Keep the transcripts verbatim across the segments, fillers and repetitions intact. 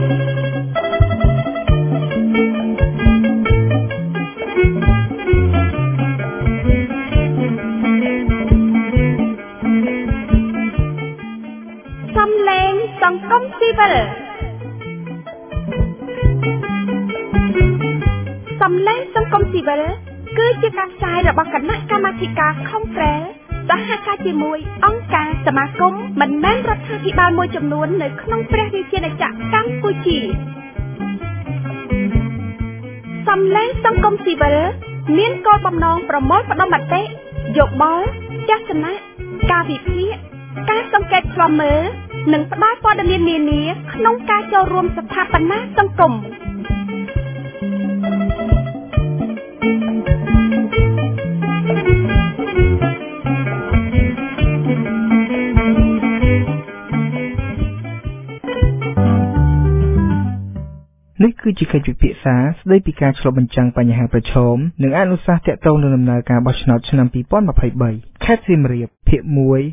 សំឡេងសង្គមស៊ីវិលសំឡេងសង្គមស៊ីវិលគឺជាការផ្សាយរបស់គណៈកម្មាធិការ Conference សហការជាមួយអង្គការសមាគមមិនមែនរដ្ឋាភិបាលមួយចំនួននៅក្នុងព្រះរាជាណាចក្រកម្ពុជាសំឡេងសង្គមស៊ីវិលមានគោលបំណងប្រមូលផ្ដុំមតិយោបល់ទស្សនៈការវិភាគការសង្កេតឆ្លងមើលនិងផ្ដល់ព័ត៌មាននានាក្នុងការចូលរួមស្ថាបនាសង្គមនេះគឺជាកិច្ចពិភាក្សាស្ដីពីការឆ្លុះបញ្ចាំងបញ្ហាប្រឈមនិងអនុសាសន៍ទាក់ទងនឹងដំណើរការបោះឆ្នោតឆ្នាំពីរពាន់ម្ភៃបីខេត្តសៀមរាបភាគមួយ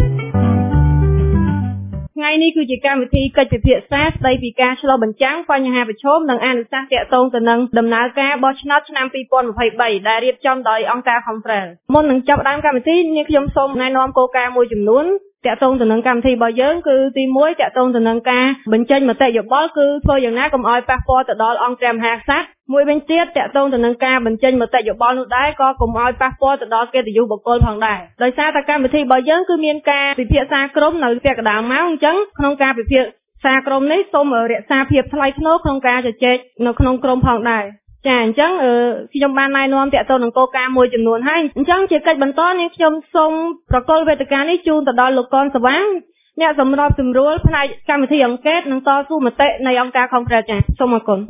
ថ្ងៃនេះគឺជាកម្មវិធីកិច្ចពិភាក្សាស្ដីពីការឆ្លុះបញ្ចាំងបញ្ហាប្រឈមនិងអនុសាសន៍ទាក់ទងទៅនឹងដំណើរការបោះឆ្នោតឆ្នាំពីរពាន់ម្ភៃបីដែលរៀបចំដោយអង្គការ Conference មុននឹងចាប់ផ្ដើមកម្មវិធីនេះខ្ញុំសូមណែនាំគោលការណ៍មួយចំនួនតាក់ទងទៅនឹងកម្មវិធីរបស់យើងគឺទីមួយតាក់ទងទៅនឹងការបញ្ចេញមតិយោបល់គឺធ្វើយ៉ាងណាកុំឲ្យប៉ះពាល់ទៅដល់អង្គព្រះមហាក្សត្រមួយវិញទៀតតាក់ទងទៅនឹងការបញ្ចេញមតិយោបល់នោះដែរក៏កុំឲ្យប៉ះពាល់ទៅដល់កិត្តិយសបុគ្គលផងដែរដោយសារតែកម្មវិធីរបស់យើងគឺមានការពិភាក្សាក្រុមនៅពាក់កណ្ដាលម៉ោងអញ្ចឹងក្នុងការពិភាក្សាក្រុមនេះសូមរក្សាភាពថ្លៃថ្នូរក្នុងការជជែកនៅក្នុងក្រុមផងដែរចាអញ្ចឹងខ្ញុំបានណែនាំតាក់ទងនឹងគោលការណ៍មួយចំនួនហើយអញ្ចឹងជាកិច្ចបន្តនេះខ្ញុំសូមប្រកល់វេទិកានេះជូនទៅដល់លោកកនសវាងអ្នកសម្របសម្រួលផ្នែកកម្មវិធីអង្កេតនិងតស៊ូមតិនៃអង្គការ Conference ចាសូមអរគុណ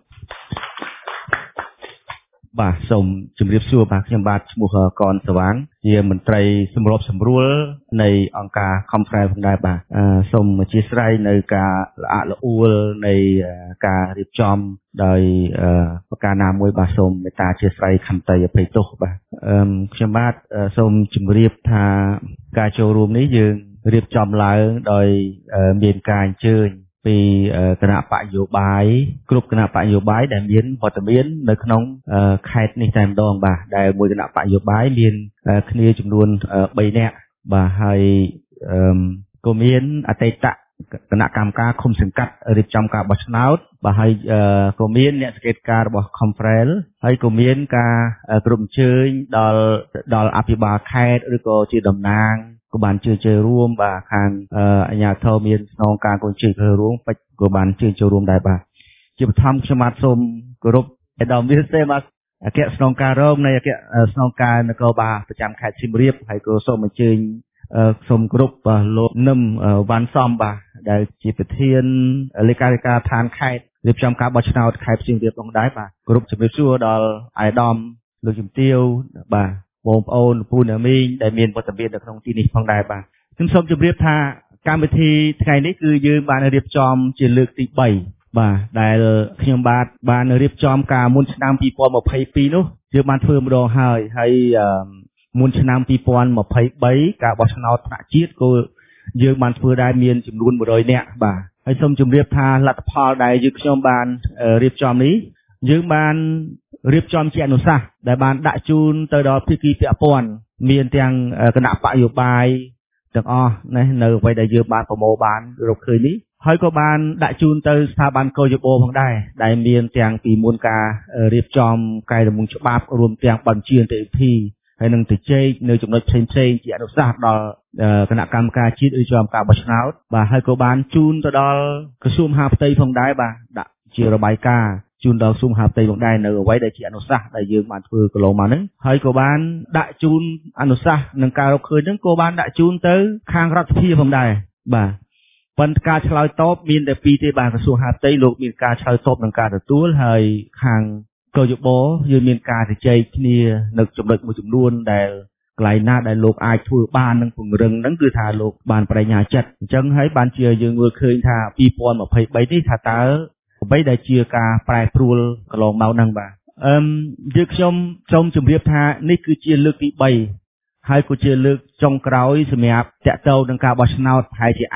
បាទសូមជម្រាបសួរបាទខ្ញុំបាទឈ្មោះកនសវាងជាមន្ត្រីសម្របសម្រួលនៃអង្គការ Conference ផងដែរបាទសូមអធិស្ឋាននៅការល្អាក់ល្អួលនៃការរៀបចំដោយប្រការណាមួយបាទសូមមេត្តាអធិស្ឋានខន្តីអភ័យទោសបាទខ្ញុំបាទសូមជម្រាបថាការចូលរួមនេះយើងរៀបចំឡើងដោយមានការអញ្ជើញពីគណៈបកនយោបាយគ្រប់គណៈបកនយោបាយដែលមានវត្តមាននៅក្នុងខេត្តនេះតែម្ដងបាទដែលមួយគណៈបកនយោបាយមានគ្នាចំនួនបីនាក់បាទហើយក៏មានអតីតគណៈកម្មការឃុំសង្កាត់រៀបចំការបោះឆ្នោតបាទហើយក៏មានអ្នកសង្កេតការណ៍របស់ Conference ហើយក៏មានការគ្រប់អញ្ជើញដល់ដល់អភិបាលខេត្តឬក៏ជាតំណាងក៏បានជឿជឿរួមបាទខាងអាជ្ញាធរមានស្នងការកូនជឿចូលរួមពេចក៏បានជឿចូលរួមដែរបាទជាបឋមខ្ញុំបាទសូមគោរពអេដាមវិសេបាទអគ្គស្នងការរងនៃអគ្គស្នងការនគរបាលប្រចាំខេត្តសៀមរាបហើយក៏សូមអញ្ជើញសូមគោរពលោកនឹមវ៉ាន់សំបាទដែលជាប្រធានលេខាធិការឋានខេត្តរៀបចំការបោះឆ្នោតខេត្តសៀមរាបផងដែរបាទគោរពជំរាបសួរដល់អាយដាមលោកជំទាវបាទបងប្អូនពូអ្នកមីងដែលមានវត្តមាននៅក្នុងទីនេះផងដែរបាទខ្ញុំសូមជម្រាបថាកម្មវិធីថ្ងៃនេះគឺយើងបានរៀបចំជាលើកទីបីបាទដែលខ្ញុំបាទបានរៀបចំការមុនឆ្នាំពីរពាន់ម្ភៃពីរនោះយើងបានធ្វើម្ដងហើយហើយមុនឆ្នាំពីរពាន់ម្ភៃបីការបោះឆ្នោតថ្នាក់ជាតិក៏យើងបានធ្វើដែរមានចំនួនមួយរយនាក់បាទហើយសូមជម្រាបថាលទ្ធផលដែលយើងខ្ញុំបានរៀបចំនេះយើងបានរៀបចំជាអនុសាសន៍ដែលបានដាក់ជូនទៅដល់ភាគីពាក់ព័ន្ធមានទាំងគណៈបកនយោបាយទាំងអស់នេះនៅអ្វីដែលយើងបានប្រមូលបានរកឃើញនេះហើយក៏បានដាក់ជូនទៅស្ថាប័នកោយបោផងដែរដែលមានទាំងពីមុនការរៀបចំកែតម្រង់ច្បាប់រួមទាំងបញ្ជានីតិវិធីហើយនឹងទៅជែកនៅចំណុចផ្សេងផ្សេងជាអនុសាសន៍ដល់គណៈកម្មការជាតិរៀបចំការបោះឆ្នោតបាទហើយក៏បានជូនទៅដល់ក្រសួងមហាផ្ទៃផងដែរបាទដាក់ជារបាយការណ៍ជូនដល់ក្រសួងមហាផ្ទៃផងដែរនៅអ្វីដែលជាអនុសាសន៍ដែលយើងបានធ្វើកន្លងមកហ្នឹងហើយក៏បានដាក់ជូនអនុសាសន៍នឹងការរកឃើញហ្នឹងក៏បានដាក់ជូនទៅខាងរដ្ឋាភិបាលផងដែរបាទប៉ុន្តែការឆ្លើយតបមានតែពីរទេបាទក្រសួងមហាផ្ទៃលោកមានការឆ្លើយតបនឹងការទទួលហើយខាងកោយបោយើងមានការជជែកគ្នានៅចំណុចមួយចំនួនដែលកន្លែងណាដែលលោកអាចធ្វើបាននឹងពង្រឹងហ្នឹងគឺថាលោកបានបដិញ្ញាចិត្តអញ្ចឹងហើយបានជាយើងមើលឃើញថាពីរពាន់ម្ភៃបីនេះថាតើអ្វីដែលជាការប្រែប្រួលកន្លងមកហ្នឹងបាទអឺយើងខ្ញុំសូមជម្រាបថានេះគឺជាលើកទីបីហើយក៏ជាលើកចុងក្រោយសម្រាប់តាក់ទងនឹងការបោះឆ្នោតប្រហែលជាអាច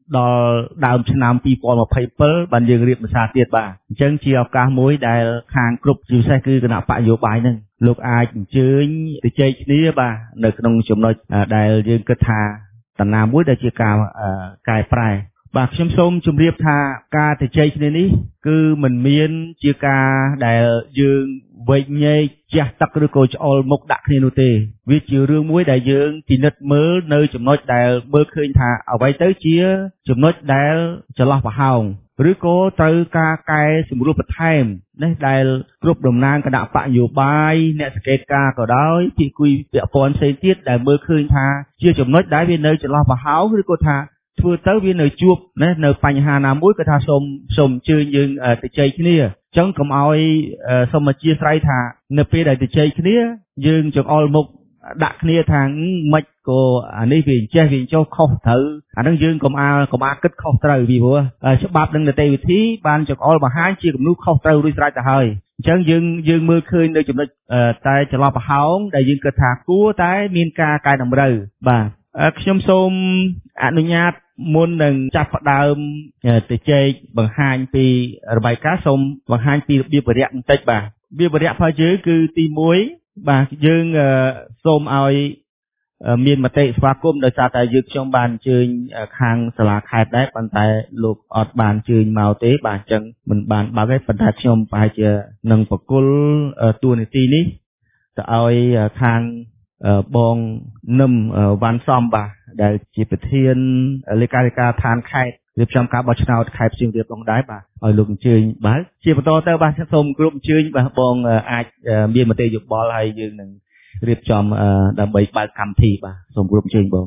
ដល់ដើមឆ្នាំពីរពាន់ម្ភៃbảyបានយើងរៀបភាសាទៀតបាទអញ្ចឹងជាឱកាសមួយដែលខាងគ្រប់ជាពិសេសគឺគណៈបកនយោបាយហ្នឹងលោកអាចអញ្ជើញទៅជែកគ្នាបាទនៅក្នុងចំណុចដែលយើងគិតថាតំណាមួយដែលជាការកែប្រែបាទខ្ញុំសូមជម្រាបថាការទៅជែកគ្នានេះគឺមិនមានជាការដែលយើងវែកញែកជះទឹកឬក៏ច្អល់មុខដាក់គ្នានោះទេវាជារឿងមួយដែលយើងពិនិត្យមើលនៅចំណុចដែលមើលឃើញថាអ្វីទៅជាចំណុចដែលចន្លោះប្រហោងឬក៏ត្រូវការកែសម្រួលបន្ថែមនេះដែលគ្រប់តំណាងគណៈបកនយោបាយអ្នកសង្កេតការណ៍ក៏ដោយពីគួយពាក់ព័ន្ធផ្សេងទៀតដែលមើលឃើញថាជាចំណុចដែលវានៅចន្លោះប្រហោងឬក៏ថាធ្វើទៅវានៅជួបណានៅបញ្ហាណាមួយក៏ថាសូមសូមអញ្ជើញយើងទៅជែកគ្នាអញ្ចឹងកុំឲ្យសូមអធិស្ឋានថានៅពេលដែលទៅជែកគ្នាយើងចង្អុលមុខដាក់គ្នាថាមិនក៏អានេះវាអញ្ចេះវាចុះខុសត្រូវអានឹងយើងកុំអាកុំអាគិតខុសត្រូវពីព្រោះច្បាប់និងនីតិវិធីបានចង្អុលបង្ហាញជាគំនូខុសត្រូវរួចស្រេចទៅហើយអញ្ចឹងយើងយើងមើលឃើញនៅចំណុចតែចន្លោះប្រហោងដែលយើងគិតថាគួរតែមានការកែតម្រូវបាទខ្ញុំសូមអនុញ្ញាតមុននឹងចាប់ផ្ដើមទៅជែកបង្ហាញពីរបាយការណ៍សូមបង្ហាញពីរបៀបវរៈបន្តិចបាទរបៀបវរៈផលយើងគឺទីមួយបាទយើងសូមឲ្យមានមតិស្វាគមន៍ដោយសារតែយើងខ្ញុំបានអញ្ជើញខាងសាលាខេត្តដែរប៉ុន្តែលោកអត់បានអញ្ជើញមកទេបាទអញ្ចឹងមិនបានបើកទេប៉ុន្តែខ្ញុំប្រហែលជានឹងបកគលតួនាទីនេះទៅឲ្យខាងបងនឹមវ៉ាន់សំបាទដែលជាប្រធានលេខាធិការឋានខេត្តរៀបចំការបោះឆ្នោតខេត្តសៀមរាបផងដែរបាទឲ្យលោកអញ្ជើញបាទជាបន្តទៅបាទសូមគ្រប់អញ្ជើញបាទបងអាចមានមតិយោបល់ឲ្យយើងនឹងរៀបចំដើម្បីបើកកម្មវិធីបាទសូមគ្រប់អញ្ជើញបង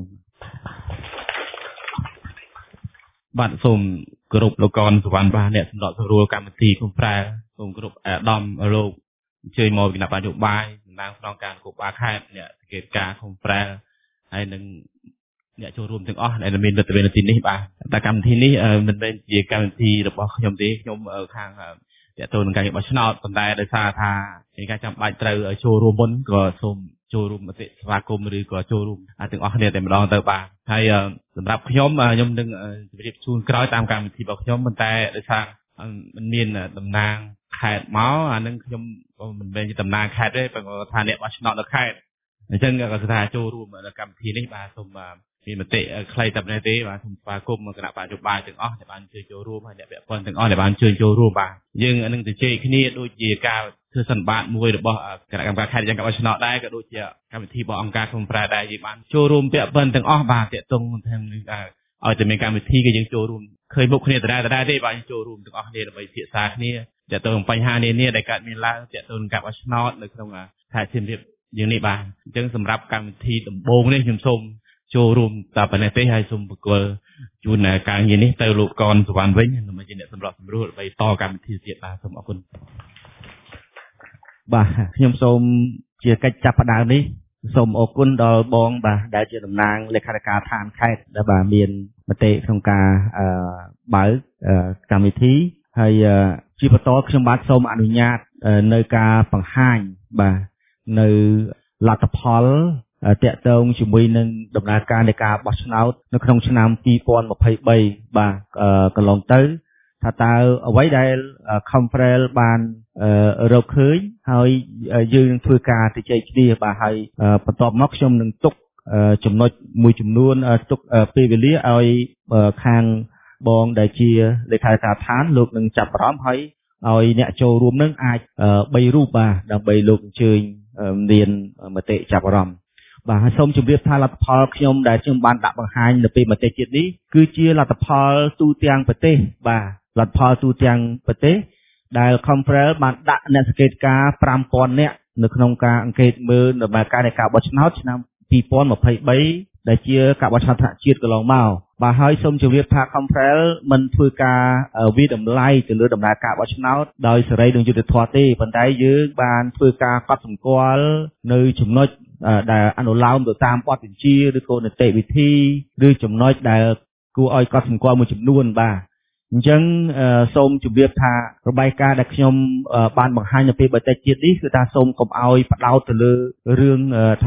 បាទសូមគោរពលោកកនសវណ្ណបាទអ្នកសម្របសម្រួលកម្មវិធីគុំប្រែសូមគោរពអាដាមលោកអញ្ជើញមកគណៈបច្ចុប្បន្នតំណាងស្នងការគូបាខេត្តអ្នកសង្កេតការគុំប្រែហើយនឹងអ្នកចូលរួមទាំងអស់ដែលមានលទ្ធភាពនៅទីនេះបាទតែកម្មវិធីនេះមិនមែនជាកម្មវិធីរបស់ខ្ញុំទេខ្ញុំខាងតាក់ទងនឹងការបោះឆ្នោតប៉ុន្តែដោយសារថាមានការចាំបាច់ត្រូវចូលរួមមុនក៏សូមចូលរួមមតិស្វាគមន៍ឬក៏ចូលរួមទាំងអស់គ្នាតែម្ដងទៅបាទហើយសម្រាប់ខ្ញុំខ្ញុំនឹងជម្រាបជូនក្រោយតាមកម្មវិធីរបស់ខ្ញុំប៉ុន្តែដោយសារมันមានតំណាងខេត្តមកអានឹងខ្ញុំមិនមែនជាតំណាងខេត្តទេប៉ុន្តែថាអ្នកបោះឆ្នោតនៅខេត្តអញ្ចឹងក៏ថាចូលរួមនៅកម្មវិធីនេះបាទសូមមានមតិខ្លីតែប៉ុណ្ណេះទេបាទសូមស្វាគមន៍គណៈបច្ចុប្បន្នទាំងអស់ដែលបានជួយចូលរួមហើយអ្នកពាក់ព័ន្ធទាំងអស់ដែលបានជួយចូលរួមបាទយើងនឹងទៅជែកគ្នាដូចជាការធ្វើសន្និបាតមួយរបស់គណៈកម្មការខេត្តយ៉ាងការបោះឆ្នោតដែរក៏ដូចជាកម្មវិធីរបស់អង្គការគុំប្រែដែរយើងបានចូលរួមពាក់ព័ន្ធទាំងអស់បាទតាក់ទងទាំងនេះដែរឲ្យតែមានកម្មវិធីក៏យើងចូលរួមឃើញមុខគ្នាដដែលដដែលទេបាទយើងចូលរួមទាំងអស់គ្នាដើម្បីពិភាក្សាគ្នាតាក់ទងនឹងបញ្ហានានាដែលកើតមានឡើងតាក់ទងនឹងការបោះឆ្នោតនៅក្នុងខេត្តសៀមរាបយើងនេះបាទអញ្ចឹងសម្រាប់កម្មវិធីដំបូងនេះខ្ញុំសូមចូលរួមតែប៉ុណ្ណេះទេហើយសូមបកគលជូនការងារនេះទៅលោកកនសវណ្ណវិញដើម្បីជាអ្នកសម្របសម្រួលដើម្បីតកម្មវិធីទៀតបាទសូមអរគុណបាទខ្ញុំសូមជាកិច្ចចាប់ផ្ដើមនេះសូមអរគុណដល់បងបាទដែលជាតំណាងលេខាធិការឋានខេត្តដែលបាទមានមតិក្នុងការបើកកម្មវិធីហើយជាបន្តខ្ញុំបាទសូមអនុញ្ញាតនៅការបង្ហាញបាទនៅលទ្ធផលតាក់ទងជាមួយនឹងដំណើរការនៃការបោះឆ្នោតនៅក្នុងឆ្នាំពីរពាន់ម្ភៃបីបាទកន្លងទៅថាតើអ្វីដែល Conference បានរកឃើញហើយយើងនឹងធ្វើការទៅជែកគ្នាបាទហើយបន្ទាប់មកខ្ញុំនឹងទុកចំណុចមួយចំនួនទុកពេលវេលាឲ្យខាងបងដែលជាលេខាធិការឋានលោកនឹងចាប់អារម្មណ៍ហើយឲ្យអ្នកចូលរួមនឹងអាចបីរូបបាទដើម្បីលោកអញ្ជើញមានមតិចាប់អារម្មណ៍បាទហើយសូមជម្រាបថាលទ្ធផលខ្ញុំដែលខ្ញុំបានដាក់បង្ហាញនៅពេលមតិជាតិនេះគឺជាលទ្ធផលទូទាំងប្រទេសបាទលទ្ធផលទូទាំងប្រទេសដែល Conference បានដាក់អ្នកសង្កេតការណ៍ប្រាំពាន់នាក់នៅក្នុងការអង្កេតមើលដំណើរការនៃការបោះឆ្នោតឆ្នាំពីរពាន់ម្ភៃបីដែលជាការបោះឆ្នោតថ្នាក់ជាតិកន្លងមកបាទហើយសូមជម្រាបថា Conference មិនធ្វើការវិតម្លៃទៅលើដំណើរការបោះឆ្នោតដោយសេរីនិងយុត្តិធម៌ទេប៉ុន្តែយើងបានធ្វើការកត់សម្គាល់នៅចំណុចដែលអនុលោមទៅតាមបទបញ្ជាឬក៏នីតិវិធីឬចំណុចដែលគួរឲ្យកត់សម្គាល់មួយចំនួនបាទអញ្ចឹងសូមជម្រាបថារបាយការណ៍ដែលខ្ញុំបានបង្ហាញនៅពេលបន្តិចទៀតនេះគឺថាសូមកុំឲ្យផ្ដោតទៅលើរឿងថា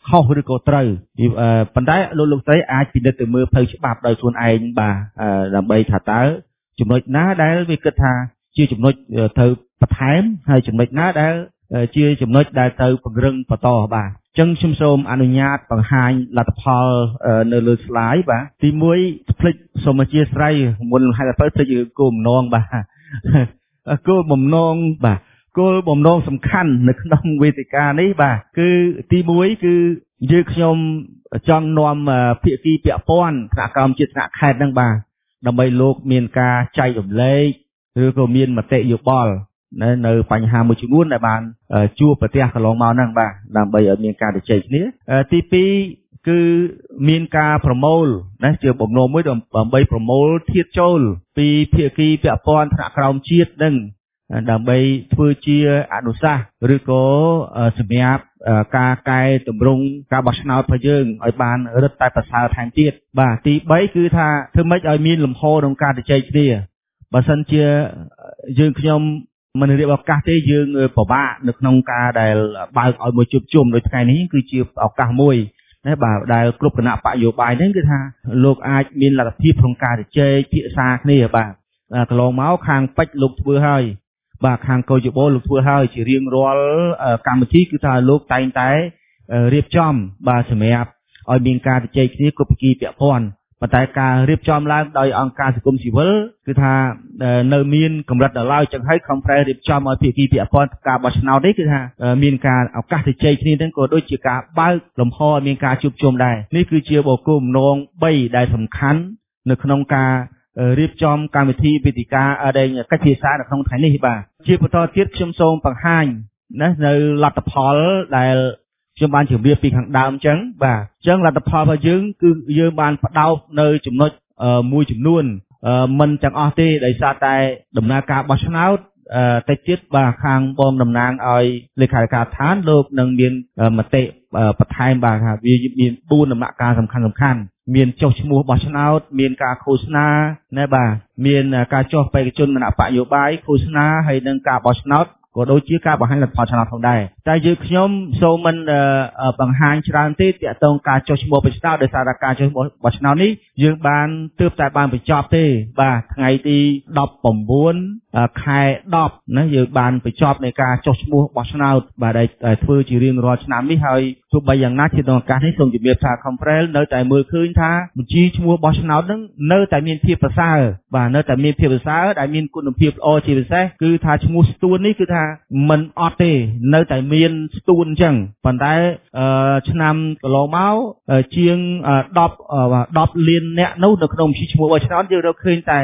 ខុសឬក៏ត្រូវប៉ុន្តែលោកលោកស្រីអាចពិនិត្យទៅមើលផ្លូវច្បាប់ដោយខ្លួនឯងបាទដើម្បីថាតើចំណុចណាដែលវាគិតថាជាចំណុចត្រូវបន្ថែមហើយចំណុចណាដែលជាចំណុចដែលត្រូវពង្រឹងបន្តបាទអញ្ចឹងខ្ញុំសូមអនុញ្ញាតបង្ហាញលទ្ធផលនៅលើ slide បាទទីមួយផ្លិចសូមអធិស្ឋានមុនហេតុផលផ្លិចគោលបំណងបាទគោលបំណងបាទគោលបំណងសំខាន់នៅក្នុងវេទិកានេះបាទគឺទីមួយគឺយើងខ្ញុំចង់នាំភាគីពាក់ព័ន្ធថ្នាក់ក្រោមជាតិថ្នាក់ខេត្តហ្នឹងបាទដើម្បីលោកមានការចែករំលែកឬក៏មានមតិយោបល់នៅនៅបញ្ហាមួយចំនួនដែលបានជួបប្រទះកន្លងមកហ្នឹងបាទដើម្បីឲ្យមានការជជែកគ្នាទីពីរគឺមានការប្រមូលណាជាបំណងមួយដើម្បីប្រមូលធាតុចូលពីភាគីពាក់ព័ន្ធថ្នាក់ក្រោមជាតិហ្នឹងដើម្បីធ្វើជាអនុសាសន៍ឬក៏សម្រាប់ការកែតម្រង់ការបោះឆ្នោតរបស់យើងឲ្យបានរឹតតែប្រសើរថែមទៀតបាទទីបីគឺថាធ្វើម៉េចឲ្យមានលំហក្នុងការជជែកគ្នាបើសិនជាយើងខ្ញុំមិនរៀបឱកាសទេយើងពិបាកនៅក្នុងការដែលបើកឲ្យមួយជួបជុំដូចថ្ងៃនេះគឺជាឱកាសមួយណាបាទដែលគ្រប់គណៈបកយោបាយហ្នឹងគឺថាលោកអាចមានលទ្ធភាពក្នុងការជជែកពិសាគ្នាបាទកន្លងមកខាងពេជ្រលោកធ្វើហើយបាទខាងកោយបោលោកធ្វើហើយជារៀងរាល់កម្មវិធីគឺថាលោកតែងតែរៀបចំបាទសម្រាប់ឲ្យមានការជជែកគ្នាគ្រប់ភាគីពាក់ព័ន្ធប៉ុន្តែការរៀបចំឡើងដោយអង្គការសង្គមស៊ីវិលគឺថានៅមានកម្រិតដល់ឡើយចឹងហើយខំប្រែរៀបចំឲ្យភាគីពាក់ព័ន្ធការបោះឆ្នោតនេះគឺថាមានការឱកាសជជែកគ្នាទាំងក៏ដូចជាការបើកលំហឲ្យមានការជួបជុំដែរនេះគឺជាបកគោលបំណងបីដែលសំខាន់នៅក្នុងការរៀបចំកម្មវិធីវេទិកាដែលកិច្ចពិភាក្សានៅក្នុងថ្ងៃនេះបាទជាបន្តទៀតខ្ញុំសូមបង្ហាញណានៅលទ្ធផលដែលខ្ញុំបានជម្រាបពីខាងដើមអញ្ចឹងបាទអញ្ចឹងលទ្ធផលរបស់យើងគឺយើងបានផ្ដោតនៅចំណុចមួយចំនួនមិនទាំងអស់ទេដោយសារតែដំណើរការបោះឆ្នោតតិចទៀតបាទខាងបងតំណាងឲ្យលេខាធិការឋានលោកនឹងមានមតិបន្ថែមបាទថាវាមានបួនដំណាក់កាលសំខាន់សំខាន់មានចុះឈ្មោះបោះឆ្នោតមានការឃោសនាណាបាទមានការចុះបេក្ខជនគណៈបកយោបាយឃោសនាហើយនិងការបោះឆ្នោតក៏ដូចជាការបង្ហាញលទ្ធផលឆ្នោតផងដែរតែយើងខ្ញុំសូមមិនបង្ហាញច្រើនទេទាក់ទងការចុះឈ្មោះបោះឆ្នោតដោយសារតែការចុះបោះឆ្នោតនេះយើងបានទើបតែបានបញ្ចប់ទេបាទថ្ងៃទីដប់ប្រាំបួនខែដប់ណាយើងបានបញ្ចប់នៃការចុះឈ្មោះបោះឆ្នោតបាទដែលធ្វើជារៀងរាល់ឆ្នាំនេះហើយទោះបីយ៉ាងណាជាក្នុងឱកាសនេះសូមជម្រាបថា Comprel នៅតែមើលឃើញថាបញ្ជីឈ្មោះបោះឆ្នោតនឹងនៅតែមានភាពប្រសើរបាទនៅតែមានភាពប្រសើរដែលមានគុណភាពល្អជាពិសេសគឺថាឈ្មោះស្ទួននេះគឺថាមិនអត់ទេនៅតែមានស្ទួនអញ្ចឹងប៉ុន្តែឆ្នាំកន្លងមកជាងដប់ដប់លានអ្នកនោះនៅក្នុងបញ្ជីឈ្មោះបោះឆ្នោតយើងរកឃើញតែ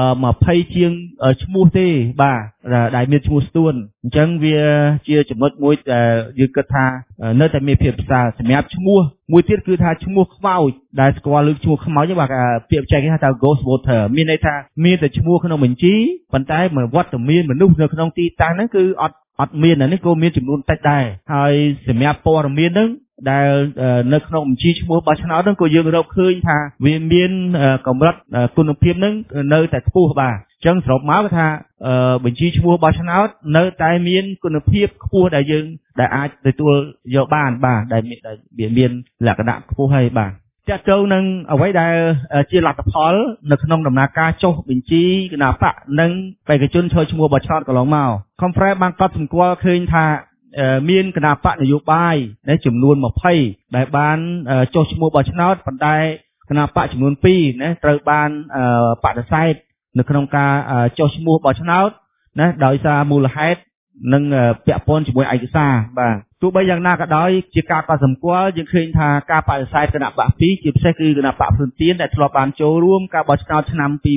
20ជាងឈ្មោះទេបាទដែលមានឈ្មោះស្ទួនអញ្ចឹងវាជាចំណុចមួយដែលយើងគិតថានៅតែមានភាពប្រសើរសម្រាប់ឈ្មោះមួយទៀតគឺថាឈ្មោះខ្មោចដែលស្គាល់លើឈ្មោះខ្មោចបាទពាក្យបច្ចេកគេហៅថា ghost voter មានន័យថាមានតែឈ្មោះក្នុងបញ្ជីប៉ុន្តែវត្តមានមនុស្សនៅក្នុងទីតាំងហ្នឹងគឺអត់អត់មានអានេះក៏មានចំនួនតិចដែរហើយសម្រាប់ព័ត៌មានហ្នឹងដែលនៅក្នុងបញ្ជីឈ្មោះបោះឆ្នោតហ្នឹងក៏យើងរកឃើញថាវាមានកម្រិតគុណភាពហ្នឹងនៅតែខ្ពស់បាទអញ្ចឹងសរុបមកគឺថាបញ្ជីឈ្មោះបោះឆ្នោតនៅតែមានគុណភាពខ្ពស់ដែលយើងដែលអាចទទួលយកបានបាទដែលមានលក្ខណៈខ្ពស់ហើយបាទចាក់ចូលនឹងអ្វីដែលជាលទ្ធផលនៅក្នុងដំណើរការចុះបញ្ជីគណៈបកនិងបេក្ខជនចូលឈ្មោះបោះឆ្នោតកន្លងមក Comprel បានកត់សម្គាល់ឃើញថាមានគណៈបកនយោបាយចំនួន20ដែលបានចុះឈ្មោះបោះឆ្នោតប៉ុន្តែគណៈបកចំនួន2ណាត្រូវបានបដិសេធនៅក្នុងការចុះឈ្មោះបោះឆ្នោតណាដោយសារមូលហេតុនិងពាក់ព័ន្ធជាមួយឯកសារបាទទោះបីយ៉ាងណាក៏ដោយជាការកត់សម្គាល់យើងឃើញថាការបដិសេធគណៈបក2ជាពិសេសគឺគណៈបកភ្លឺទៀនដែលធ្លាប់បានចូលរួមការបោះឆ្នោតឆ្នាំ2022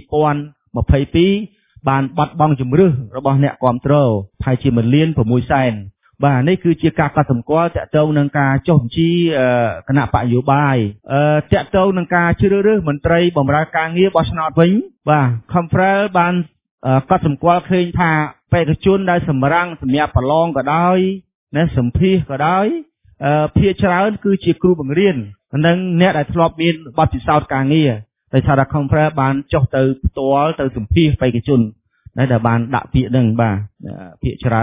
បានបាត់បង់ជំរឿសរបស់អ្នកគាំទ្រប្រហែលជាមួយលាន6សែនបាទនេះគឺជាការកត់សម្គាល់តាក់ទងនឹងការចុះបញ្ជីគណៈបកនយោបាយអឺតាក់ទងនឹងការជ្រើសរើសមន្ត្រីបម្រើការងារបោះឆ្នោតវិញបាទ Comprel បានកត់សម្គាល់ឃើញថាបេក្ខជនដែលសម្រាំងសម្រាប់ប្រឡងក៏ដោយណាសម្ភាសក៏ដោយអឺភាគច្រើនគឺជាគ្រូបង្រៀននិងអ្នកដែលធ្លាប់មានបទពិសោធន៍ការងារដោយសារតែ Comprel បានចុះទៅផ្ទាល់ទៅសម្ភាសបេក្ខជនដែលបានដាក់ពាក្យនឹងបាទភាគច្រើន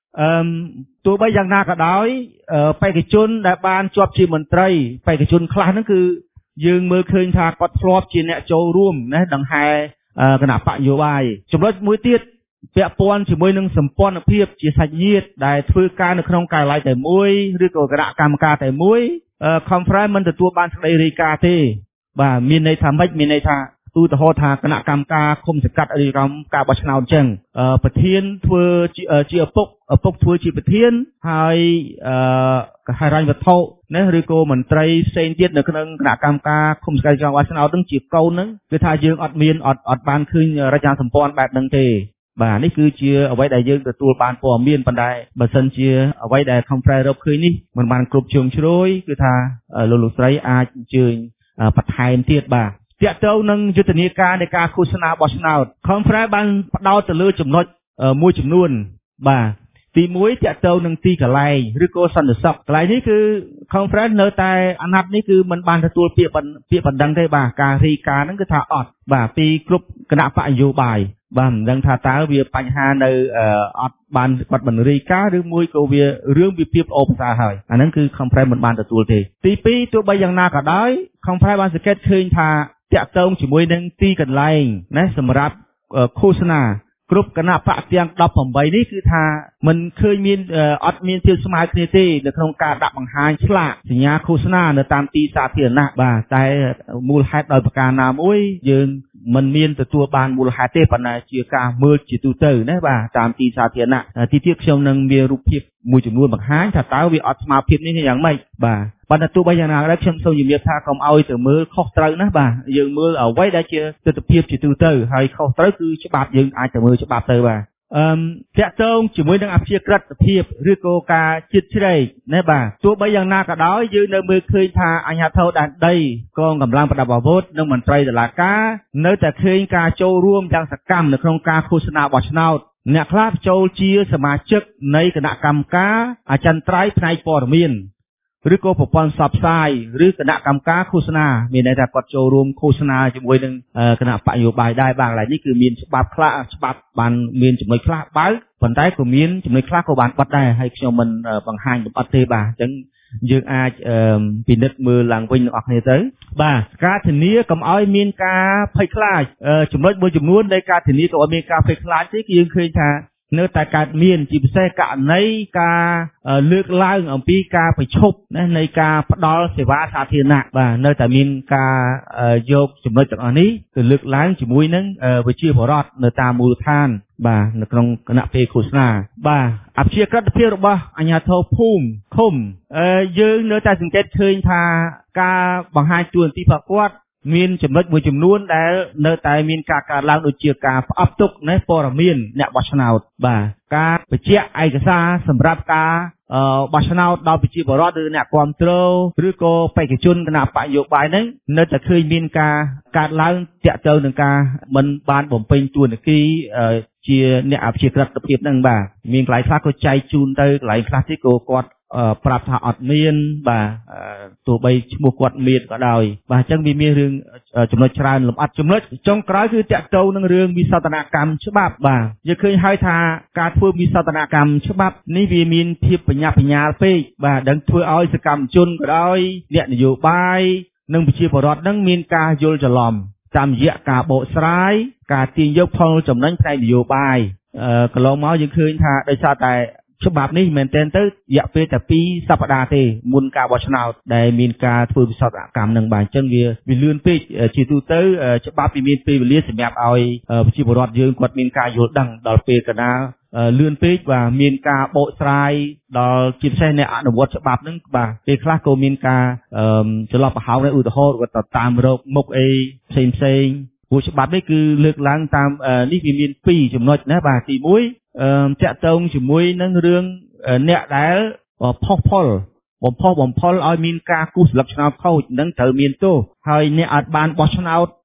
អឺទោះបីយ៉ាងណាក៏ដោយបេក្ខជនដែលបានជាប់ជាមន្ត្រីបេក្ខជនខ្លះហ្នឹងគឺយើងមើលឃើញថាគាត់ធ្លាប់ជាអ្នកចូលរួមណាដង្ហែគណៈបកនយោបាយចំណុចមួយទៀតពាក់ព័ន្ធជាមួយនឹងសម្ព័ន្ធភាពជាសាច់ញាតិដែលធ្វើការនៅក្នុងការិយាល័យតែមួយឬក៏គណៈកម្មការតែមួយ conference មិនទទួលបានសេចក្តីរាយការណ៍ទេបាទមានន័យថាម៉េចមានន័យថាទូទៅហៅថាគណៈកម្មការគុំសង្កាត់ឬកម្មការបោះឆ្នោតអញ្ចឹងប្រធានធ្វើជាឪពុកឪពុកធ្វើជាប្រធានហើយអឺហិរញ្ញវត្ថុណាឬក៏មន្ត្រីផ្សេងទៀតនៅក្នុងគណៈកម្មការគុំសង្កាត់ចង់បោះឆ្នោតហ្នឹងជាកូនហ្នឹងគឺថាយើងអត់មានអត់អត់បានឃើញរចនាសម្ព័ន្ធបែបហ្នឹងទេបាទនេះគឺជាអ្វីដែលយើងទទួលបានព័ត៌មានប៉ុន្តែបើសិនជាអ្វីដែល conference រកឃើញនេះមិនបានគ្រប់ជ្រុងជ្រោយគឺថាលោកលោកស្រីអាចអញ្ជើញបន្ថែមទៀតបាទទាក់ទងនឹងយុទ្ធនាការនៃការឃោសនាបោះឆ្នោត conference បានផ្ដោតទៅលើចំណុចមួយចំនួនបាទទីមួយទាក់ទងនឹងទីកន្លែងឬក៏សន្តិសុខកន្លែងនេះគឺ conference នៅតែអាណត្តិនេះគឺមិនបានទទួលពាក្យពាក្យបណ្ដឹងទេបាទការរាយការណ៍ហ្នឹងគឺថាអត់បាទពីគ្រប់គណៈបកនយោបាយបាទមិនដឹងថាតើវាបញ្ហានៅអត់បានគាត់មិនរាយការណ៍ឬមួយក៏វារឿងវាពីបអូប្រសាហើយអាហ្នឹងគឺ conference មិនបានទទួលទេទីពីរទោះបីយ៉ាងណាក៏ដោយ conference បានសង្កេតឃើញថាតាក់ទងជាមួយនឹងទីកន្លែងណាសម្រាប់ឃោសនាគ្រប់គណៈបកទាំងដប់ប្រាំបីនេះគឺថាមិនឃើញមានអត់មានភាពស្មើគ្នាទេនៅក្នុងការដាក់បង្ហាញឆ្លាកសញ្ញាឃោសនានៅតាមទីសាធារណៈបាទតែមូលហេតុដោយប្រការណាមួយយើងមិនមានទទួលបានមូលហេតុទេប៉ុន្តែជាការមើលជាទូទៅណាបាទតាមទីសាធារណៈទីទៀតខ្ញុំនឹងមានរូបភាពមួយចំនួនបង្ហាញថាតើវាអត់ស្មើភាពនេះយ៉ាងម៉េចបាទប៉ុន្តែទោះបីយ៉ាងណាក៏ដោយខ្ញុំសូមជំរាបថាកុំឲ្យទៅមើលខុសត្រូវណាបាទយើងមើលអ្វីដែលជាទស្សនវិជ្ជាជាទូទៅហើយខុសត្រូវគឺច្បាប់យើងអាចទៅមើលច្បាប់ទៅបាទអឺតាក់ទងជាមួយនឹងអព្យាក្រឹតភាពឬក៏ការជិតជ្រែកណាបាទទោះបីយ៉ាងណាក៏ដោយយើងនៅមើលឃើញថាអាជ្ញាធរដែនដីកងកម្លាំងប្រដាប់អាវុធនិងមន្ត្រីតុលាការនៅតែឃើញការចូលរួមយ៉ាងសកម្មនៅក្នុងការឃោសនាបោះឆ្នោតអ្នកខ្លះចូលជាសមាជិកនៃគណៈកម្មការអចិន្ត្រៃយ៍ផ្នែកព័ត៌មានឬក៏ប្រព័ន្ធផ្សព្វផ្សាយឬគណៈកម្មការឃោសនាមានន័យថាគាត់ចូលរួមឃោសនាជាមួយនឹងគណៈបកនយោបាយដែរបាទកន្លែងនេះគឺមានច្បាប់ខ្លះច្បាប់បានមានចំណុចខ្លះបើប៉ុន្តែក៏មានចំណុចខ្លះក៏បានបិទដែរហើយខ្ញុំមិនបង្ហាញលម្អិតទេបាទអញ្ចឹងយើងអាចពិនិត្យមើលឡើងវិញទាំងអស់គ្នាទៅបាទការធានាកុំឲ្យមានការភ័យខ្លាចចំណុចមួយចំនួននៃការធានាកុំឲ្យមានការភ័យខ្លាចទេគឺយើងឃើញថានៅតែកើតមានជាពិសេសករណីការលើកឡើងអំពីការប្រឈប់ណានៃការផ្ដល់សេវាសាធារណៈបាទនៅតែមានការយកចំណុចទាំងអស់នេះទៅលើកឡើងជាមួយនឹងវិជាបរដ្ឋនៅតាមមូលដ្ឋានបាទនៅក្នុងគណៈពេលឃោសនាបាទអព្យាក្រឹតភាពរបស់អាជ្ញាធរភូមិឃុំយើងនៅតែសង្កេតឃើញថាការបង្ហាញទួនាទីរបស់គាត់មានចំណុចមួយចំនួនដែលនៅតែមានការកើតឡើងដូចជាការផ្អាប់ទុកនៃព័ត៌មានអ្នកបោះឆ្នោតបាទការបញ្ជាក់ឯកសារសម្រាប់ការបោះឆ្នោតដល់ប្រជាពលរដ្ឋឬអ្នកគាំទ្រឬក៏បេក្ខជនគណៈបកនយោបាយហ្នឹងនៅតែឃើញមានការកើតឡើងតាក់ទងនឹងការមិនបានបំពេញតួនាទីជាអ្នកអព្យាក្រឹតភាពហ្នឹងបាទមានកន្លែងខ្លះក៏ចែកជូនទៅកន្លែងខ្លះទៀតក៏គាត់ប្រាប់ថាអត់មានបាទទោះបីឈ្មោះគាត់មានក៏ដោយបាទអញ្ចឹងវាមានរឿងចំណុចច្រើនលម្អិតចំណុចចុងក្រោយគឺតាក់ទងនឹងរឿងវិសោធនកម្មច្បាប់បាទយើងឃើញហើយថាការធ្វើវិសោធនកម្មច្បាប់នេះវាមានភាពបញ្ញាបញ្ញាលពេកបាទដឹងធ្វើឲ្យសកម្មជនក៏ដោយអ្នកនយោបាយនិងប្រជាពលរដ្ឋនឹងមានការយល់ច្រឡំតាមរយៈការបកស្រាយការទាញយកផលចំណេញផ្នែកនយោបាយកន្លងមកយើងឃើញថាដោយសារតែច្បាប់នេះមែនទែនទៅរយៈពេលតែពីរសប្តាហ៍ទេមុនការបោះឆ្នោតដែលមានការធ្វើវិសោធនកម្មនឹងបាទអញ្ចឹងវាវាលឿនពេកជាទូទៅច្បាប់វាមានពេលវេលាសម្រាប់ឲ្យប្រជាពលរដ្ឋយើងគាត់មានការយល់ដឹងដល់ពេលកណ្ដាលលឿនពេកបាទមានការបកស្រាយដល់ជាពិសេសអ្នកអនុវត្តច្បាប់ហ្នឹងបាទពេលខ្លះក៏មានការចន្លោះប្រហោងឧទាហរណ៍គាត់ទៅតាមរកមុខអីផ្សេងផ្សេងព្រោះច្បាប់នេះគឺលើកឡើងតាមនេះវាមានពីរចំណុចណាបាទទីមួយអឺតាក់ទងជាមួយនឹងរឿងអ្នកដែលផុសផុលបំផុសបំផុលឲ្យមានការគូសស្លឹកឆ្នោតខូចនឹងត្រូវមានទោសហើយអ្នកអាចបានបោះឆ្នោត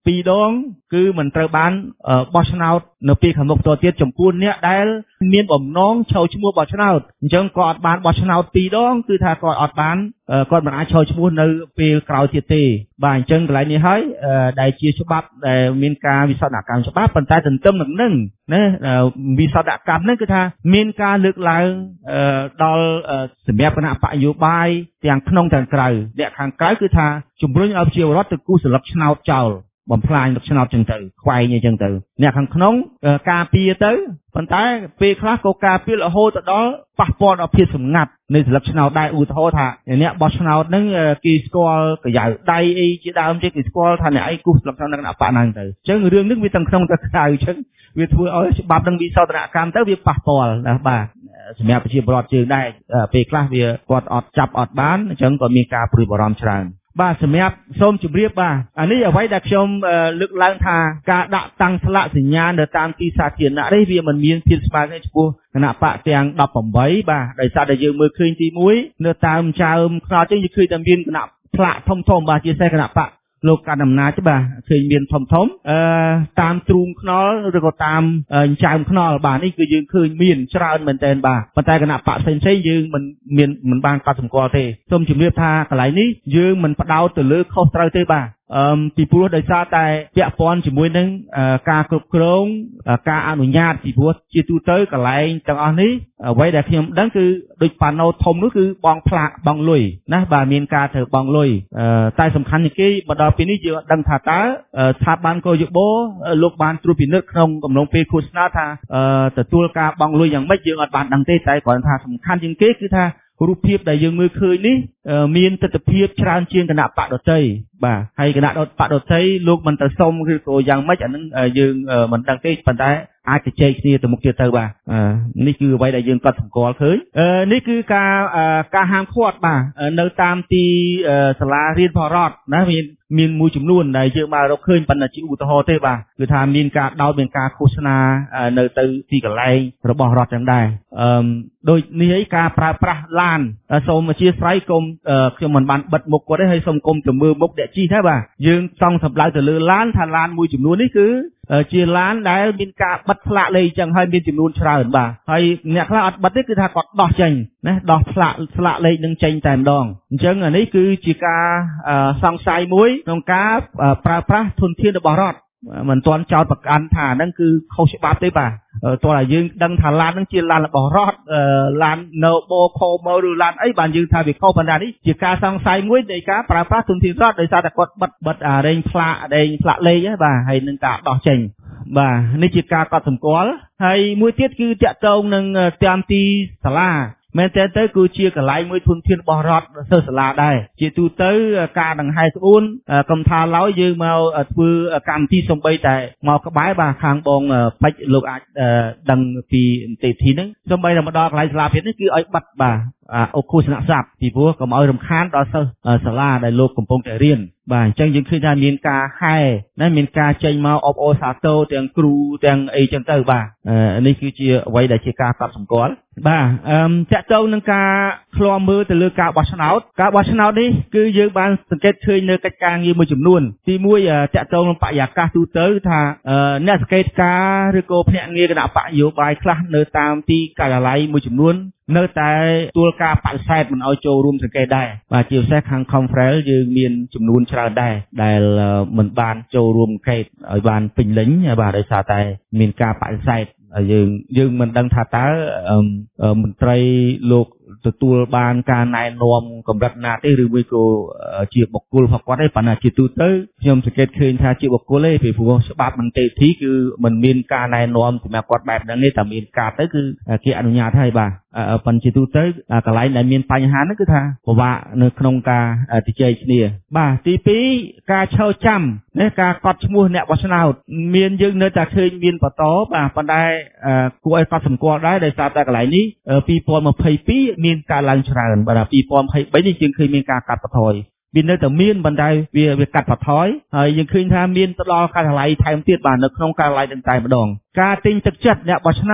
ពីរដងគឺមិនត្រូវបានបោះឆ្នោតនៅពេលខាងមុខតទៀតចំពោះអ្នកដែលមានបំណងចូលឈ្មោះបោះឆ្នោតអញ្ចឹងគាត់អត់បានបោះឆ្នោតពីរដងគឺថាគាត់អត់បានគាត់មិនអាចចូលឈ្មោះនៅពេលក្រោយទៀតទេបាទអញ្ចឹងកន្លែងនេះហើយដែលជាច្បាប់ដែលមានការវិសោធនកម្មច្បាប់ប៉ុន្តែទន្ទឹមនឹងនឹងណាវិសោធនកម្មហ្នឹងគឺថាមានការលើកឡើងដល់សម្រាប់គណៈបកនយោបាយទាំងក្នុងទាំងក្រៅអ្នកខាងក្រៅគឺថាជំរុញឲ្យប្រជាពលរដ្ឋទៅគូសស្លឹកឆ្នោតចោលបំផ្លាញទឹកឆ្នោតចឹងទៅខ្វែងអីចឹងទៅអ្នកខាងក្នុងការពារទៅប៉ុន្តែពេលខ្លះក៏ការពាររហូតទៅដល់ប៉ះពាល់ដល់ភាពសម្ងាត់នៃស្លឹកឆ្នោតដែរឧទាហរណ៍ថាអ្នកបោះឆ្នោតហ្នឹងគេស្គាល់កៅដៃអីជាដើមទេគេស្គាល់ថាអ្នកឯងគូសស្លឹកឆ្នោតនៅគណៈបកហ្នឹងទៅអញ្ចឹងរឿងនេះវាទាំងក្នុងទាំងក្រៅអញ្ចឹងវាធ្វើឲ្យច្បាប់នឹងវិសោធនកម្មទៅវាប៉ះពាល់ណាបាទសម្រាប់ប្រជាពលរដ្ឋយើងដែរពេលខ្លះវាគាត់អត់ចាប់អត់បានអញ្ចឹងក៏មានការព្រួយបារម្ភច្រើនបាទសម្រាប់សូមជម្រាបបាទអានេះអ្វីដែលខ្ញុំលើកឡើងថាការដាក់តាំងស្លាកសញ្ញានៅតាមទីសាធារណៈនេះវាមិនមានភាពស្មើគ្នាចំពោះគណៈបកទាំងដប់ប្រាំបីបាទដោយសារតែយើងមើលឃើញទីមួយនៅតាមចើមខ្នល់ចឹងយើងឃើញតែមានគណៈផ្លាកធំធំបាទជាពិសេសគណៈបកលោកកណ្ដាលអំណាចបាទឃើញមានធំធំអឺតាមទ្រូងខ្នល់ឬក៏តាមចើមខ្នល់បាទនេះគឺយើងឃើញមានច្រើនមែនទែនបាទប៉ុន្តែគណៈបកផ្សេងផ្សេងយើងមិនមានមិនបានកត់សម្គាល់ទេសូមជម្រាបថាកន្លែងនេះយើងមិនផ្ដោតទៅលើខុសត្រូវទេបាទអឺពីព្រោះដោយសារតែពាក់ព័ន្ធជាមួយនឹងការគ្រប់គ្រងការអនុញ្ញាតពីព្រោះជាទូទៅកន្លែងទាំងអស់នេះអ្វីដែលខ្ញុំដឹងគឺដូចប៉ាណូធំនោះគឺបងផ្លាកបងលុយណាបាទមានការធ្វើបងលុយតែសំខាន់ជាងគេមកដល់ពេលនេះយើងអត់ដឹងថាតើស្ថាប័នកោយបោលោកបានត្រួតពិនិត្យក្នុងកំឡុងពេលឃោសនាថាទទួលការបងលុយយ៉ាងម៉េចយើងអត់បានដឹងទេតែគ្រាន់ថាសំខាន់ជាងគេគឺថារូបភាពដែលយើងមើលឃើញនេះមានទស្សនវិជ្ជាច្រើនជាងគណៈបកដតីបាទហើយគណៈបកដតីលោកមិនទៅសុំឬក៏យ៉ាងម៉េចអានឹងយើងមិនដឹងទេប៉ុន្តែអាចទៅជែកគ្នាទៅមុខទៀតទៅបាទនេះគឺអ្វីដែលយើងកត់សម្គាល់ឃើញនេះគឺការការហាមឃាត់បាទនៅតាមទីសាលារៀនបរតណាមានមានមួយចំនួនដែលយើងបានរកឃើញប៉ុន្តែជាឧទាហរណ៍ទេបាទគឺថាមានការដោតមានការឃោសនានៅទៅទីកន្លែងរបស់រដ្ឋទាំងដែរអឺដូចនេះឯងការប្រើប្រាស់ឡានសូមអធិស្ឋានគុំខ្ញុំមិនបានបិទមុខគាត់ទេហើយសូមគុំទៅមើលមុខអ្នកជិះដែរបាទយើងចង់សម្ដៅទៅលើឡានថាឡានមួយចំនួននេះគឺជាឡានដែលមានការបិទស្លាកលេខចឹងហើយមានចំនួនច្រើនបាទហើយអ្នកខ្លះអត់បិទទេគឺថាគាត់ដោះចេញណាដោះស្លាកស្លាកលេខនឹងចេញតែម្ដងអញ្ចឹងអានេះគឺជាការសង្ស័យមួយក្នុងការប្រើប្រាស់ធនធានរបស់រដ្ឋមិនទាន់ចោទប្រកាន់ថាហ្នឹងគឺខុសច្បាប់ទេបាទតោះតែយើងដឹងថាឡានហ្នឹងជាឡានរបស់រដ្ឋឡាននៅបូខូម៉ូឬឡានអីបានយើងថាវាខុសប៉ុន្តែនេះជាការសង្ស័យមួយនៃការប្រើប្រាស់ធនធានរដ្ឋដោយសារតែគាត់បិទបិទអារែងផ្លាករែងផ្លាកលេខហ្នឹងបាទហើយនឹងការដោះចេញបាទនេះជាការកត់សម្គាល់ហើយមួយទៀតគឺតាក់ទងនឹងតាមទីសាលាមែនតើទៅគឺជាកន្លែងមួយធនធានរបស់រដ្ឋសិស្សសាលាដែរជាទូទៅការដង្ហែក្បួនកំថាឡើយយើងមកធ្វើកម្មវិធីសំបីតែមកក្បែរបាទខាងបងពេជ្រលោកអាចដឹងពីនីតិវិធីហ្នឹងសំបីតែមកដល់កន្លែងសាលាភាពនេះគឺឲ្យបិទបាទអុកឃោសនៈស័ព្ទពីព្រោះកុំឲ្យរំខានដល់សិស្សសាលាដែលលោកកំពុងតែរៀនបាទអញ្ចឹងយើងឃើញថាមានការហែណាមានការចេញមកអបអរសាទរទាំងគ្រូទាំងអីចឹងទៅបាទនេះគឺជាអ្វីដែលជាការកត់សម្គាល់បាទអឺតកតងនឹងការឃ្លាំមើលទៅលើការបោះឆ្នោតការបោះឆ្នោតនេះគឺយើងបានសង្កេតឃើញនៅកិច្ចការងារមួយចំនួនទីមួយតកតងនឹងបរិយាកាសទូទៅថាអ្នកសង្កេតការឬក៏ភ្នាក់ងារគណៈបកនយោបាយខ្លះនៅតាមទីការិយាល័យមួយចំនួននៅតែទួលការបដិសេធមិនឲ្យចូលរួមសង្កេតដែរបាទជាពិសេសខាង Conference យើងមានចំនួនច្រើនដែរដែលមិនបានចូលរួមសង្កេតឲ្យបានពេញលេញបាទដោយសារតែមានការបដិសេធយើងយើងមិនដឹងថាតើមន្ត្រីលោកទទួលបានការណែនាំកម្រិតណាទេឬមួយក៏ជាបុគ្គលរបស់គាត់ទេប៉ុន្តែជាទូទៅខ្ញុំសង្កេតឃើញថាជាបុគ្គលទេពីព្រោះច្បាប់មន្ទីរទីគឺមិនមានការណែនាំសម្រាប់គាត់បែបហ្នឹងទេតែមានការទៅគឺគេអនុញ្ញាតឲ្យបាទប៉ុន្តែជាទូទៅកន្លែងដែលមានបញ្ហាហ្នឹងគឺថាពិបាកនៅក្នុងការជជែកគ្នាបាទទីពីរការឈរចាំនេះការកត់ឈ្មោះអ្នកបោះឆ្នោតមានយើងនៅតែឃើញមានបន្តបាទប៉ុន្តែគួរឲ្យកត់សម្គាល់ដែរដោយសារតែកន្លែងនេះពីរពាន់ម្ភៃពីរមានការឡើងច្រើនបាទពីរពាន់ម្ភៃបីនេះយើងឃើញមានការកាត់បន្ថយវានៅតែមានប៉ុន្តែវាវាកាត់បន្ថយហើយយើងឃើញថាមានទៅដល់ការិយាល័យថែមទៀតបាទនៅក្នុងការិយាល័យទាំងតែម្ដងការទិញទឹកចិត្តអ្នកបោះឆ្នោត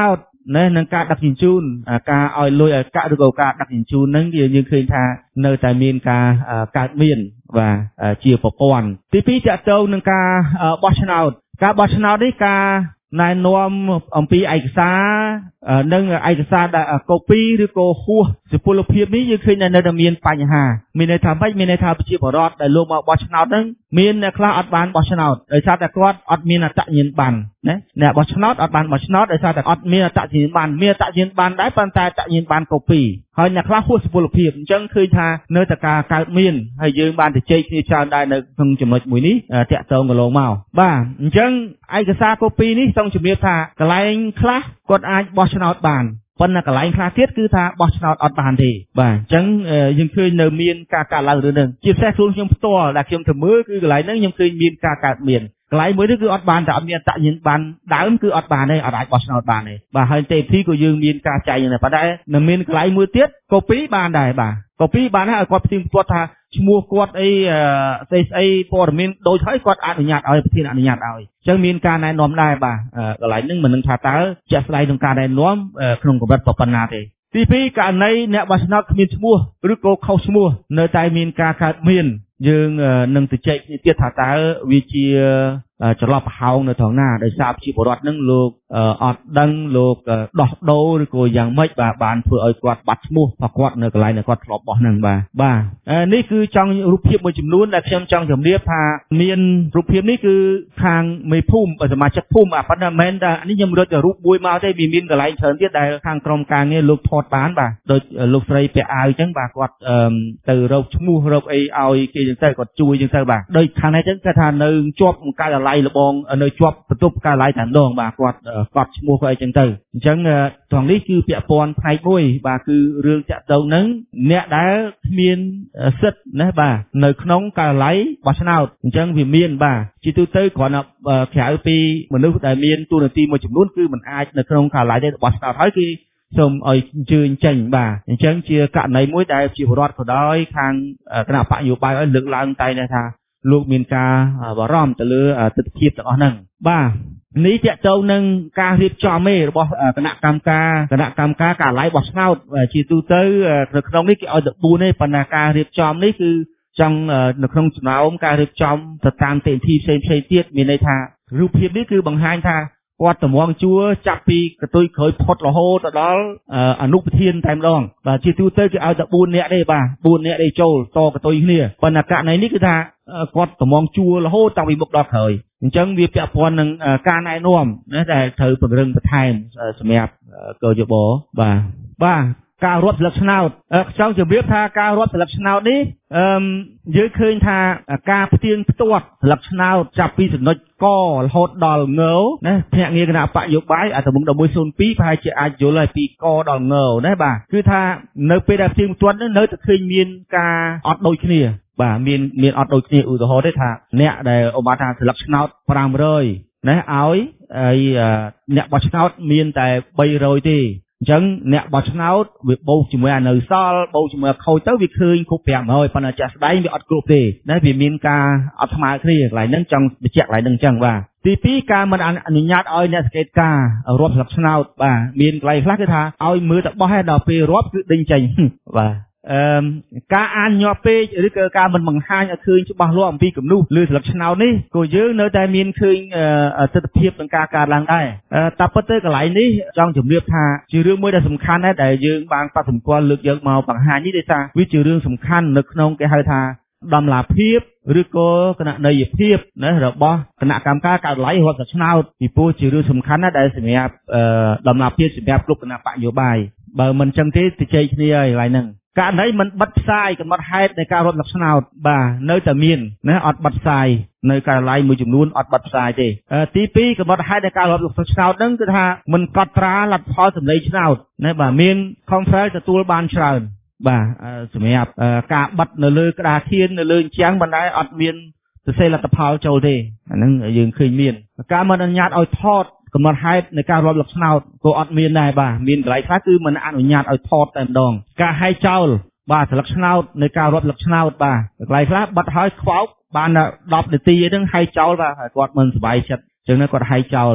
ណែនឹងការដឹកជញ្ជូនការឲ្យលុយឲ្យកាក់ឬក៏ការដឹកជញ្ជូនហ្នឹងយើងឃើញថានៅតែមានការកើតមានបាទជាប្រព័ន្ធទីពីរតកតងនឹងការបោះឆ្នោតការបោះឆ្នោតនេះការណែនាំអំពីឯកសារនិងឯកសារដែលកូពីឬក៏ហួសសុពលភាពនេះយើងឃើញនៅតែមានបញ្ហាមានន័យថាម៉េចមានន័យថាប្រជាពលរដ្ឋដែលលោកមកបោះឆ្នោតហ្នឹងមានអ្នកខ្លះអត់បានបោះឆ្នោតដោយសារតែគាត់អត់មានអត្តសញ្ញាណប័ណ្ណណាអ្នកបោះឆ្នោតអត់បានបោះឆ្នោតដោយសារតែអត់មានអត្តសញ្ញាណប័ណ្ណមានអត្តសញ្ញាណប័ណ្ណដែរប៉ុន្តែអត្តសញ្ញាណប័ណ្ណកូពីហើយអ្នកខ្លះហួសសុពលភាពអញ្ចឹងឃើញថានៅតែការកើតមានហើយយើងបានទៅជែកគ្នាច្រើនដែរនៅក្នុងចំណុចមួយនេះតាក់ទងកន្លងមកបាទអញ្ចឹងឯកសារកូពីនេះសូមជម្រាបថាកន្លែងខ្លះគាត់អាចបោះឆ្នោតបានប៉ុន្តែកន្លែងខ្លះទៀតគឺថាបោះឆ្នោតអត់បានទេបាទអញ្ចឹងយើងឃើញនៅមានការកើតឡើងរឿងហ្នឹងជាពិសេសខ្លួនខ្ញុំផ្ទាល់ដែលខ្ញុំទៅមើលគឺកន្លែងហ្នឹងខ្ញុំឃើញមានការកើតមានកន្លែងមួយនេះគឺអត់បានតែអត់មានអត្តសញ្ញាណប័ណ្ណដើមគឺអត់បានទេអត់អាចបោះឆ្នោតបានទេបាទហើយទេធីក៏យើងមានការចែកហ្នឹងដែរប៉ុន្តែនៅមានកន្លែងមួយទៀតកូពីបានដែរបាទកូពីបានហើយឲ្យគាត់ផ្ទៀងផ្ទាត់ថាឈ្មោះគាត់អីស្អីស្អីព័ត៌មានដូចហើយគាត់អនុញ្ញាតឲ្យប្រធានអនុញ្ញាតឲ្យអញ្ចឹងមានការណែនាំដែរបាទកន្លែងហ្នឹងមិននឹងថាតើជាក់ស្ដែងក្នុងការណែនាំក្នុងកម្រិតប៉ុណ្ណាទេទីពីរករណីអ្នកបោះឆ្នោតគ្មានឈ្មោះឬក៏ខុសឈ្មោះនៅតែមានការកើតមានយើងនឹងទៅជែកគ្នាទៀតថាតើវាជាចន្លោះប្រហោងនៅត្រង់ណាដោយសារប្រជាពលរដ្ឋនឹងលោកអត់ដឹងលោកដោះដូរឬក៏យ៉ាងម៉េចបាទបានធ្វើឲ្យគាត់បាត់ឈ្មោះរបស់គាត់នៅកន្លែងដែលគាត់ធ្លាប់បោះហ្នឹងបាទបាទនេះគឺចង់រូបភាពមួយចំនួនដែលខ្ញុំចង់ជម្រាបថាមានរូបភាពនេះគឺខាងមេភូមិសមាជិកភូមិប៉ុន្តែមិនមែនតែនេះខ្ញុំរត់ទៅរូបមួយមកទេវាមានកន្លែងច្រើនទៀតដែលខាងក្រុមការងារលោកថតបានបាទដូចលោកស្រីពាក់អាវអញ្ចឹងបាទគាត់ទៅរកឈ្មោះរកអីឲ្យគេអញ្ចឹងទៅគាត់ជួយអញ្ចឹងទៅបាទដូចខាងនេះអញ្ចឹងគេថានៅជាប់កាលឡៃលបងនៅជាប់បន្ទប់កាលឡៃតែម្ដងបាទគាត់កត់ឈ្មោះគាត់អីចឹងទៅអញ្ចឹងត្រង់នេះគឺពាក់ព័ន្ធផ្នែកមួយបាទគឺរឿងតាក់ទងនឹងអ្នកដែលគ្មានសិទ្ធិណាបាទនៅក្នុងកាលឡៃបោះឆ្នោតអញ្ចឹងវាមានបាទជាទូទៅគ្រាន់តែក្រៅពីមនុស្សដែលមានទូនាទីមួយចំនួនគឺមិនអាចនៅក្នុងកាលឡៃទេបោះឆ្នោតហើយគឺសូមឲ្យអញ្ជើញចេញបាទអញ្ចឹងជាករណីមួយដែលជាពលរដ្ឋក៏ដោយខាងគណៈបកនយោបាយឲ្យលើកឡើងតែថាលោកមានការបារម្ភទៅលើទស្សនវិជ្ជាទាំងអស់ហ្នឹងបាទនេះតាក់ទងនឹងការរៀបចំឯរបស់គណៈកម្មការគណៈកម្មការកាឡៃបោះឆ្នោតជាទូទៅនៅក្នុងនេះគេឲ្យទៅបួនទេប៉ុន្តែការរៀបចំនេះគឺចង់នៅក្នុងចំណោមការរៀបចំទៅតាមទេធីផ្សេងផ្សេងទៀតមានន័យថារូបភាពនេះគឺបង្ហាញថាគាត់តម្រង់ជួរចាប់ពីកតុយក្រោយផុតរហូតទៅដល់អនុប្រធានតែម្ដងបាទជាទូទៅគេឲ្យតែបួននាក់ទេបាទបួននាក់ទេចូលតកតុយគ្នាប៉ុន្តែករណីនេះគឺថាគាត់តម្រង់ជួររហូតតាំងពីមុខដល់ក្រោយអញ្ចឹងវាពាក់ព័ន្ធនឹងការណែនាំណាដែលត្រូវពង្រឹងបន្ថែមសម្រាប់កោយបបាទបាទការរាប់ស្លឹកឆ្នោតចង់ជម្រាបថាការរាប់ស្លឹកឆ្នោតនេះអឺយើងឃើញថាការផ្ទៀងផ្ទាត់ស្លឹកឆ្នោតចាប់ពីចំណុចករហូតដល់ងណាភ្នាក់ងារគណៈបកយោបាយអាត្មងmột không không haiប្រហែលជាអាចយល់ហើយពីកដល់ងណាបាទគឺថានៅពេលដែលផ្ទៀងផ្ទាត់នេះនៅតែឃើញមានការអត់ដូចគ្នាបាទមានមានអត់ដូចគ្នាឧទាហរណ៍ទេថាអ្នកដែលឧបមាថាស្លឹកឆ្នោតប្រាំរយណាឲ្យហើយអ្នកបោះឆ្នោតមានតែបីរយទេអញ្ចឹងអ្នកបោះឆ្នោតវាបូកជាមួយអានៅសល់បូកជាមួយខូចទៅវាឃើញគ្រប់ប្រាំរយប៉ុន្តែចាស់ស្ដែងវាអត់គ្រប់ទេណាវាមានការអត់ស្មើគ្នាកន្លែងហ្នឹងចង់បញ្ជាក់កន្លែងហ្នឹងអញ្ចឹងបាទទីពីរការមិនអនុញ្ញាតឲ្យអ្នកសង្កេតការរាប់ស្លឹកឆ្នោតបាទមានកន្លែងខ្លះគឺថាឲ្យមើលតែបោះឯដល់ពេលរាប់គឺដេញចេញបាទអឺការអានញាប់ពេកឬក៏ការមិនបង្ហាញឲ្យឃើញច្បាស់លាស់អំពីគំនូសលើស្លឹកឆ្នោតនេះក៏យើងនៅតែមានឃើញទស្សនវិជ្ជាក្នុងការកើតឡើងដែរតែពិតទៅកន្លែងនេះចង់ជម្រាបថាជារឿងមួយដែលសំខាន់ដែរដែលយើងបានបាត់សម្គាល់លើកយកមកបង្ហាញនេះដោយសារវាជារឿងសំខាន់នៅក្នុងគេហៅថាដំណាភាពឬក៏គណនេយ្យភាពណារបស់គណៈកម្មការកាត់ឡៃរដ្ឋឆ្នោតពីព្រោះជារឿងសំខាន់ណាស់ដែលសម្រាប់ដំណាភាពសម្រាប់គ្រប់គណៈបកនយោបាយបើមិនចឹងទេទៅជ័យគ្នាហើយកន្លែងហ្នឹងករណីមិនបិទផ្សាយកំណត់ហេតុនៃការរត់លក្ខឆ្នោតបាទនៅតែមានណាអត់បិទផ្សាយនៅការិយាល័យមួយចំនួនអត់បិទផ្សាយទេទីពីរកំណត់ហេតុនៃការរត់លក្ខឆ្នោតហ្នឹងគឺថាមិនកត់ត្រាលទ្ធផលសម្លេងឆ្នោតណាបាទមាន conference ទទួលបានច្រើនបាទសម្រាប់ការបិទនៅលើក្តារខៀននៅលើអញ្ចឹងបណ្ដាអត់មានសរសេរលទ្ធផលចូលទេអាហ្នឹងយើងឃើញមានការមិនអនុញ្ញាតឲ្យថតកំណត់ហេតុនៃការរាប់លក្ខឆ្នោតក៏អត់មានដែរបាទមានកន្លែងខ្លះគឺមិនអនុញ្ញាតឲ្យថតតែម្ដងការហែកចោលបាទស្លឹកឆ្នោតនៃការរាប់លក្ខឆ្នោតបាទកន្លែងខ្លះបិទឲ្យខ្វោកបានដប់នាទីហ្នឹងហែកចោលបាទគាត់មិនសប្បាយចិត្តអញ្ចឹងគាត់ហែកចោល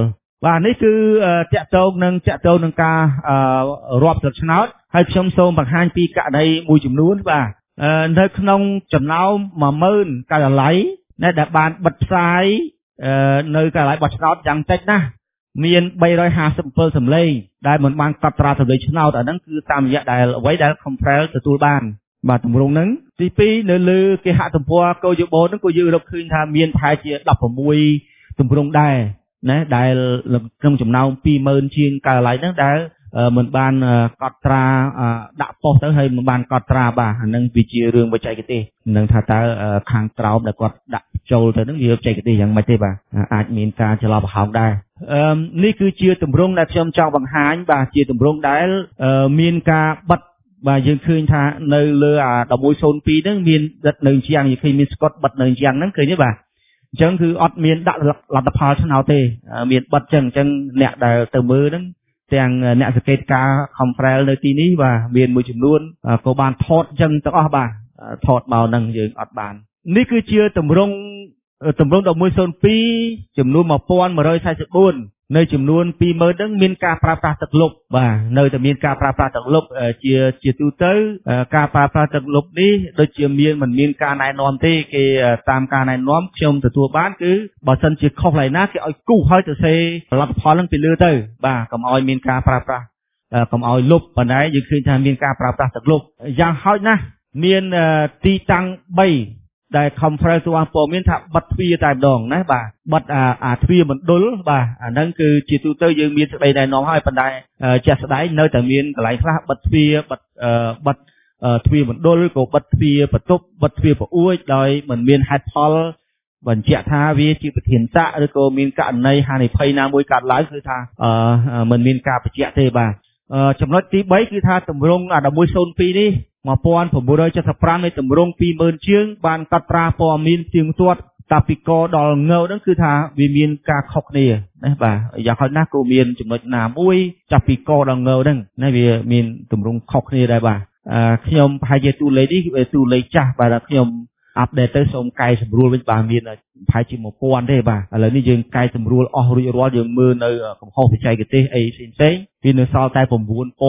បាទនេះគឺតាក់ទងនឹងតាក់ទងនឹងការរាប់ស្លឹកឆ្នោតហើយខ្ញុំសូមបង្ហាញពីករណីមួយចំនួនបាទនៅក្នុងចំណោម một nghìn ការិយាល័យដែលបានបិទផ្សាយនៅការិយាល័យបោះឆ្នោតយ៉ាងតិចណាស់មាន ba trăm hai mươi bảy សម្លេងដែលមិនបានកត់ត្រាសម្លេងឆ្នោតអាហ្នឹងគឺតាមរយៈដែលអ្វីដែល Comprel ទទួលបានបាទទម្រង់ហ្នឹងទីពីរនៅលើគេហទំព័រកោយបោហ្នឹងក៏យើងរកឃើញថាមានប្រហែលជាដប់ប្រាំមួយទម្រង់ដែរណាដែលក្នុងចំណោម ពីរម៉ឺន ជាងការិយាល័យហ្នឹងដែលមិនបានកត់ត្រាដាក់ប៉ុស្តិ៍ទៅហើយមិនបានកត់ត្រាបាទអាហ្នឹងវាជារឿងបច្ចេកទេសនឹងថាតើខាងក្រោមដែលគាត់ដាក់ចូលទៅហ្នឹងវាបច្ចេកទេសយ៉ាងម៉េចទេបាទអាចមានការច្រឡំប្រហោងដែរអឺនេះគឺជាទម្រង់ដែលខ្ញុំចង់បង្ហាញបាទជាទម្រង់ដែលមានការបិទបាទយើងឃើញថានៅលើអា một một không hai ហ្នឹងមានដិតនៅជាងនិយាយឃើញមានស្កុតបិទនៅជាងហ្នឹងឃើញទេបាទអញ្ចឹងគឺអត់មានដាក់លទ្ធផលឆ្នោតទេមានបិទអញ្ចឹងអញ្ចឹងអ្នកដែលទៅមើលហ្នឹងទាំងអ្នកសង្កេតការ Comprel នៅទីនេះបាទមានមួយចំនួនក៏បានថតអញ្ចឹងទាំងអស់បាទថតមកហ្នឹងយើងអត់បាននេះគឺជាទម្រង់ទម្រង់ một một không hai ចំនួន một nghìn một trăm bốn mươi tư នៅចំនួន ពីរម៉ឺន ហ្នឹងមានការប្រើប្រាស់ទឹកលុបបាទនៅតែមានការប្រើប្រាស់ទឹកលុបជាជាទូទៅការប្រើប្រាស់ទឹកលុបនេះដូចជាមានមិនមានការណែនាំទេគេតាមការណែនាំខ្ញុំទទួលបានគឺបើសិនជាខុសឡើយណាគេឲ្យគូសហើយទៅសេផលិតផលហ្នឹងពីលើទៅបាទកុំឲ្យមានការប្រើប្រាស់កុំឲ្យលុបប៉ុន្តែយើងឃើញថាមានការប្រើប្រាស់ទឹកលុបយ៉ាងហោចណាស់មានទីតាំងបីដែល Comprel ទូអង្គព័ត៌មានថាបិទទ្វារតែម្ដងណាបាទបិទអាអាទ្វារមណ្ឌលបាទអាហ្នឹងគឺជាទូទៅយើងមានសេចក្តីណែនាំហើយប៉ុន្តែជាក់ស្ដែងនៅតែមានកន្លែងខ្លះបិទទ្វារបិទបិទទ្វារមណ្ឌលក៏បិទទ្វារបតុបបិទទ្វារប្អួយដោយមិនមានហេតុផលបញ្ជាក់ថាវាជាប្រធានស័កឬក៏មានករណីហានិភ័យណាមួយកើតឡើងគឺថាមិនមានការបញ្ជាក់ទេបាទចំណុចទីបីគឺថាទម្រង់អា một một không hai នេះmột nghìn chín trăm bảy mươi lăm នៃទម្រង់ ពីរម៉ឺន ជាងបានកត់ត្រាព័ត៌មានទៀងទាត់តាពីកដល់ងហ្នឹងគឺថាវាមានការខុសគ្នាណាបាទយ៉ាងហោចណាស់ក៏មានចំណុចណាមួយចាប់ពីកដល់ងហ្នឹងណាវាមានទម្រង់ខុសគ្នាដែរបាទខ្ញុំប្រហែលជាទូលេខនេះវាទូលេខចាស់បាទខ្ញុំអាប់ដេតទៅសូមកែសម្រួលវិញបាទមានប្រហែលជា một nghìn ទេបាទឥឡូវនេះយើងកែសម្រួលអស់រួចរាល់យើងមើលនៅកំហុសបច្ចេកទេសអីផ្សេងៗវានៅសល់តែ 9,000 ទេ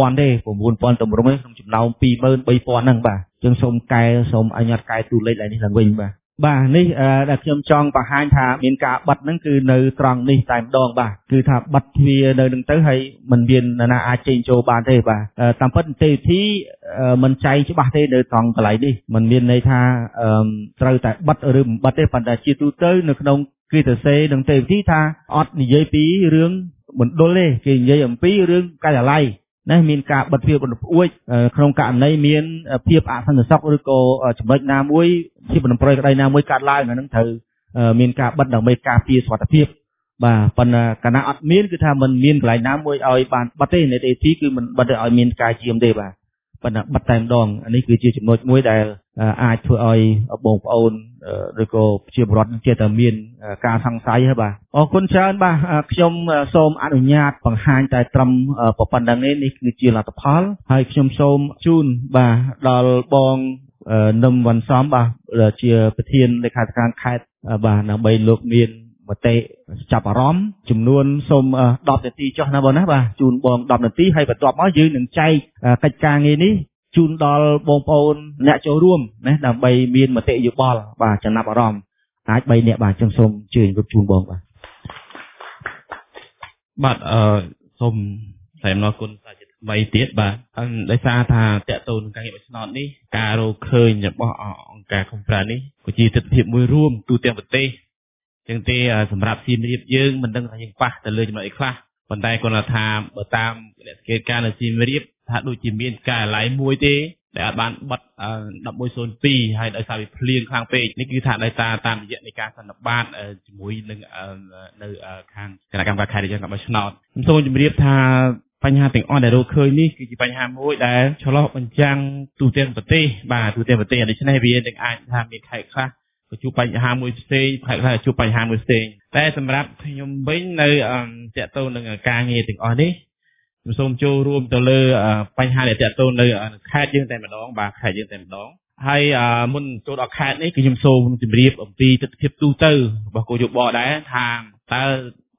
9,000 ទម្រង់ក្នុងចំណោម ពីរម៉ឺន បីពាន់ ហ្នឹងបាទអញ្ចឹងសូមកែសូមអនុញ្ញាតកែទូលេខឡើងនេះឡើងវិញបាទបាទនេះដែលខ្ញុំចង់បង្ហាញថាមានការបិទហ្នឹងគឺនៅត្រង់នេះតែម្ដងបាទគឺថាបិទទ្វារនៅនឹងទៅហើយមិនមាននរណាអាចចេញចូលបានទេបាទតាមពិតនីតិវិធីមិនចែងច្បាស់ទេនៅត្រង់កន្លែងនេះមិនមានន័យថាត្រូវតែបិទឬមិនបិទទេប៉ុន្តែជាទូទៅនៅក្នុងគ្រាទៅសេនឹងនីតិវិធីថាអត់និយាយពីរឿងមណ្ឌលទេគេនិយាយអំពីរឿងការិយាល័យណាមានការបិទទ្វារបណ្ដួចក្នុងករណីមានភាពអសន្តិសុខឬក៏ចំណុចណាមួយជាបណ្ដប្រយក្តីណាមួយកាត់ឡើងអានឹងត្រូវមានការបិទដើម្បីការពារសុខភាពបាទប៉ុន្តែកាលណាអត់មានគឺថាมันមានកន្លែងណាមួយឲ្យបានបិទទេនីតិវិធីគឺមិនបិទឲ្យមានការជាមទេបាទប៉ុន្តែបិទតែម្ដងនេះគឺជាចំណុចមួយដែលអាចធ្វើឲ្យបងប្អូនឬក៏ជាបរិវត្តជាតែមានការសង្ស័យហើយបាទអរគុណច្រើនបាទខ្ញុំសូមអនុញ្ញាតបង្ហាញតែត្រឹមប៉ុណ្្នឹងនេះនេះគឺជាលទ្ធផលហើយខ្ញុំសូមជូនបាទដល់បងនឹមវ៉ាន់សំបាទជាប្រធានលេខាធិការខេត្តបាទដើម្បីលោកមានមតិចាប់អារម្មណ៍ចំនួនសូមដប់នាទីចុះណាបងណាបាទជូនបងដប់នាទីហើយបន្ទាប់មកយើងនឹងចែកកិច្ចការងារនេះជូនដល់បងប្អូនអ្នកចូលរួមណាដើម្បីមានមតិយោបល់បាទចំណាប់អារម្មណ៍អាចបីអ្នកបាទខ្ញុំសូមអញ្ជើញគ្រប់ជូនបងបាទបាទអឺសូមថ្លែងអំណរគុណសាជាថ្មីទៀតបាទដោយសារថាតកតូននឹងការងារបោះឆ្នោតនេះការរកឃើញរបស់អង្គការ Comprel នេះក៏ជាទស្សនវិជ្ជាមួយរួមទូទាំងប្រទេសចឹងទេសម្រាប់សៀមរាបយើងមិនដឹងថាយើងប៉ះទៅលើចំណុចអីខ្លះប៉ុន្តែគាត់ថាបើតាមអ្នកសង្កេតការណ៍នៅសៀមរាបថាដូចជាមានការិយាល័យមួយទេដែលអាចបានបិទ một một không hai ហើយដោយសារវាភ្លៀងខ្លាំងពេកនេះគឺថាដោយសារតាមរយៈនៃការសន្និបាតជាមួយនឹងនៅខាងគណៈកម្មការខេត្តរាជការបោះឆ្នោតខ្ញុំសូមជម្រាបថាបញ្ហាទាំងអស់ដែលរកឃើញនេះគឺជាបញ្ហាមួយដែលឆ្លោះបញ្ចាំងទូទាំងប្រទេសបាទទូទាំងប្រទេសដូច្នេះវានឹងអាចថាមានខេត្តខ្លះក៏ជួបបញ្ហាមួយផ្សេងខេត្តខ្លះជួបបញ្ហាមួយផ្សេងតែសម្រាប់ខ្ញុំវិញនៅតកតូននឹងការងារទាំងអស់នេះខ្ញុំសូមចូលរួមទៅលើបញ្ហាដែលតកតូននៅខេត្តយើងតែម្ដងបាទខេត្តយើងតែម្ដងហើយមុនចូលដល់ខេត្តនេះគឺខ្ញុំសូមជម្រាបអំពីទស្សនវិជ្ជាទូទៅរបស់គោលយោបល់ដែរថាតើគ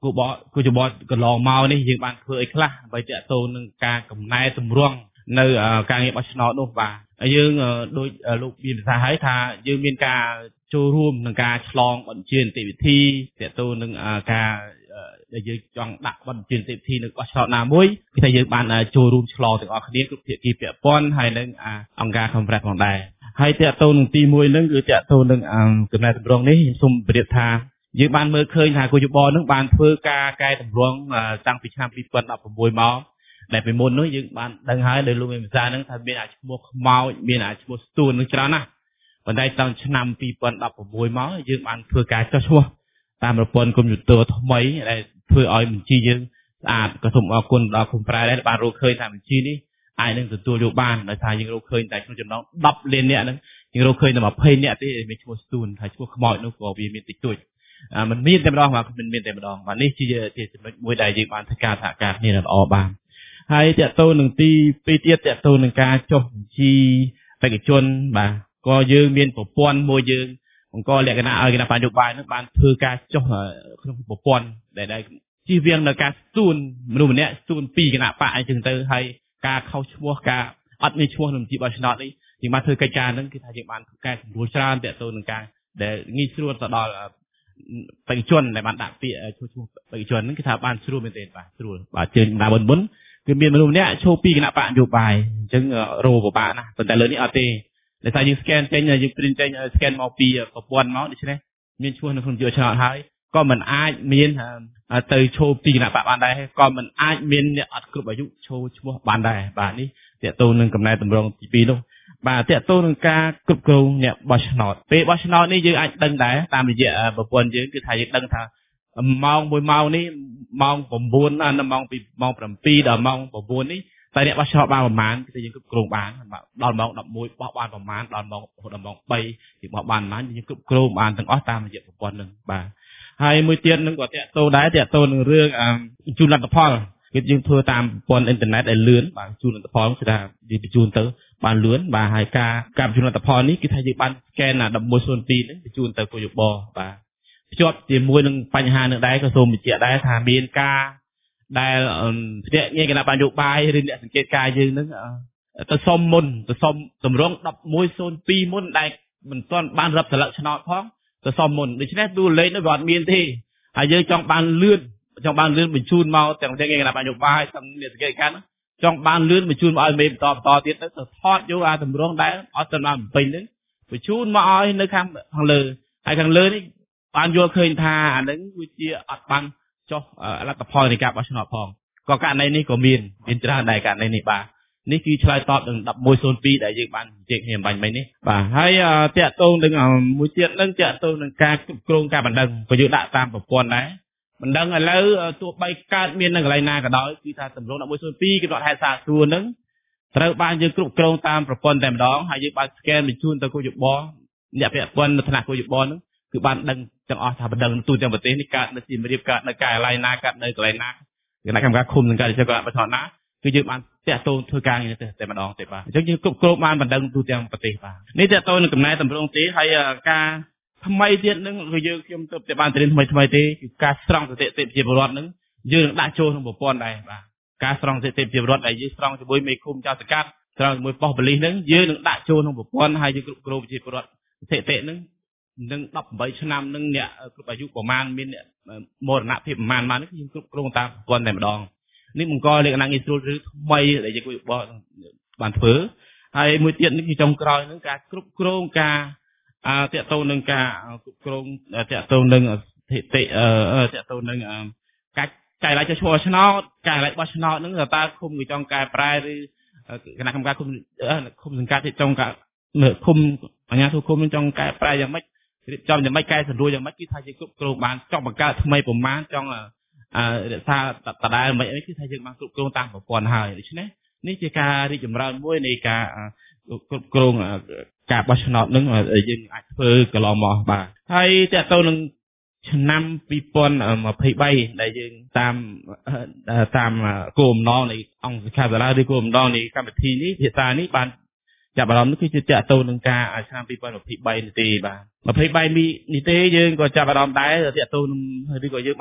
គូបគូចបកន្លងមកនេះយើងបានធ្វើអីខ្លះដើម្បីតាក់ទងនឹងការកំណែតម្រង់នៅការងារបោះឆ្នោតនោះបាទយើងដូចលោកមានប្រសាសន៍ហើយថាយើងមានការចូលរួមនឹងការឆ្លងបញ្ជានីតិវិធីតាក់ទងនឹងការដែលយើងចង់ដាក់បញ្ជានីតិវិធីនៅបោះឆ្នោតណាមួយគឺថាយើងបានចូលរួមឆ្លងទាំងអស់គ្នាគ្រប់ភាគីពាក់ព័ន្ធហើយនឹងអង្គការខំប្រាក់ផងដែរហើយតាក់ទងនឹងទីមួយហ្នឹងគឺតាក់ទងនឹងកំណែតម្រង់នេះខ្ញុំសូមប្រៀបថាយើងបានមើលឃើញថាគូចបនឹងបានធ្វើការកែតម្រង់តាំងពីឆ្នាំពីរពាន់ដប់ប្រាំមួយមកដែលពីមុននោះយើងបានដឹងហើយដោយលោកមានភាសាហ្នឹងថាមានអាចឈ្មោះខ្មោចមានអាចឈ្មោះស្ទួននឹងច្រើនណាស់ប៉ុន្តែតាំងឆ្នាំពីរពាន់ដប់ប្រាំមួយមកយើងបានធ្វើការចុះឈ្មោះតាមប្រព័ន្ធកុំព្យូទ័រថ្មីដែលធ្វើឲ្យបញ្ជីយើងស្អាតក៏សូមអរគុណដល់គុំប្រែដែលបានរកឃើញថាបញ្ជីនេះអាចនឹងទទួលយកបានដោយសារយើងរកឃើញតែក្នុងចំណោមដប់លានអ្នកហ្នឹងយើងរកឃើញតែម្ភៃអ្នកទេមានឈ្មោះស្ទួនហើយឈ្មោះខ្មោចនោះក៏វាមានតិចតួចมันមានតែម្ដងបាទមិនមានតែម្ដងបាទនេះជាជាចំណុចមួយដែលយើងបានធ្វើការសហការគ្នាល្អបានហើយតកតូននឹងទីពីរទៀតតកតូននឹងការចុះបញ្ជីបេក្ខជនបាទក៏យើងមានប្រព័ន្ធមួយយើងអង្គលក្ខណៈឲ្យគណៈបញ្ញោបាយនឹងបានធ្វើការចុះក្នុងប្រព័ន្ធដែលដែលជៀសវាងនៅការស្ទួនមនុស្សម្នាក់ស្ទួនពីគណៈបកអីចឹងទៅហើយការខុសឈ្មោះការអត់មានឈ្មោះក្នុងជីបោះឆ្នោតនេះយើងបានធ្វើកិច្ចការហ្នឹងគឺថាយើងបានធ្វើការសម្រួលច្រើនតកតូននឹងការដែលងាយស្រួលទៅដល់បេក្ខជនដែលបានដាក់ពាក្យឈ្មោះឈ្មោះបេក្ខជនហ្នឹងគឺថាបានស្រួលមែនទេបាទស្រួលបាទជើងដើមុនមុនគឺមានមនុស្សម្នាក់ឈោពីគណៈបកនយោបាយអញ្ចឹងរោពិបាកណាស់ប៉ុន្តែលើនេះអត់ទេដោយសារយើង scan ចេញយើង print ចេញ scan មកពីប្រព័ន្ធមកដូច្នេះមានឈ្មោះនៅក្នុងជីវឆ្នោតហើយក៏មិនអាចមានទៅឈោពីគណៈបកបានដែរក៏មិនអាចមានអ្នកអត់គ្រប់អាយុឈោឈ្មោះបានដែរបាទនេះតកតូននឹងកំណែតម្រង់ទីពីរនោះបាទតកតូននឹងការគ្រប់គ្រងអ្នកបោះឆ្នោតពេលបោះឆ្នោតនេះយើងអាចដឹងដែរតាមរយៈប្រព័ន្ធយើងគឺថាយើងដឹងថាម៉ោងមួយម៉ោងនេះម៉ោង៩ដល់ម៉ោងពីម៉ោង៧ដល់ម៉ោង៩នេះតែអ្នកបោះឆ្នោតបានប្រមាណគឺយើងគ្រប់គ្រងបានដល់ម៉ោង១មួយបោះបានប្រមាណដល់ម៉ោងដល់ម៉ោង៣យើងបោះបានប៉ុន្មានយើងគ្រប់គ្រងបានទាំងអស់តាមរយៈប្រព័ន្ធនឹងបាទហើយមួយទៀតនឹងក៏តកតូនដែរតកតូននឹងរឿងបញ្ជូនលទ្ធផលគឺយើងធ្វើតាមប្រព័ន្ធអ៊ីនធឺណិតដែលលឿនបាទបញ្ជូនលទ្ធផលគឺថាយើងបញ្ជូនទៅបានលឿនបាទហើយការការបញ្ជូនលទ្ធផលនេះគឺថាយើងបាន scan អា១មួយศูนย์ពីរហ្នឹងបញ្ជូនទៅគយបបាទភ្ជាប់ជាមួយនឹងបញ្ហានឹងដែរក៏សូមបញ្ជាក់ដែរថាមានការដែលភ្នាក់ងារគណៈបញ្ញោបាយឬអ្នកសង្កេតការយើងនឹងទៅសុំមុនទៅសុំតម្រង់១មួយศูนย์ពីរមុនដែលមិនទាន់បានរាប់ត្រឡឹកឆ្នោតផងទៅសុំមុនដូច្នេះទូលេខនោះវាអត់មានទេហើយយើងចង់បានលឿនចង់បានលឿនបញ្ជូនមកទាំងភ្នាក់ងារគណៈបញ្ញោបាយទាំងអ្នកសង្កេតការហ្នឹងចង់បានលឿនបញ្ជូនមកឲ្យមេបន្តបន្តទៀតទៅទៅថតយកអាតម្រងដែលអត់ទៅបានពេញហ្នឹងបញ្ជូនមកឲ្យនៅខាងខាងលើហើយខាងលើនេះបានយល់ឃើញថាអាហ្នឹងវាជាអត់បានចុះលទ្ធផលនៃការបោះឆ្នោតផងក៏ករណីនេះក៏មានមានច្រើនដែរករណីនេះបាទនេះគឺឆ្លើយតបនឹង១មួយศูนย์ពីរដែលយើងបានជែកគ្នាបាញ់មិញនេះបាទហើយតកតូននឹងមួយទៀតនឹងតកតូននឹងការគ្រប់គ្រងការបណ្ដឹងក៏យើងដាក់តាមប្រព័ន្ធដែរបណ្ដឹងឥឡូវទោះបីកើតមាននៅកន្លែងណាក៏ដោយគឺថាតម្រង១មួយศูนย์ពីរគឺរដ្ឋហេតុសារស្រួលហ្នឹងត្រូវបានយើងគ្រប់គ្រងតាមប្រព័ន្ធតែម្ដងហើយយើងបាន scan បញ្ជូនទៅគយបអ្នកពាក់ព័ន្ធនៅថ្នាក់គយបហ្នឹងគឺបានដឹងទាំងអស់ថាបណ្ដឹងទូទាំងប្រទេសនេះកើតនៅសៀមរាបកើតនៅកាយឡៃណាកើតនៅកន្លែងណាគណៈកម្មការឃុំនឹងការវិចារការបោះឆ្នោតណាគឺយើងបានតាក់ទងធ្វើការនេះតែម្ដងទេបាទអញ្ចឹងយើងគ្រប់គ្រងបានបណ្ដឹងទូទាំងប្រទេសបាទនេះតាក់ទងនឹងកំណែតម្រង់ទេហើយការថ្មីទៀតនឹងគឺយើងខ្ញុំទៅតែបានត្រៀមថ្មីថ្មីទេគឺការស្រង់សតិប្រជាពលរដ្ឋនឹងយើងនឹងដាក់ចូលក្នុងប្រព័ន្ធដែរបាទការស្រង់សតិប្រជាពលរដ្ឋដែលយើងស្រង់ជាមួយមេឃុំចៅសង្កាត់ស្រង់ជាមួយប៉ុស្តិ៍ប៉ូលីសនឹងយើងនឹងដាក់ចូលក្នុងប្រព័ន្ធហើយយើងគ្រប់គ្រងប្រជាពលរដ្ឋសតិតិនឹងនឹងដប់៨ឆ្នាំនឹងអ្នកគ្រប់អាយុប្រមាណមានអ្នកមរណភាពប្រមាណមកនេះយើងគ្រប់គ្រងតាមប្រព័ន្ធតែម្ដងនេះបង្កលក្ខណៈងាយស្រួលឬថ្មីដែលយើងបានធ្វើហើយមួយទៀតនេះគឺចុងក្រោយនឹងការគ្រប់គ្រងការអឺតាក់ទងនឹងការគ្រប់គ្រងតាក់ទងនឹងស្ថិតិតាក់ទងនឹងការចែកឡាយឈ្មោះឆ្នោតការឡាយបោះឆ្នោតនឹងតើឃុំគឺចង់កែប្រែឬគណៈកម្មការឃុំឃុំសង្កាត់ទីចង់ការឃុំអាជ្ញាធរឃុំនឹងចង់កែប្រែយ៉ាងម៉េចរៀបចំយ៉ាងម៉េចកែសម្រួលយ៉ាងម៉េចគឺថាយើងគ្រប់គ្រងបានចង់បង្កើតថ្មីប្រមាណចង់អឺរក្សាតដែលមិនអីគឺថាយើងបានគ្រប់គ្រងតាមប្រព័ន្ធហើយដូច្នេះនេះជាការរីកចម្រើនមួយនៃការគ្រប់គ្រងការបោះឆ្នោតនឹងយើងអាចធ្វើកន្លងមកបាទហើយតើតើនឹងឆ្នាំពីរពាន់ម្ភៃបីដែលយើងតាមតាមគោលបំណងនៃអង្គសិក្ខាសាលាឬគោលបំណងនៃកម្មវិធីនេះភាសានេះបានចាប់អារម្មណ៍នេះគឺជាតើតើនឹងការឆ្នាំពីរពាន់ម្ភៃបីនេះទេបាទម្ភៃបីនេះទេយើងក៏ចាប់អារម្មណ៍ដែរតើតើនឹងឬក៏យើងបាន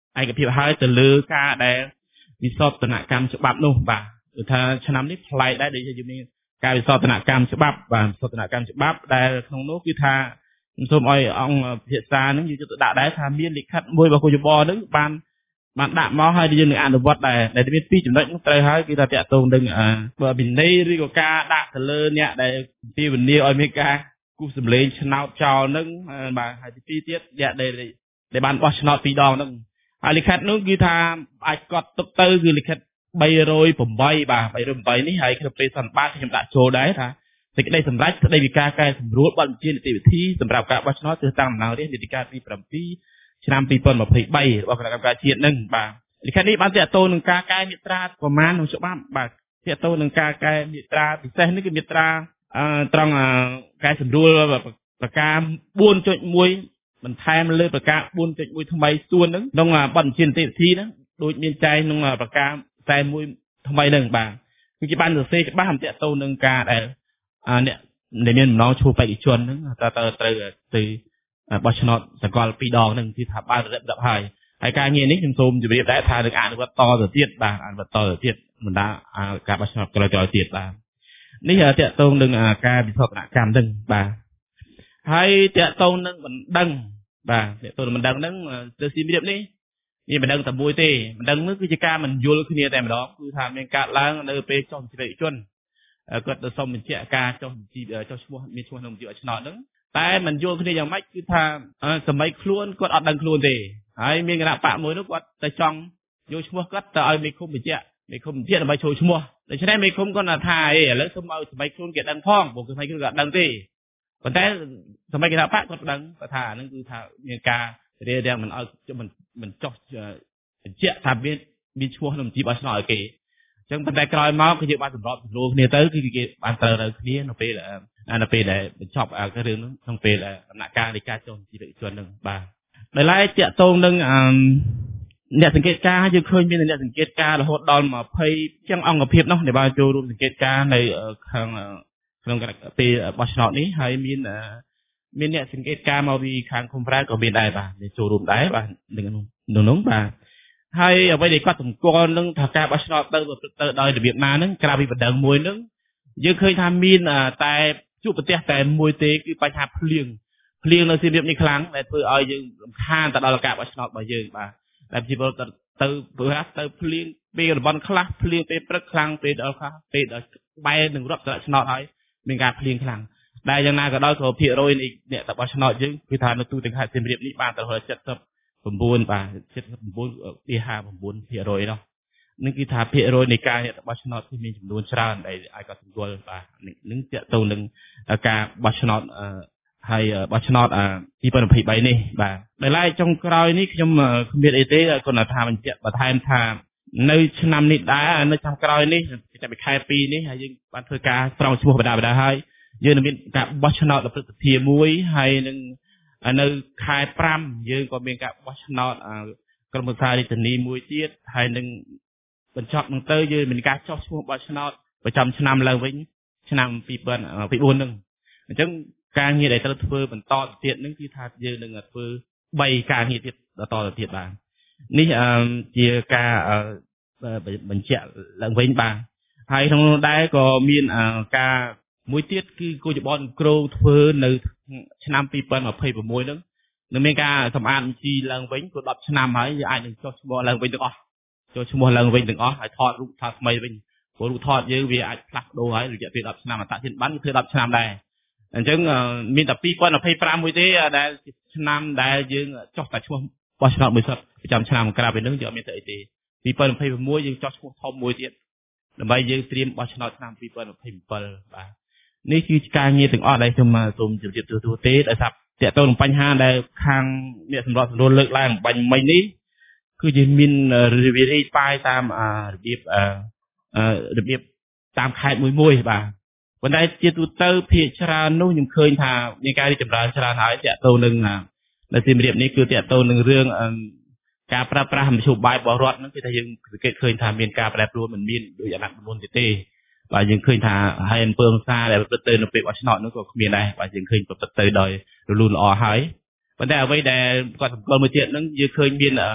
ឯកភាពហើយទៅលើការដែលវិសោធនកម្មច្បាប់នោះបាទគឺថាឆ្នាំនេះប្លែកដែរដែលយើងមានការវិសោធនកម្មច្បាប់បាទវិសោធនកម្មច្បាប់ដែលក្នុងនោះគឺថាខ្ញុំសូមឲ្យអង្គពិភាក្សានឹងយើងទៅដាក់ដែរថាមានលិខិតមួយរបស់គូយោបល់នឹងបានបានដាក់មកហើយយើងនឹងអនុវត្តដែរដែលមានពីរចំណុចនោះត្រូវហើយគឺថាតាក់ទងនឹងបើវិន័យឬក៏ការដាក់ទៅលើអ្នកដែលពីវិន័យឲ្យមានការគូសសម្លេងឆ្នោតចោលនឹងបាទហើយទីពីរទៀតអ្នកដែលដែលបានបោះឆ្នោតពីរដងនឹងហើយលិខិតនោះគឺថាអាចកត់ទុកទៅគឺលិខិត308បាទ308នេះហើយក្នុងពេលសន្និបាតខ្ញុំដាក់ចូលដែរថាសេចក្តីសម្រេចស្តីពីការកែសម្រួលបទបញ្ជានីតិវិធីសម្រាប់ការបោះឆ្នោតទើសតាមដំណើររាជនីតិកាលទី7ឆ្នាំ2023របស់គណៈកម្មការជាតិនឹងបាទលិខិតនេះបានទាក់ទងនឹងការកែមាត្រាប្រមាណក្នុងច្បាប់បាទទាក់ទងនឹងការកែមាត្រាពិសេសនេះគឺមាត្រាត្រង់កែសម្រួលប្រការ 4.1 បន្ថែមលើប្រការ 4.1 ថ្មីសួនហ្នឹងក្នុងបទបញ្ជានីតិវិធីហ្នឹងដូចមានចែងក្នុងប្រការខ្សែមួយថ្មីហ្នឹងបាទគឺជាបានសរសេរច្បាស់អំទាក់ទងនឹងការដែលអ្នកដែលមានបំណងឈ្មោះបេក្ខជនហ្នឹងតើត្រូវទៅបោះឆ្នោតសកលពីរដងហ្នឹងគឺថាបានរឹបរឹបហើយហើយការងារនេះខ្ញុំសូមជម្រាបដែរថានឹងអនុវត្តតទៅទៀតបាទអនុវត្តតទៅទៀតបណ្ដាការបោះឆ្នោតក្រោយៗទៀតបាទនេះតាក់ទងនឹងការវិសោធនកម្មហ្នឹងបាទហើយតាក់ទងនឹងបណ្ដឹងបាទតាក់ទងនឹងបណ្ដឹងហ្នឹងទៅស៊ីមរៀបនេះមានបណ្ដឹងតែមួយទេបណ្ដឹងនោះគឺជាការមិនយល់គ្នាតែម្ដងគឺថាមានការឡើងនៅពេលចុះបញ្ជីបេក្ខជនគាត់ទៅសុំបញ្ជាក់ការចុះបញ្ជីចុះឈ្មោះមានឈ្មោះក្នុងបញ្ជីឲ្យឆ្នោតហ្នឹងតែមិនយល់គ្នាយ៉ាងម៉េចគឺថាសម័យខ្លួនគាត់អត់ដឹងខ្លួនទេហើយមានគណៈបកមួយនោះគាត់ទៅចង់យកឈ្មោះគាត់ទៅឲ្យមេឃុំបញ្ជាក់មេឃុំបញ្ជាក់ដើម្បីចូលឈ្មោះដូច្នេះមេឃុំគាត់ថាអីឥឡូវសូមឲ្យសម័យខ្លួនគេដឹងផងព្រោះសម័យខ្លួនគាត់ដឹងទេប៉ុន្តែសម័យគណៈបកគាត់ដឹងគាត់ថាអានឹងគឺថាមានការរៀបរៀងមិនឲ្យមិនមិនចុះបញ្ជាក់ថាមានមានឈ្មោះក្នុងបញ្ជីបោះឆ្នោតឲ្យគេអញ្ចឹងប៉ុន្តែក្រោយមកគឺយើងបានសម្របសម្រួលគ្នាទៅគឺគេបានត្រូវនៅគ្នានៅពេលនៅពេលដែលបញ្ចប់រឿងហ្នឹងក្នុងពេលដំណាក់កាលនៃការចុះបញ្ជីបេក្ខជនហ្នឹងបាទដោយឡែកតាក់ទងនឹងអ្នកសង្កេតការយើងឃើញមានអ្នកសង្កេតការរហូតដល់20ជាងអង្គភាពនោះដែលបានចូលរួមសង្កេតការនៅខាងក្នុងពេលបោះឆ្នោតនេះហើយមានមានអ្នកសង្កេតការមកពីខាងឃុំប្រែក៏មានដែរបាទចូលរួមដែរបាទនឹងនោះបាទហើយអ្វីដែលគាត់សម្គាល់នឹងថាការបោះឆ្នោតទៅទៅដោយរបៀបណាហ្នឹងក្រៅពីបណ្ដឹងមួយហ្នឹងយើងឃើញថាមានតែជួបប្រទះតែមួយទេគឺបញ្ហាភ្លៀងភ្លៀងនៅសៀមរាបនេះខ្លាំងដែលធ្វើឲ្យយើងរំខានទៅដល់ការបោះឆ្នោតរបស់យើងបាទតែជីវិតទៅទៅទៅភ្លៀងពេលរំបន់ខ្លះភ្លៀងពេលព្រឹកខ្លាំងពេលដល់ខ្លះពេលដល់បែរនឹងរាប់ឆ្នោតហើយមានការភ្លៀងខ្លាំងដែលយ៉ាងណាក៏ដោយក៏ភាគរយនៃអ្នកទៅបោះឆ្នោតយើងគឺថានៅទូទាំងខេត្តសៀមរាបនេះបានទៅដល់79បាទ79ពី59%នោះនឹងគឺថាភាគរយនៃការអ្នកទៅបោះឆ្នោតគឺមានចំនួនច្រើនដែលអាចក៏សម្គាល់បាទនឹងតាក់ទងនឹងការបោះឆ្នោតហើយបោះឆ្នោត2023នេះបាទដោយឡែកចុងក្រោយនេះខ្ញុំគ្មានអីទេគាត់ថាបញ្ជាក់បន្ថែមថានៅឆ្នាំនេះដែរនៅឆ្នាំក្រោយនេះចាប់ពីខែពីរនេះហើយយើងបានធ្វើការស្រង់ឈ្មោះបដាបដាហើយយើងនឹងមានការបោះឆ្នោតប្រព្រឹត្តភាពមួយហើយនឹងនៅខែប្រាំយើងក៏មានការបោះឆ្នោតក្រុមប្រឹក្សារាជធានីមួយទៀតហើយនឹងបញ្ចប់នឹងទៅយើងមានការចុះឈ្មោះបោះឆ្នោតប្រចាំឆ្នាំឡើងវិញឆ្នាំ2024ហ្នឹងអញ្ចឹងការងារដែលត្រូវធ្វើបន្តទៅទៀតនឹងគឺថាយើងនឹងធ្វើ3ការងារទៀតបន្តទៅទៀតបាទនេះជាការបញ្ជាក់ឡើងវិញបាទហើយក្នុងនោះដែរក៏មានការមួយទៀតគឺគូយោបល់គ្រូធ្វើនៅឆ្នាំ2026ហ្នឹងនឹងមានការសម្អាតបញ្ជីឡើងវិញគួរ10ឆ្នាំហើយយើងអាចនឹងចុះឈ្មោះឡើងវិញទាំងអស់ចុះឈ្មោះឡើងវិញទាំងអស់ហើយថតរូបថតថ្មីវិញព្រោះរូបថតយើងវាអាចផ្លាស់ប្ដូរហើយរយៈពេល10ឆ្នាំអត្តធានប័ណ្ណគឺ10ឆ្នាំដែរអញ្ចឹងមានតែ2025មួយទេដែលឆ្នាំដែលយើងចុះតែឈ្មោះបោះឆ្នោតមួយសិតប្រចាំឆ្នាំក្រៅពីនោះយើងអត់មានទៅអីទេ2026យើងចុះឈ្មោះធំមួយទៀតដើម្បីយើងត្រៀមបោះឆ្នោតឆ្នាំ2027បាទនេះគឺការងារទាំងអស់ដែលខ្ញុំសូមជម្រាបទូទៅទេដោយសារតកតទៅនឹងបញ្ហាដែលខាងអ្នកសម្របសម្រួលលើកឡើងបាញ់មិញនេះគឺយើងមានវិរិយប៉ាយតាមរបៀបរបៀបតាមខេត្តមួយមួយបាទប៉ុន្តែជាទូទៅភាគច្រើននោះខ្ញុំឃើញថាមានការរីកចម្រើនច្រើនហើយតកតទៅនឹងនៅសៀមរាបនេះគឺតកតទៅនឹងរឿងការប្រើប្រាស់មធ្យោបាយរបស់រដ្ឋហ្នឹងគឺថាយើងសង្កេតឃើញថាមានការប្រែប្រួលមិនមានដូចអាណត្តិមុនទេទេបាទយើងឃើញថាហើយអំពើហិង្សាដែលប្រព្រឹត្តទៅនៅពេលបោះឆ្នោតនោះក៏គ្មានដែរបាទយើងឃើញប្រព្រឹត្តទៅដោយរលូនល្អហើយប៉ុន្តែអ្វីដែលគាត់សម្គាល់មួយទៀតហ្នឹងយើងឃើញមាន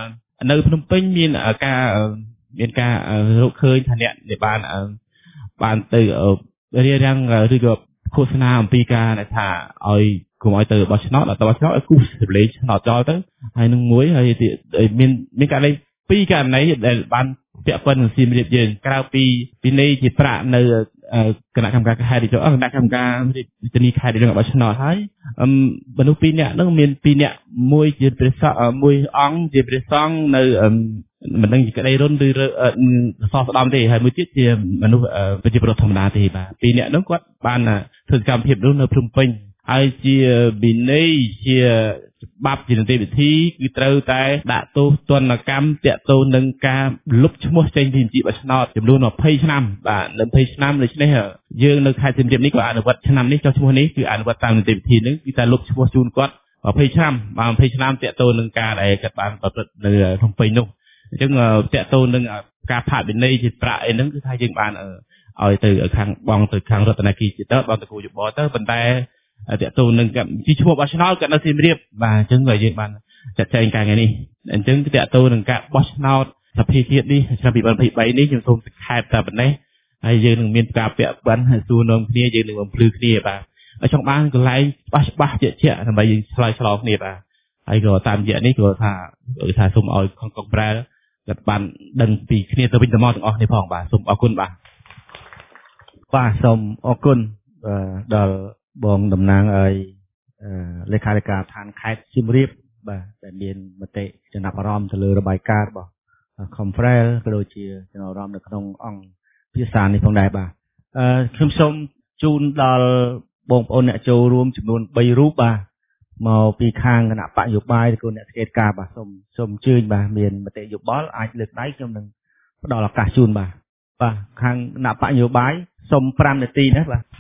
នៅភ្នំពេញមានការមានការរកឃើញថាអ្នកដែលបានបានទៅរៀបរៀងឬក៏ឃោសនាអំពីការថាឲ្យគុំឲ្យទៅបោះឆ្នោតដល់បោះឆ្នោតឲ្យគូសលេងឆ្នោតចោលទៅហើយនឹងមួយហើយមានមានការលេងពីរករណីដែលបានពាក់ព័ន្ធនឹងសៀមរាបយើងក្រៅពីពីនៃជាប្រាក់នៅគណៈកម្មការខេត្តទីចុះគណៈកម្មការរាជធានីខេត្តរឿងបោះឆ្នោតហើយមនុស្សពីរនាក់ហ្នឹងមានពីរនាក់មួយជាព្រះសង្ឃមួយអង្គជាព្រះសង្ឃនៅមិនដឹងជាក្តីរុនឬសស្ដំទេហើយមួយទៀតជាមនុស្សប្រជាពលរដ្ឋធម្មតាទេបាទពីរនាក់ហ្នឹងគាត់បានធ្វើសកម្មភាពនោះនៅភ្នំពេញហើយជាវិន័យជាច្បាប់ជានីតិវិធីគឺត្រូវតែដាក់ទោសទណ្ឌកម្មតាក់ទងនឹងការលុបឈ្មោះចេញពីបញ្ជីបោះឆ្នោតចំនួនยี่สิบឆ្នាំបាទยี่สิบឆ្នាំដូច្នេះយើងនៅខេត្តសៀមរាបនេះក៏អនុវត្តឆ្នាំនេះចុះឈ្មោះនេះគឺអនុវត្តតាមនីតិវិធីនឹងគឺតែលុបឈ្មោះជូនគាត់ยี่สิบឆ្នាំបាទยี่สิบឆ្នាំតាក់ទងនឹងការដែលគាត់បានប្រព្រឹត្តនៅភ្នំពេញនោះអញ្ចឹងតាក់ទងនឹងការផាកវិន័យជាប្រាក់អីហ្នឹងគឺថាយើងបានឲ្យទៅខាងបងទៅខាងរដ្ឋាភិបាលជាតិទៅបងទៅគូយោបល់ទៅប៉ុន្តែតាក់ទងនឹងជីឈ្មោះបោះឆ្នោតគាត់នៅសៀមរាបបាទអញ្ចឹងយើងបានចាត់ចែងការងារនេះអញ្ចឹងតាក់ទងនឹងការបោះឆ្នោតសភាជាតិនេះឆ្នាំยี่สิบยี่สิบ三នេះខ្ញុំសូមសង្ខេបតែប៉ុណ្ណេះហើយយើងនឹងមានការពាក់ព័ន្ធហើយសួរនាំគ្នាយើងនឹងបំភ្លឺគ្នាបាទហើយចង់បានកន្លែងច្បាស់ច្បាស់ជាក់ជាក់ដើម្បីយើងឆ្លើយឆ្លងគ្នាបាទហើយក៏តាមរយៈនេះក៏ថាគឺថាសូមឲ្យខុងកុកប្រែគាត់បានដឹងពីគ្នាទៅវិញទៅមកទាំងអស់គ្នាផងបាទសូមអរគុណបាទបាទសូមអរគុណដល់បងតំណាងឲ្យលេខាធិការឋានខេត្តសៀមរាបបាទដែលមានមតិចំណាប់អារម្មណ៍ទៅលើរបាយការណ៍របស់ Confrel ក៏ដូចជាចំណាប់អារម្មណ៍នៅក្នុងអង្គភាសានេះផងដែរបាទអឺខ្ញុំសូមជូនដល់បងប្អូនអ្នកចូលរួមចំនួនបីរូបបាទមកពីខាងគណៈបកយោបាយឬក៏អ្នកស្កេតការបាទសូមសូមអញ្ជើញបាទមានមតិយោបល់អាចលើកដៃខ្ញុំនឹងផ្ដល់ឱកាសជូនបាទបាទខាងគណៈបកយោបាយសូមfiveនាទីណាបាទ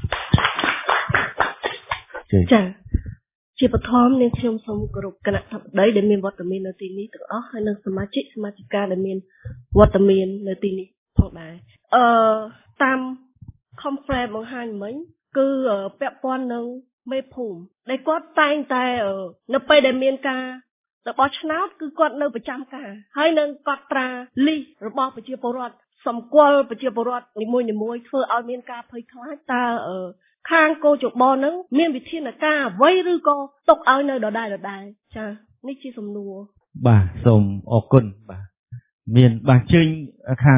ចា៎ជាបឋមនាងខ្ញុំសូមគោរពគណៈធិបតីដែលមានវត្តមាននៅទីនេះទាំងអស់ហើយនិងសមាជិកសមាជិកាដែលមានវត្តមាននៅទីនេះផងដែរអឺតាម Confrel បង្ហាញមិញគឺពាក់ព័ន្ធនឹងមេភូមិដែលគាត់តែងតែនៅពេលដែលមានការរបស់ឆ្នោតគឺគាត់នៅប្រចាំការហើយនឹងគាត់ត្រាលីសរបស់ប្រជាពលរដ្ឋសម្គាល់ប្រជាពលរដ្ឋនីមួយៗធ្វើឲ្យមានការភ័យខ្លាចតើខាងកោជបនឹងមានវិធានការអ្វីឬក៏ទុកឲ្យនៅដដែលដដែលចានេះជាសំណួរបាទសូមអរគុណបាទមានបាទជើញខាង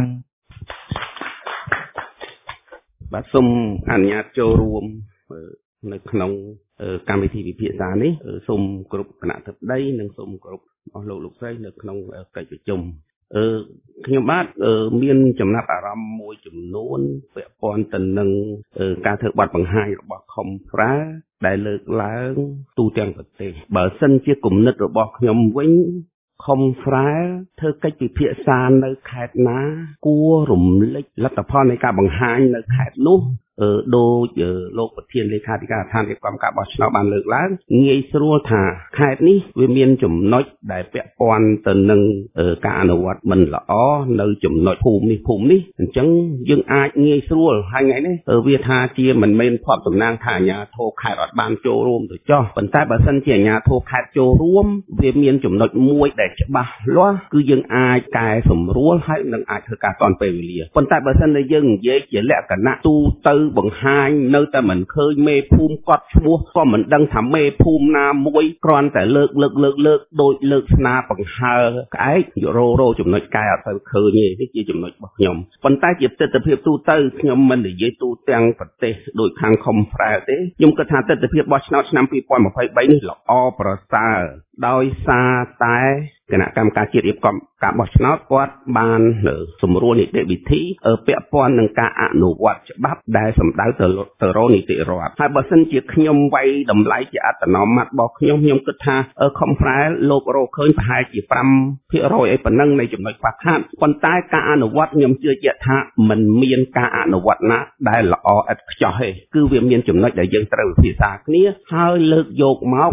បាទសូមអនុញ្ញាតចូលរួមនៅក្នុងកម្មវិធីពិភាក្សានេះសូមគ្រប់គណៈធិបតីនិងសូមគ្រប់អស់លោកលោកស្រីនៅក្នុងកិច្ចប្រជុំអឺខ្ញុំបាទមានចំណាប់អារម្មណ៍មួយចំនួនពាក់ព័ន្ធទៅនឹងការធ្វើបទបង្ហាញរបស់ Confrel ដែលលើកឡើងទូទាំងប្រទេសបើសិនជាគំនិតរបស់ខ្ញុំវិញ Confrel ធ្វើកិច្ចពិភាក្សានៅខេត្តណាគួររំលេចលទ្ធផលនៃការបង្ហាញនៅខេត្តនោះអឺដូចលោកប្រធានលេខាធិការដ្ឋានរៀបចំការបោះឆ្នោតបានលើកឡើងងាយស្រួលថាខេត្តនេះវាមានចំណុចដែលពាក់ព័ន្ធទៅនឹងការអនុវត្តមិនល្អនៅចំណុចភូមិនេះភូមិនេះអញ្ចឹងយើងអាចងាយស្រួលហើយថ្ងៃនេះវាថាជាមិនមែនភ័ព្វតំណាងថាអាជ្ញាធរខេត្តអត់បានចូលរួមទៅចោះប៉ុន្តែបើសិនជាអាជ្ញាធរខេត្តចូលរួមវាមានចំណុចមួយដែលច្បាស់លាស់គឺយើងអាចកែសម្រួលហើយនឹងអាចធ្វើការតាន់ពេលវេលាប៉ុន្តែបើសិនជាយើងនិយាយជាលក្ខណៈទូទៅបង្ហាញនៅតែមិនឃើញមេភូមិកត់ឈ្មោះក៏មិនដឹងថាមេភូមិណាមួយគ្រាន់តែលើកលើកលើកលើកដូចលើកស្នាបង្ហើក្អែកយករោរោចំណុចកែអត់ទៅឃើញទេនេះជាចំណុចរបស់ខ្ញុំប៉ុន្តែជាទស្សនវិជ្ជាទូទៅខ្ញុំមិននិយាយទូទាំងប្រទេសដោយខាង Confrel ទេខ្ញុំគិតថាទស្សនវិជ្ជាបោះឆ្នោតឆ្នាំยี่สิบยี่สิบสามនេះល្អប្រសើរដោយសារតែគណៈកម្មការជាតិរៀបចំការបោះឆ្នោតគាត់បានសម្រួលនីតិវិធីពាក់ព័ន្ធនឹងការអនុវត្តច្បាប់ដែលសម្ដៅទៅទៅរនីតិរដ្ឋហើយបើសិនជាខ្ញុំវាយតម្លៃជាអត្តនោម័តរបស់ខ្ញុំខ្ញុំគិតថា Confrel លោករកឃើញប្រហែលជាfive percent អីប៉ុណ្ណឹងនៃចំណុចខ្វះខាតប៉ុន្តែការអនុវត្តខ្ញុំជឿជាក់ថាមិនមានការអនុវត្តណាដែលល្អឥតខ្ចោះទេគឺវាមានចំណុចដែលយើងត្រូវពិភាក្សាគ្នាហើយលើកយកមក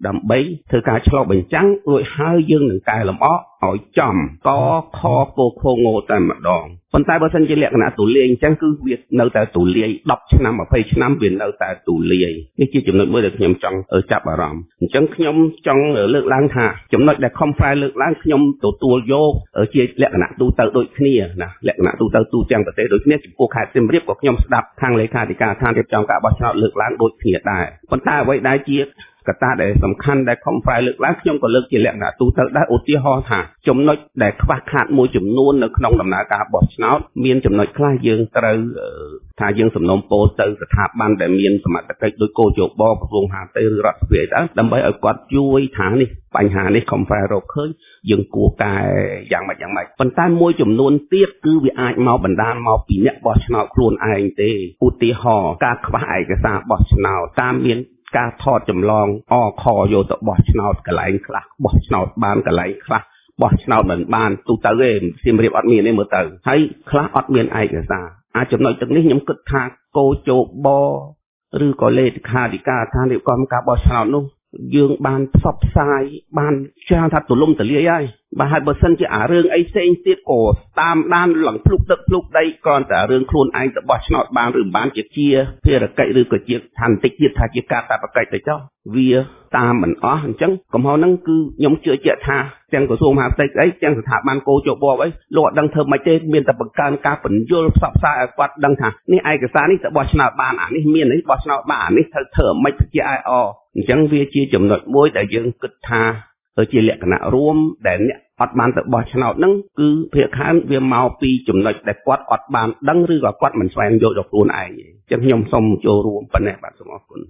ដើម្បីធ្វើការឆ្លុះបញ្ចាំងរួចហើយយើងនឹងកែលម្អឲ្យចំកខកខងតែម្ដងប៉ុន្តែបើសិនជាលក្ខណៈទូលាយអញ្ចឹងគឺវានៅតែទូលាយដប់ឆ្នាំម្ភៃឆ្នាំវានៅតែទូលាយនេះជាចំណុចមួយដែលខ្ញុំចង់ចាប់អារម្មណ៍អញ្ចឹងខ្ញុំចង់លើកឡើងថាចំណុចដែល Confrere លើកឡើងខ្ញុំទទួលយកជាលក្ខណៈទូទៅដូចគ្នាណាលក្ខណៈទូទៅទូទាំងប្រទេសដូចគ្នាចំពោះខេត្តសៀមរាបក៏ខ្ញុំស្ដាប់ខាងលេខាធិការឋានរៀបចំការបោះឆ្នោតលើកឡើងដូចគ្នាដែរប៉ុន្តែអ្វីដែលជាកត្តាដែលសំខាន់ដែល Confrere លើកឡើងខ្ញុំក៏លើកជាលក្ខណៈទូទៅដែរឧទាហរណ៍ថាចំណុចដែលខ្វះខាតមួយចំនួននៅក្នុងដំណើរការបោះឆ្នោតមានចំណុចខ្លះយើងត្រូវថាយើងសំណូមពរទៅស្ថាប័នដែលមានសមត្ថកិច្ចដូចគោជបក្រសួងមហាផ្ទៃឬរដ្ឋសភាដែរដើម្បីឲ្យគាត់ជួយថានេះបញ្ហានេះ Confrere រកឃើញយើងគួរកែយ៉ាងម៉េចយ៉ាងម៉េចប៉ុន្តែមួយចំនួនទៀតគឺវាអាចមកបណ្ដាលមកពីអ្នកបោះឆ្នោតខ្លួនឯងទេឧទាហរណ៍ការខ្វះឯកសារបោះឆ្នោតតាមមានការថតចម្លងអខយកទៅបោះឆ្នោតកន្លែងខ្លះបោះឆ្នោតបានកន្លែងខ្លះបោះឆ្នោតមិនបានទូទៅទេសៀមរាបអត់មានទេមើលទៅហើយខ្លះអត់មានឯកសារអាចចំណុចទាំងនេះខ្ញុំគិតថាគោជបឬក៏លេខាធិការឋានរៀបចំការបោះឆ្នោតនោះយើងបានផ្សព្វផ្សាយបានច្រើនថាទូលំទូលាយហើយបើហើយបើសិនជាអារឿងអីផ្សេងទៀតក៏តាមដានឡើងភ្លុកទឹកភ្លុកដីគ្រាន់តែរឿងខ្លួនឯងទៅបោះឆ្នោតបានឬមិនបានជាជាភារកិច្ចឬក៏ជាឋានតិចទៀតថាជាការកាតព្វកិច្ចទៅចុះវាតាមមិនអស់អញ្ចឹងកំហុសហ្នឹងគឺខ្ញុំជឿជាក់ថាទាំងក្រសួងមហាផ្ទៃអីទាំងស្ថាប័នគោជបអីលោកអត់ដឹងធ្វើម៉េចទេមានតែបង្កើនការបញ្យល់ផ្សព្វផ្សាយឲ្យគាត់ដឹងថានេះឯកសារនេះទៅបោះឆ្នោតបានអានេះមាននេះបោះឆ្នោតបានអានេះត្រូវធ្វើម៉េចទៅជាអអអញ្ចឹងវាជាចំណុចមួយដែលយើងគិតថាទៅជាលក្ខណៈរួមដែលអ្នកអត់បានទៅបោះឆ្នោតហ្នឹងគឺភាគខាងវាមកពីចំណុចដែលគាត់អត់បានដឹងឬក៏គាត់មិនស្វែងយល់ដល់ខ្លួនឯងទេអញ្ចឹងខ្ញុំសូមចូលរួមប៉ុណ្ណេះបាទសូមអរគុណ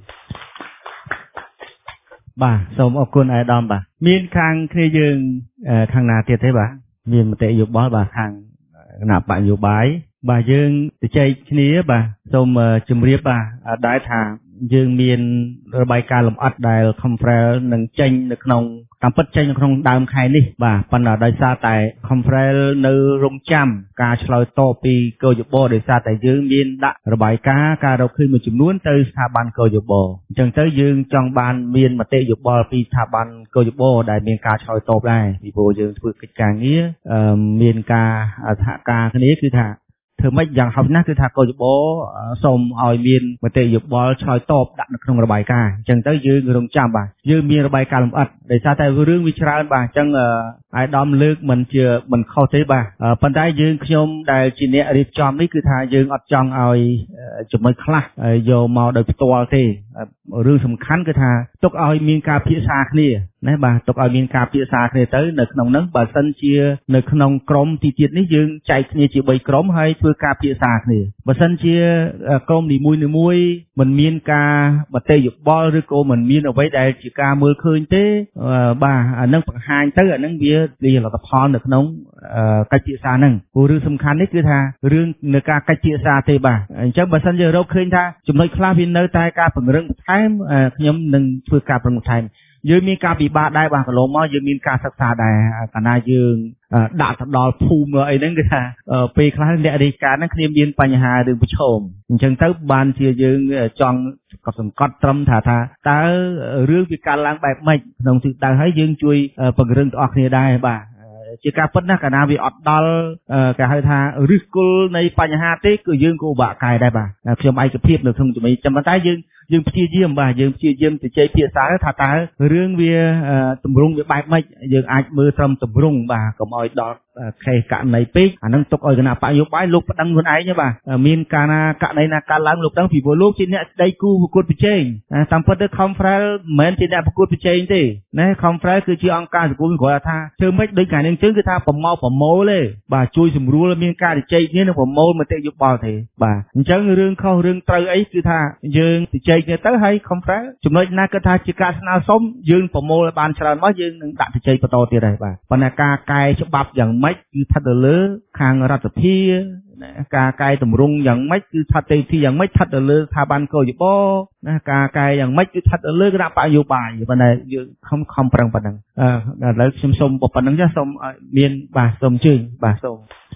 បាទសូមអរគុណអាយដាមបាទមានខាងគ្នាយើងខាងណាទៀតទេបាទមានមតិយោបល់បាទខាងគណៈបកនយោបាយបាទយើងជជែកគ្នាបាទសូមជម្រាបបាទដែរថាយើងមានរបាយការណ៍លម្អិតដែល Confrere នឹងចេញនៅក្នុងតាមពិតចេញនៅក្នុងដើមខែនេះបាទប៉ុន្តែដោយសារតែ Confrere នៅរងចាំការឆ្លើយតបពីគយបដោយសារតែយើងមានដាក់របាយការណ៍ការរកឃើញមួយចំនួនទៅស្ថាប័នគយបអញ្ចឹងទៅយើងចង់បានមានមតិយោបល់ពីស្ថាប័នគយបដែលមានការឆ្លើយតបដែរពីព្រោះយើងធ្វើកិច្ចការងារមានការសហការគ្នាគឺថាធ្វើម៉េចយ៉ាងហោចណាស់គឺថាគយបសូមឲ្យមានមតិយោបល់ឆ្លើយតបដាក់នៅក្នុងរបាយការណ៍អញ្ចឹងទៅយើងរងចាំបាទយើងមានរបាយការណ៍លម្អិតដោយសារតែរឿងវាច្រើនបាទអញ្ចឹងអាយដាមលើកមិនជាមិនខុសទេបាទប៉ុន្តែយើងខ្ញុំដែលជាអ្នករៀបចំនេះគឺថាយើងអត់ចង់ឲ្យចំណុចខ្លះយកមកដោយផ្ទាល់ទេរឿងសំខាន់គឺថាទុកឲ្យមានការពិភាក្សាគ្នាណាបាទទុកឲ្យមានការពិភាក្សាគ្នាទៅនៅក្នុងហ្នឹងបើសិនជានៅក្នុងក្រុមទីទៀតនេះយើងចែកគ្នាជាបីក្រុមហើយធ្វើការពិភាក្សាគ្នាបើសិនជាក្រុមនីមួយនីមួយមិនមានការមតិយោបល់ឬក៏មិនមានអ្វីដែលជាការមើលឃើញទេបាទអានឹងបង្ហាញទៅអានឹងវាជាលទ្ធផលនៅក្នុងកិច្ចពិភាក្សាហ្នឹងព្រោះរឿងសំខាន់នេះគឺថារឿងនៅការកិច្ចពិភាក្សាទេបាទអញ្ចឹងបើសិនជារកឃើញថាចំណុចខ្លះវានៅតែការពង្រឹងបន្ថែមខ្ញុំនឹងធ្វើការពង្រឹងបន្ថែមយើងមានការពិបាកដែរបាទកន្លងមកយើងមានការសិក្សាដែរកាលណាយើងដាក់ទៅដល់ភូមិអីហ្នឹងគឺថាពេលខ្លះអ្នករាជការហ្នឹងគ្នាមានបញ្ហារឿងប្រឈមអញ្ចឹងទៅបានជាយើងចង់កត់សង្កត់ត្រឹមថាថាតើរឿងវាកើតឡើងបែបម៉េចក្នុងទិសដៅហើយយើងជួយពង្រឹងទាំងអស់គ្នាដែរបាទជាការពិតណាស់កាលណាវាអត់ដល់គេហៅថាឫសគល់នៃបញ្ហាទេគឺយើងក៏ពិបាកកែដែរបាទខ្ញុំឯកភាពនៅក្នុងជំនាញចាំតែយើងយើងព្យាយាមបាទយើងព្យាយាមជជែកភាសាថាតើរឿងវាទម្រង់វាបែបម៉េចយើងអាចមើលត្រឹមទម្រង់បាទកុំឲ្យដល់ខេសករណីពេកអានឹងទុកឲ្យគណៈបកនយោបាយលោកប្តឹងខ្លួនឯងទេបាទមានការណាករណីណាកើតឡើងលោកប្តឹងពីព្រោះលោកជាអ្នកស្ដីគូប្រកួតប្រជែងតាមពិតទៅ Confrere មិនមែនជាអ្នកប្រកួតប្រជែងទេណា Confrere គឺជាអង្គការសង្គមគាត់ថាធ្វើម៉េចដូចថ្ងៃនេះជើងគឺថាប្រមោលប្រមូលទេបាទជួយសម្រួលមានការជជែកគ្នានិងប្រមូលមតិយោបល់ទេបាទអញ្ចឹងរឿងខុសរឿងត្រូវអីគឺថាយើងជជែកគ្នាទៅហើយ Confrere ចំណុចណាគាត់ថាជាការស្នើសុំយើងប្រមូលឲ្យបានច្រើនមកយើងនឹងដាក់ជជែកបន្តទៀតដែរបាទប៉ុន្តែការកែច្បាប់យ៉ាងម៉េចគឺស្ថិតទៅលើខាងរដ្ឋសភាការកែតម្រង់យ៉ាងម៉េចគឺស្ថិតទៅទីយ៉ាងម៉េចស្ថិតទៅលើស្ថាប័នកយបណាការកែយ៉ាងម៉េចគឺស្ថិតទៅលើគណៈបកនយោបាយប៉ុន្តែយើងខំខំប្រឹងប៉ុណ្ណឹងអឺឥឡូវខ្ញុំសូមប៉ុណ្ណឹងចាសូមមានបាទសូមអញ្ជើញបាទសូម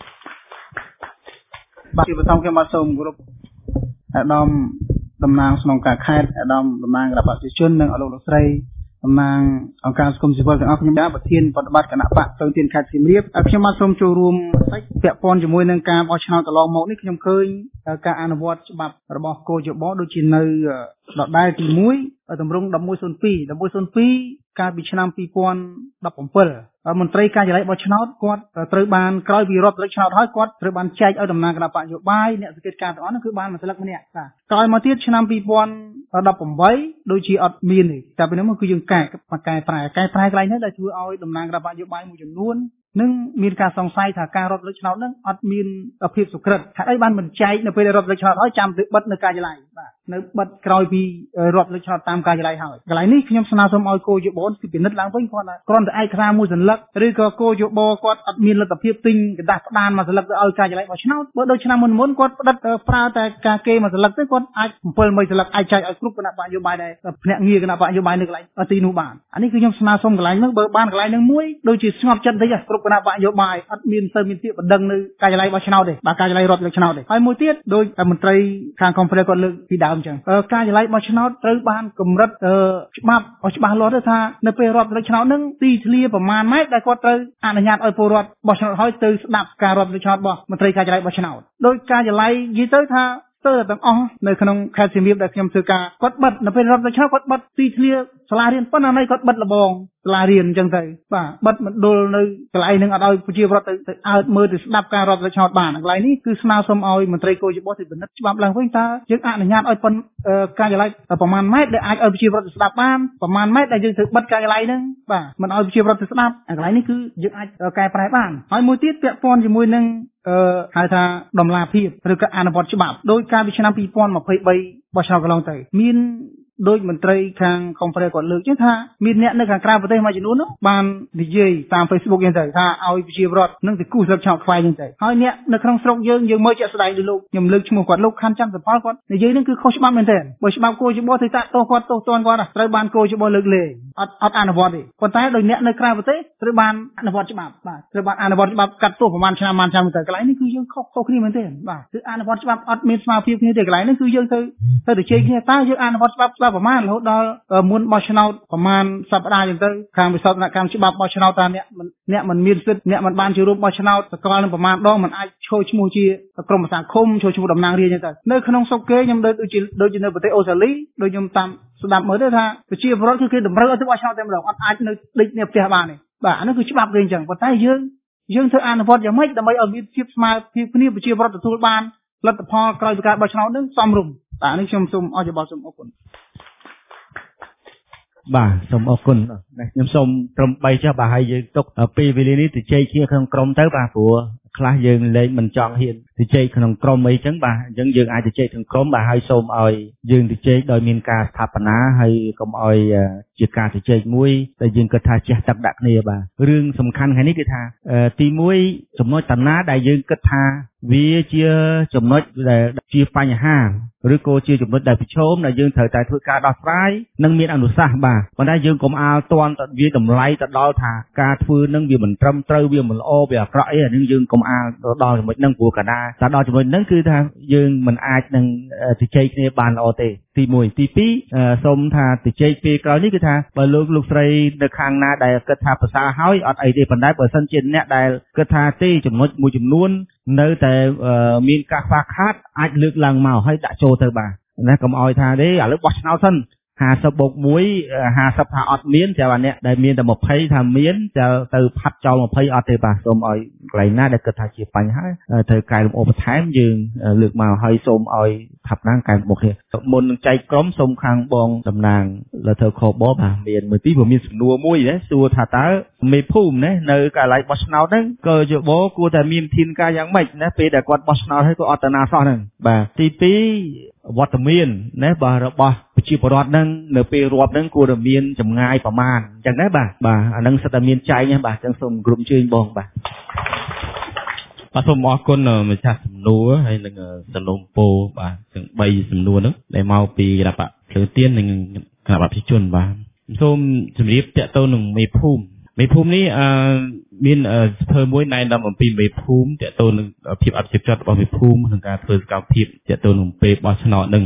បាទជាបន្តខ្ញុំបាទសូមគោរពអាដាមតំណាងស្នងការខេត្តអាដាមតំណាងគណៈបព្វជិជននិងអលោកលោកស្រីតំណាងអង្គការសង្គមស៊ីវិលទាំងអស់ខ្ញុំដែរប្រធានបដិបត្តិគណៈបកទៅទានខេត្តសៀមរាបខ្ញុំបានសូមចូលរួមសាច់ពាក់ព័ន្ធជាមួយនឹងការបោះឆ្នោតកន្លងមកនេះខ្ញុំឃើញការអនុវត្តច្បាប់របស់គោជបដូចជានៅដដែលទីមួយតម្រង់một một không hai một một không haiកាលពីឆ្នាំពីរពាន់ដប់bảyមន្ត្រីការិយាល័យបោះឆ្នោតគាត់ត្រូវបានក្រោយពីរដ្ឋលេខឆ្នោតហើយគាត់ត្រូវបានចែកឲ្យតំណាងគណៈបកនយោបាយអ្នកសង្កេតការទាំងអស់នោះគឺបានមួយស្លឹកម្នាក់បាទក្រោយមកទៀតឆ្នាំពីរពាន់ដប់eightដូចជាអត់មានទេតែពីនោះមកគឺយើងកែកែប្រែកែប្រែកន្លែងនេះដែលធ្វើឲ្យតំណាងគណៈបកនយោបាយមួយចំនួននឹងមានការសង្ស័យថាការរដ្ឋលេខឆ្នោតនឹងអត់មានភាពសុក្រិតហេតុអីបានមិនចែកនៅពេលរដ្ឋលេខឆ្នោតហើយចាំទៅបិទនៅការិយាល័យបាទនៅបិទក្រោយពីរដ្ឋលេខឆ្នោតតាមការិយាល័យហើយកន្លែងនេះខ្ញុំស្នើសុំឲ្យគោយោបល់គឺពិនិត្យឡើងវិញគាត់គ្រាន់តែឯកសារមួយសន្លឹកឬក៏គោយោបល់គាត់អត់មានលទ្ធភាពទិញกระดาษផ្ដានមួយសន្លឹកទៅឲ្យការិយាល័យបោះឆ្នោតបើដូចឆ្នាំមុនមុនគាត់ផ្ដិតប្រើតែការគេមួយសន្លឹកទៅគាត់អាចsevenមួយសន្លឹកអាចចែកឲ្យគ្រប់គណៈបកនយោបាយដែរភ្នាក់ងារគណៈបកនយោបាយនៅកន្លែងទីនោះបានអានេះគឺខ្ញុំស្នើសុំកន្លែងហ្នឹងបើបានកន្លែងហ្នឹងមួយដូចជាស្ងប់ចិត្តតិចគ្រប់គណៈបកនយោបាយអត់មានទៅមានភាពបណ្ដឹងនៅការិយាល័យបោះឆ្នោតទេបាទការិយាល័យរដ្ឋលេខឆ្នោតទេហើយមួយទៀតដោយមន្ត្រីខាងកុំព្យូទ័រគាត់លើកពីដើមអញ្ចឹងការិយាល័យបោះឆ្នោតត្រូវបានកម្រិតច្បាប់ឲ្យច្បាស់លាស់ទៅថានៅពេលរដ្ឋលេខឆ្នោតហ្នឹងទីធ្លាប្រមាណម៉ែត្រដែលគាត់ត្រូវអនុញ្ញាតឲ្យពលរដ្ឋបោះឆ្នោតហើយទៅស្ដាប់ការរដ្ឋលេខឆ្នោតរបស់មន្ត្រីការិយាល័យបោះឆ្នោតដោយការិយាល័យនិយាយទៅថាស្ទើរទាំងអស់នៅក្នុងខេត្តសៀមរាបដែលខ្ញុំធ្វើការគាត់បិទនៅពេលរដ្ឋលេខឆ្នោតគាត់បិទទីធ្លាសាលារៀនប៉ុន្តែនៅគាត់បិទលបងសាលារៀនអញ្ចឹងទៅបាទបិទមណ្ឌលនៅកន្លែងហ្នឹងអត់ឲ្យប្រជាពលរដ្ឋទៅទៅអើតមើលទៅស្ដាប់ការរដ្ឋលេខឆ្នោតបានកន្លែងនេះគឺស្នើសុំឲ្យមន្ត្រីគោលយោបល់ទៅពិនិត្យច្បាប់ឡើងវិញតើយើងអនុញ្ញាតឲ្យប៉ុនការិយាល័យប្រមាណម៉ែត្រដែលអាចឲ្យប្រជាពលរដ្ឋទៅស្ដាប់បានប្រមាណម៉ែត្រដែលយើងត្រូវបិទការិយាល័យហ្នឹងបាទមិនឲ្យប្រជាពលរដ្ឋទៅស្ដាប់កន្លែងនេះគឺយើងអាចកែប្រែបានហើយមួយទៀតពាក់ព័ន្ធជាមួយនឹងអឺហៅថាដំណាភាពឬក៏អនុវត្តច្បាប់ដោយការពីឆ្នាំtwo thousand twenty-threeបោះឆ្នោតកន្លងទៅមានដោយមន្ត្រីខាងខំប្រែគាត់លើកចឹងថាមានអ្នកនៅខាងក្រៅប្រទេសមួយចំនួននោះបាននិយាយតាម Facebook ចឹងទៅថាឲ្យប្រជាពលរដ្ឋនឹងទៅគូសស្លឹកឆ្នោតខ្វែងចឹងទៅហើយអ្នកនៅក្នុងស្រុកយើងយើងមើលជាក់ស្ដែងដូចលោកខ្ញុំលើកឈ្មោះគាត់លោកខាន់ច័ន្ទសផលគាត់និយាយនឹងគឺខុសច្បាប់មែនទែនបើច្បាប់គោលយោបល់ទៅតាក់ទោសគាត់ទោសទណ្ឌគាត់ត្រូវបានគោលយោបល់លើកលែងអត់អត់អនុវត្តទេប៉ុន្តែដោយអ្នកនៅក្រៅប្រទេសត្រូវបានអនុវត្តច្បាប់បាទត្រូវបានអនុវត្តច្បាប់កាត់ទោសប្រហែលឆ្នាំប្រហែលឆ្នាំទៅកន្លែងនេះគឺយើងខុសខុសគ្នាមែនទែនបាទគឺអនុវត្តច្បាប់អត់មានស្មារតីគ្នាទេកន្លែងនេះគឺយើងទៅទៅទៅជែកគ្នាតើយើងអនុវត្តច្បាប់ច្បាប់ប្រមាណរហូតដល់មុនបោះឆ្នោតប្រហែលសប្តាហ៍ចឹងទៅខាងវិសោធនកម្មច្បាប់បោះឆ្នោតថាអ្នកអ្នកមិនមានសិទ្ធិអ្នកមិនបានចូលរួមបោះឆ្នោតសកលនឹងប្រហែលដងមិនអាចចូលឈ្មោះជាក្រុមប្រឹក្សាឃុំចូលឈ្មោះតំណាងរាស្ត្រចឹងទៅនៅក្នុងស្រុកគេខ្ញុំដូចជាដូចជានៅប្រទេសអូស្ត្រាលីដូចខ្ញុំតាមស្ដាប់មើលទៅថាប្រជាពលរដ្ឋគឺគេតម្រូវឲ្យទៅបោះឆ្នោតតែម្ដងអត់អាចនៅដេកនៅផ្ទះបានទេបាទអានោះគឺច្បាប់គេអញ្ចឹងប៉ុន្តែយើងយើងធ្វើអនុវត្តយ៉ាងម៉េចដើម្បីឲ្យមានភាពស្មើភាពគ្នាប្រជាពលរដ្ឋទទួលបានលទ្ធផលក្រោយពីការបោះឆ្នោតនឹងសមរម្យបាទនេះខ្ញុំសូមអរយោបល់សូមអរគុណបាទសូមអរគុណខ្ញុំសូមត្រឹមបីចុះបាទហើយយើងទុកពេលវេលានេះទៅជែកគ្នាក្នុងក្រុមទៅបាទព្រោះខ្លះយើងលែងមិនចង់ហ៊ានទៅជែកក្នុងក្រុមអីចឹងបាទអញ្ចឹងយើងអាចទៅជែកក្នុងក្រុមបាទហើយសូមឲ្យយើងទៅជែកដោយមានការស្ថាបនាហើយកុំឲ្យជាការទៅជែកមួយដែលយើងគិតថាចេះទឹកដាក់គ្នាបាទរឿងសំខាន់ថ្ងៃនេះគឺថាទីមួយចំណុចតាណាដែលយើងគិតថាវាជាចំណុចដែលជាបញ្ហាឬក៏ជាចំណុចដែលប្រឈមដែលយើងត្រូវតែធ្វើការដោះស្រាយនិងមានអនុសាសន៍បាទប៉ុន្តែយើងកុំអាលតន់ទៅវាតម្លៃទៅដល់ថាការធ្វើនឹងវាមិនត្រឹមត្រូវវាមិនល្អវាអាក្រក់អីអានឹងយើងកុំអាលដល់ចំណុចហ្នឹងព្រោះកាលណាតែដល់ចំណុចហ្នឹងគឺថាយើងមិនអាចនឹងជជែកគ្នាបានល្អទេទីមួយទីពីរសូមថាជជែកពេលក្រោយនេះគឺថាបើលោកលោកស្រីនៅខាងណាដែលគិតថាភាសាហើយអត់អីទេប៉ុន្តែបើសិនជាអ្នកដែលគិតថាទេចំណុចមួយចំនួននៅតែមានការខ្វះខាតអាចលើកឡើងមកហើយដាក់ចូលទៅបាទណាកុំឲ្យថាទេឥឡូវបោះឆ្នោតសិនfiftyបូកone fiftyថាអត់មានតែអ្នកដែលមានតែtwentyថាមានតែទៅផាត់ចោលtwentyអត់ទេបាទសូមឲ្យកន្លែងណាដែលគិតថាជាបញ្ហាត្រូវកែលម្អបន្ថែមយើងលើកមកហើយសូមឲ្យថាប់ណាងកែលម្អគ្នាមុននឹងចែកក្រុមសូមខាងបងតំណាងលើធ្វើខបបាទមានមួយទីព្រោះមានសំណួរមួយណាសួរថាតើមេភូមិណានៅកាលឡៃបោះឆ្នោតហ្នឹងក៏យោបល់គួរតែមានធានការយ៉ាងម៉េចណាពេលដែលគាត់បោះឆ្នោតហើយក៏អត់តាណាសោះហ្នឹងបាទទីពីរវត្តមានណាបាទរបស់ប្រជាពលរដ្ឋហ្នឹងនៅពេលរាប់ហ្នឹងគួរតែមានចម្ងាយប្រមាណអញ្ចឹងណាបាទបាទអាហ្នឹងសិតតែមានចែងបាទអញ្ចឹងសូមក្រុមជើញបងបាទបាទសូមអរគុណម្ចាស់សំណួរហើយនឹងសំណុំពោបាទទាំង3សំណួរហ្នឹងដែលមកពីគណៈបកភ្លើងទៀននិងគណៈបកប្រជាជនបាទសូមជម្រាបតាក់ទងនឹងមេភូមិមេភូមិនេះអឺមានសភើមួយណែនាំអំពីមេភូមិតាក់ទងនឹងភាពអភិជារបស់មេភូមិក្នុងការធ្វើសកម្មភាពតាក់ទងនឹងពេលបោះឆ្នោតនឹងបាទអ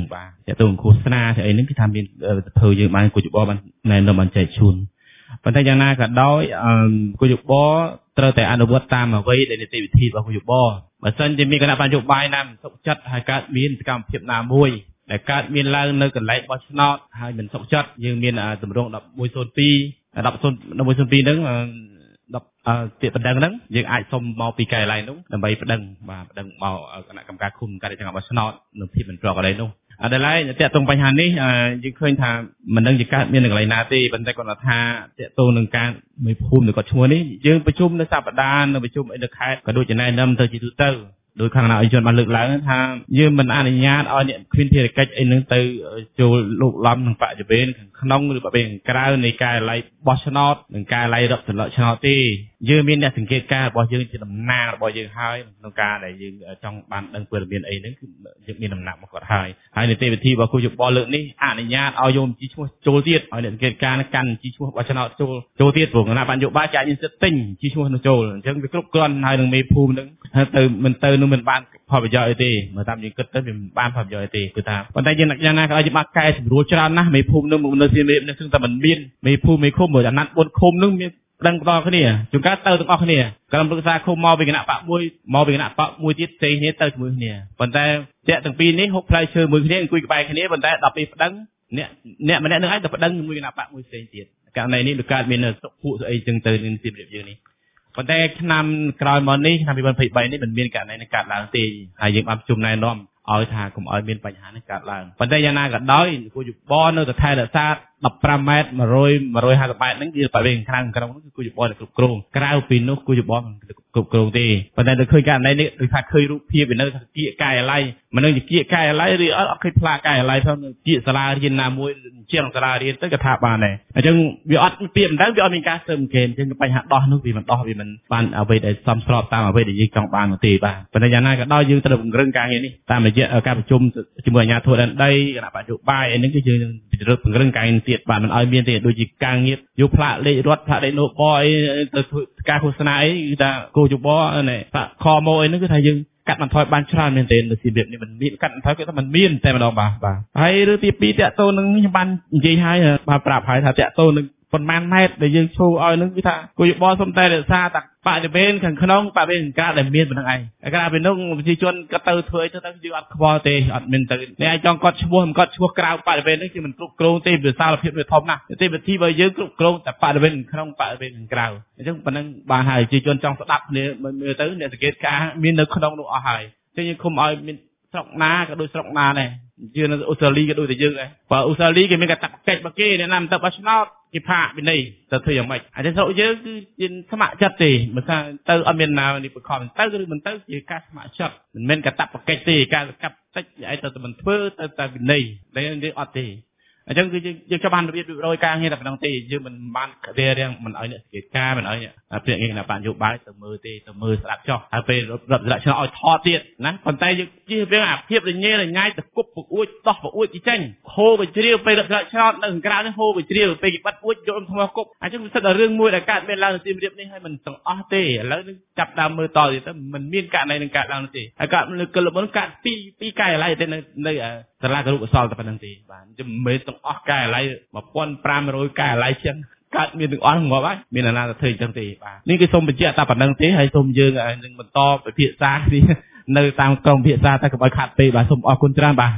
តែទៅឃោសនាទៅអីហ្នឹងគឺថាមានធ្វើយើងបានគូយោបល់បានណែនាំបានចែកជូនប៉ុន្តែយ៉ាងណាក៏ដោយគូយោបល់ត្រូវតែអនុវត្តតាមអ្វីដែលនីតិវិធីរបស់គូយោបល់បើសិនជាមានគណៈបញ្ញោបាយណាមិនសុខចិត្តហើយកើតមានសកម្មភាពណាមួយដែលកើតមានឡើងនៅកន្លែងបោះឆ្នោតហើយមិនសុខចិត្តយើងមានទម្រង់một một không hai một một không haiហ្នឹង10ពាក្យបណ្ដឹងហ្នឹងយើងអាចសុំមកពីកែឡៃនោះដើម្បីបណ្ដឹងបាទបណ្ដឹងមកគណៈកម្មការឃុំការចង្កាបោះឆ្នោតនៅភាពមិនប្រក្រតីនោះអត់ឡើយតើតើបញ្ហានេះយើងឃើញថាមិនដឹងជាកើតមាននៅកន្លែងណាទេប៉ុន្តែគាត់ថាតើតើនឹងការមេភូមិនៅគាត់ឈ្មោះនេះយើងប្រជុំនៅសប្តាហ៍នៅប្រជុំអីនៅខេត្តក៏ដូចជាណែនាំទៅជាទូទៅដោយខាងណាអីជនបានលើកឡើងថាយើងមិនអនុញ្ញាតឲ្យអ្នកគ្មានភារកិច្ចអីនឹងទៅចូលលោកឡំនឹងបច្ចុប្បន្នក្នុងឬបច្ចុប្បន្នក្រៅនៃការឡៃបោះឆ្នោតនិងការឡៃរកសន្លក់ឆ្នោតទេយើងមានអ្នកសង្កេតការរបស់យើងជាតំណាងរបស់យើងហើយក្នុងការដែលយើងចង់បានដឹងព័ត៌មានអីហ្នឹងគឺយើងមានដំណាក់មកគាត់ហើយហើយនីតិវិធីរបស់គូយោបល់លើកនេះអនុញ្ញាតឲ្យយកជីឈ្មោះចូលទៀតឲ្យអ្នកសង្កេតការកាន់ជីឈ្មោះបោះឆ្នោតចូលចូលទៀតព្រោះគណៈបញ្ញោបាយចាច់មានសិទ្ធិទិញជីឈ្មោះនោះចូលអញ្ចឹងវាគ្រប់គ្រាន់ហើយនឹងមេភូមិហ្នឹងទៅមិនទៅនឹងមិនបានផលប្រយោជន៍អីទេបើតាមយើងគិតទៅវាមិនបានផលប្រយោជន៍អីទេគឺថាប៉ុន្តែយើងយ៉ាងណាក៏ឲ្យយើងបាក់កែសម្រួលច្រើនណាស់មេភូមិនឹងនៅសៀមរាបនេះគឺតែមិនមានមេភូមិមេឃុំមួយអាណត្តិbốnឃុំនឹងមានដឹងបន្តគ្នាជួនកាលទៅទាំងអស់គ្នាក្រុមប្រឹក្សាឃុំមកពីគណៈបកមួយមកពីគណៈបកមួយទៀតផ្សេងគ្នាទៅជាមួយគ្នាប៉ុន្តែតាក់ទាំងពីរនេះហុកផ្លែឈើមួយគ្នាអង្គុយក្បែរគ្នាប៉ុន្តែដល់ពេលប្តឹងអ្នកអ្នកម្នាក់នឹងឯងទៅប្តឹងជាមួយគណៈបកមួយផ្សេងទៀតករណីនេះវាកើតមានសុខពួកស្អីចឹងទៅនឹងសៀមរាបយើងនេះប៉ុន្តែឆ្នាំក្រោយមកនេះឆ្នាំ2023នេះមិនមានករណីនឹងកើតឡើងទេហើយយើងបានប្រជុំណែនាំឲ្យថាកុំឲ្យមានបញ្ហានេះកើតឡើងប៉ុន្តែយ៉ាងណាក៏ដោយគូយោបល់នៅតែថែរក្សា15ម៉ែត្រ100 150ម៉ែត្រហ្នឹងគឺបែបខាងក្នុងហ្នឹងគឺគូយោបល់គ្រប់គ្រងក្រៅពីនោះគូយោបល់គ្រប់គ្រងទេប៉ុន្តែទៅឃើញករណីនេះដូចថាឃើញរូបភាពវានៅថាគៀកកាយអាឡ័យមិននឹងគៀកកាយអាឡ័យឬអត់អត់ឃើញផ្លាកកាយអាឡ័យផងគៀកសាលារៀនណាមួយជាងសាលារៀនទៅក៏ថាបានដែរអញ្ចឹងវាអត់ពាក្យមិនដឹងវាអត់មានការស៊ើបអង្កេតអញ្ចឹងបញ្ហាដោះនោះវាមិនដោះវាមិនបានអ្វីដែលសមស្របតាមអ្វីដែលយើងចង់បាននោះទេបាទប៉ុន្តែយ៉ាងណាក៏ដោយយើងត្រូវពង្រឹងការងារនេះតាមរយៈការប្រជុំជាមួយអាជ្ញាធរដែនដីគណៈបច្ចុប្បន្នអីហ្នឹងគឺយើងនឹងពង្រឹងការងារទៀតបាទមិនឲ្យមានទេដូចជាការងារយកផ្លាកលេខរត់ផ្លាកលេខណូបអីទៅធ្វើការឃោសនាអីគឺថាគោយោបល់ណែខម៉ូអីហ្នឹងគឺថាយើងកាត់បន្ថយបានច្រើនមែនទែននៅសៀមរាបនេះមិនមានកាត់បន្ថយគឺថាมันមានតែម្ដងបាទបាទហើយឬទីពីរតាក់ទងនឹងខ្ញុំបាននិយាយហើយបាទប្រាប់ហើយថាតាក់ទងនឹងប៉ុន្មានម៉ែត្រដែលយើងឈូឲ្យនឹងគឺថាគូយោបល់សុំតែរក្សាតែបរិវេណខាងក្នុងបរិវេណខាងក្រៅដែលមានប៉ុណ្្នឹងឯងក្រៅពីនោះប្រជាជនគាត់ទៅធ្វើអីទៅទៅយើងអត់ខ្វល់ទេអត់មានទៅអ្នកចង់គាត់ឈ្មោះមិនគាត់ឈ្មោះក្រៅបរិវេណនេះគឺមិនគ្រប់គ្រងទេវាសារភាពវាធំណាស់ទេវិធីបើយើងគ្រប់គ្រងតែបរិវេណក្នុងបរិវេណខាងក្រៅអញ្ចឹងប៉ុណ្្នឹងបានហើយប្រជាជនចង់ស្ដាប់គ្នាមើលទៅអ្នកសង្កេតការមាននៅក្នុងនោះអស់ហើយអញ្ចឹងយើងឃុំឲ្យមានស្រុកណាក៏ដូចស្រុកណាដែរយើងនៅអូស្ត្រាលីក៏ដូចតែយើងដែរបើអូស្ត្រាលីគេមានកាតព្វកិច្ចរបស់គេអ្នកណាមិនទៅបោះឆ្នោតគេផាកវិន័យទៅធ្វើយ៉ាងម៉េចអញ្ចឹងស្រុកយើងគឺជាស្ម័គ្រចិត្តទេមិនថាទៅអត់មានណានេះបង្ខំទៅឬមិនទៅជាការស្ម័គ្រចិត្តមិនមែនកាតព្វកិច្ចទេការកាប់តិចឲ្យទៅតែមិនធ្វើទៅតែវិន័យតែយើងអត់ទេអញ្ចឹងគឺយើងចាំបានរបៀបរៀបរយការងារតែប៉ុណ្្នឹងទេយើងមិនបានរៀបរៀងមិនឲ្យអ្នកសង្កេតការមិនឲ្យភាគងារគណៈបញ្ញោបាយទៅមើលទេទៅមើលស្ដាប់ចោះហើយពេលរត់ស្ដាប់ឆ្នោតឲ្យថតទៀតណាប៉ុន្តែយើងជិះវាអាភាពរញ៉េរញ៉ាយទៅគប់ពអួចដោះពអួចចេញហូរបជ្រាវពេលរត់ស្ដាប់ឆ្នោតនៅក្រៅនេះហូរបជ្រាវពេលគេបាត់អួចយកថ្មគប់អញ្ចឹងវាសិតតែរឿងមួយដែលកើតមានឡើងនៅសៀមរាបនេះហើយមិនទាំងអស់ទេឥឡូវនេះចាប់ដើមមើលតទៀតទៅមិនមានករណីនឹងកើតឡើងនោះទេហើយកើតលើកលមុនកើតពីពីកាយឡៃទៅនៅនៅសាលាគរុកសលតែប៉ុណ្្នឹងទេបាទអញ្ចឹងមិនមែនទាំងអស់កាយឡៃ1500កាយឡៃជាងកើតមានទាំងអស់ងាប់ហើយមានអាណាទៅធ្វើអញ្ចឹងទេបាទនេះគឺសូមបញ្ជាក់តែប៉ុណ្្នឹងទេហើយសូមយើងនឹងបន្តពិភាក្សានេះនៅតាមក្រុមពិភាក្សាតែកុំឲ្យខាត់ពេកបាទសូមអរគុណច្រើនបាទ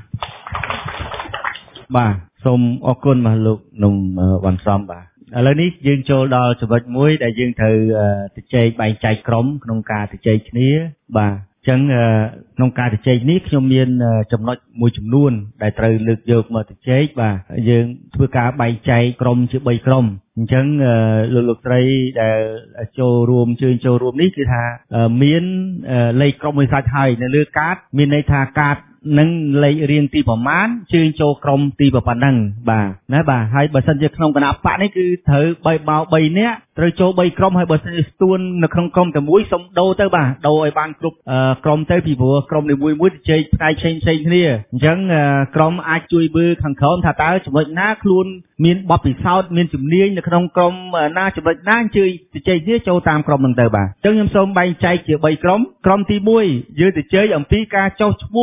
បាទសូមអរគុណបាទលោកนุ่มវ៉ាន់សំបាទឥឡូវនេះយើងចូលដល់ចំណុចមួយដែលយើងត្រូវទៅជែកបែងចែកក្រុមក្នុងការទៅជែកគ្នាបាទអញ្ចឹងក្នុងការជជែកនេះខ្ញុំមានចំណុចមួយចំនួនដែលត្រូវលើកយកមកជជែកបាទយើងធ្វើការបែងចែកក្រុមជាបីក្រុមអញ្ចឹងលោកលោកស្រីដែលចូលរួមជើញចូលរួមនេះគឺថាមានលេខក្រុមមួយសាច់ហើយនៅលើកាតមានន័យថាកាតនឹងលេខរៀងទីប្រមាណជើញចូលក្រុមទីប៉ុណ្ណឹងបាទណាបាទហើយបើសិនជាក្នុងគណៈបកនេះគឺត្រូវបីបោ3នាក់ត្រូវចូល3ក្រុមហើយបើសិនជាស្ទួននៅក្នុងក្រុមតែមួយសុំដូរទៅបាទដូរឲ្យបានគ្រប់ក្រុមទៅពីព្រោះក្រុមនីមួយមួយទៅជែកផ្នែកផ្សេងផ្សេងគ្នាអញ្ចឹងក្រុមអាចជួយមើលខាងក្រោមថាតើចំណុចណាខ្លួនមានបទពិសោធន៍មានជំនាញនៅក្នុងក្រុមណាចំណុចណាជួយទៅជែកគ្នាចូលតាមក្រុមហ្នឹងទៅបាទអញ្ចឹងខ្ញុំសូមបែងចែកជា3ក្រុមក្រុមទី1យើងទៅជែកអំពីការចុះឈ្មោះគណៈ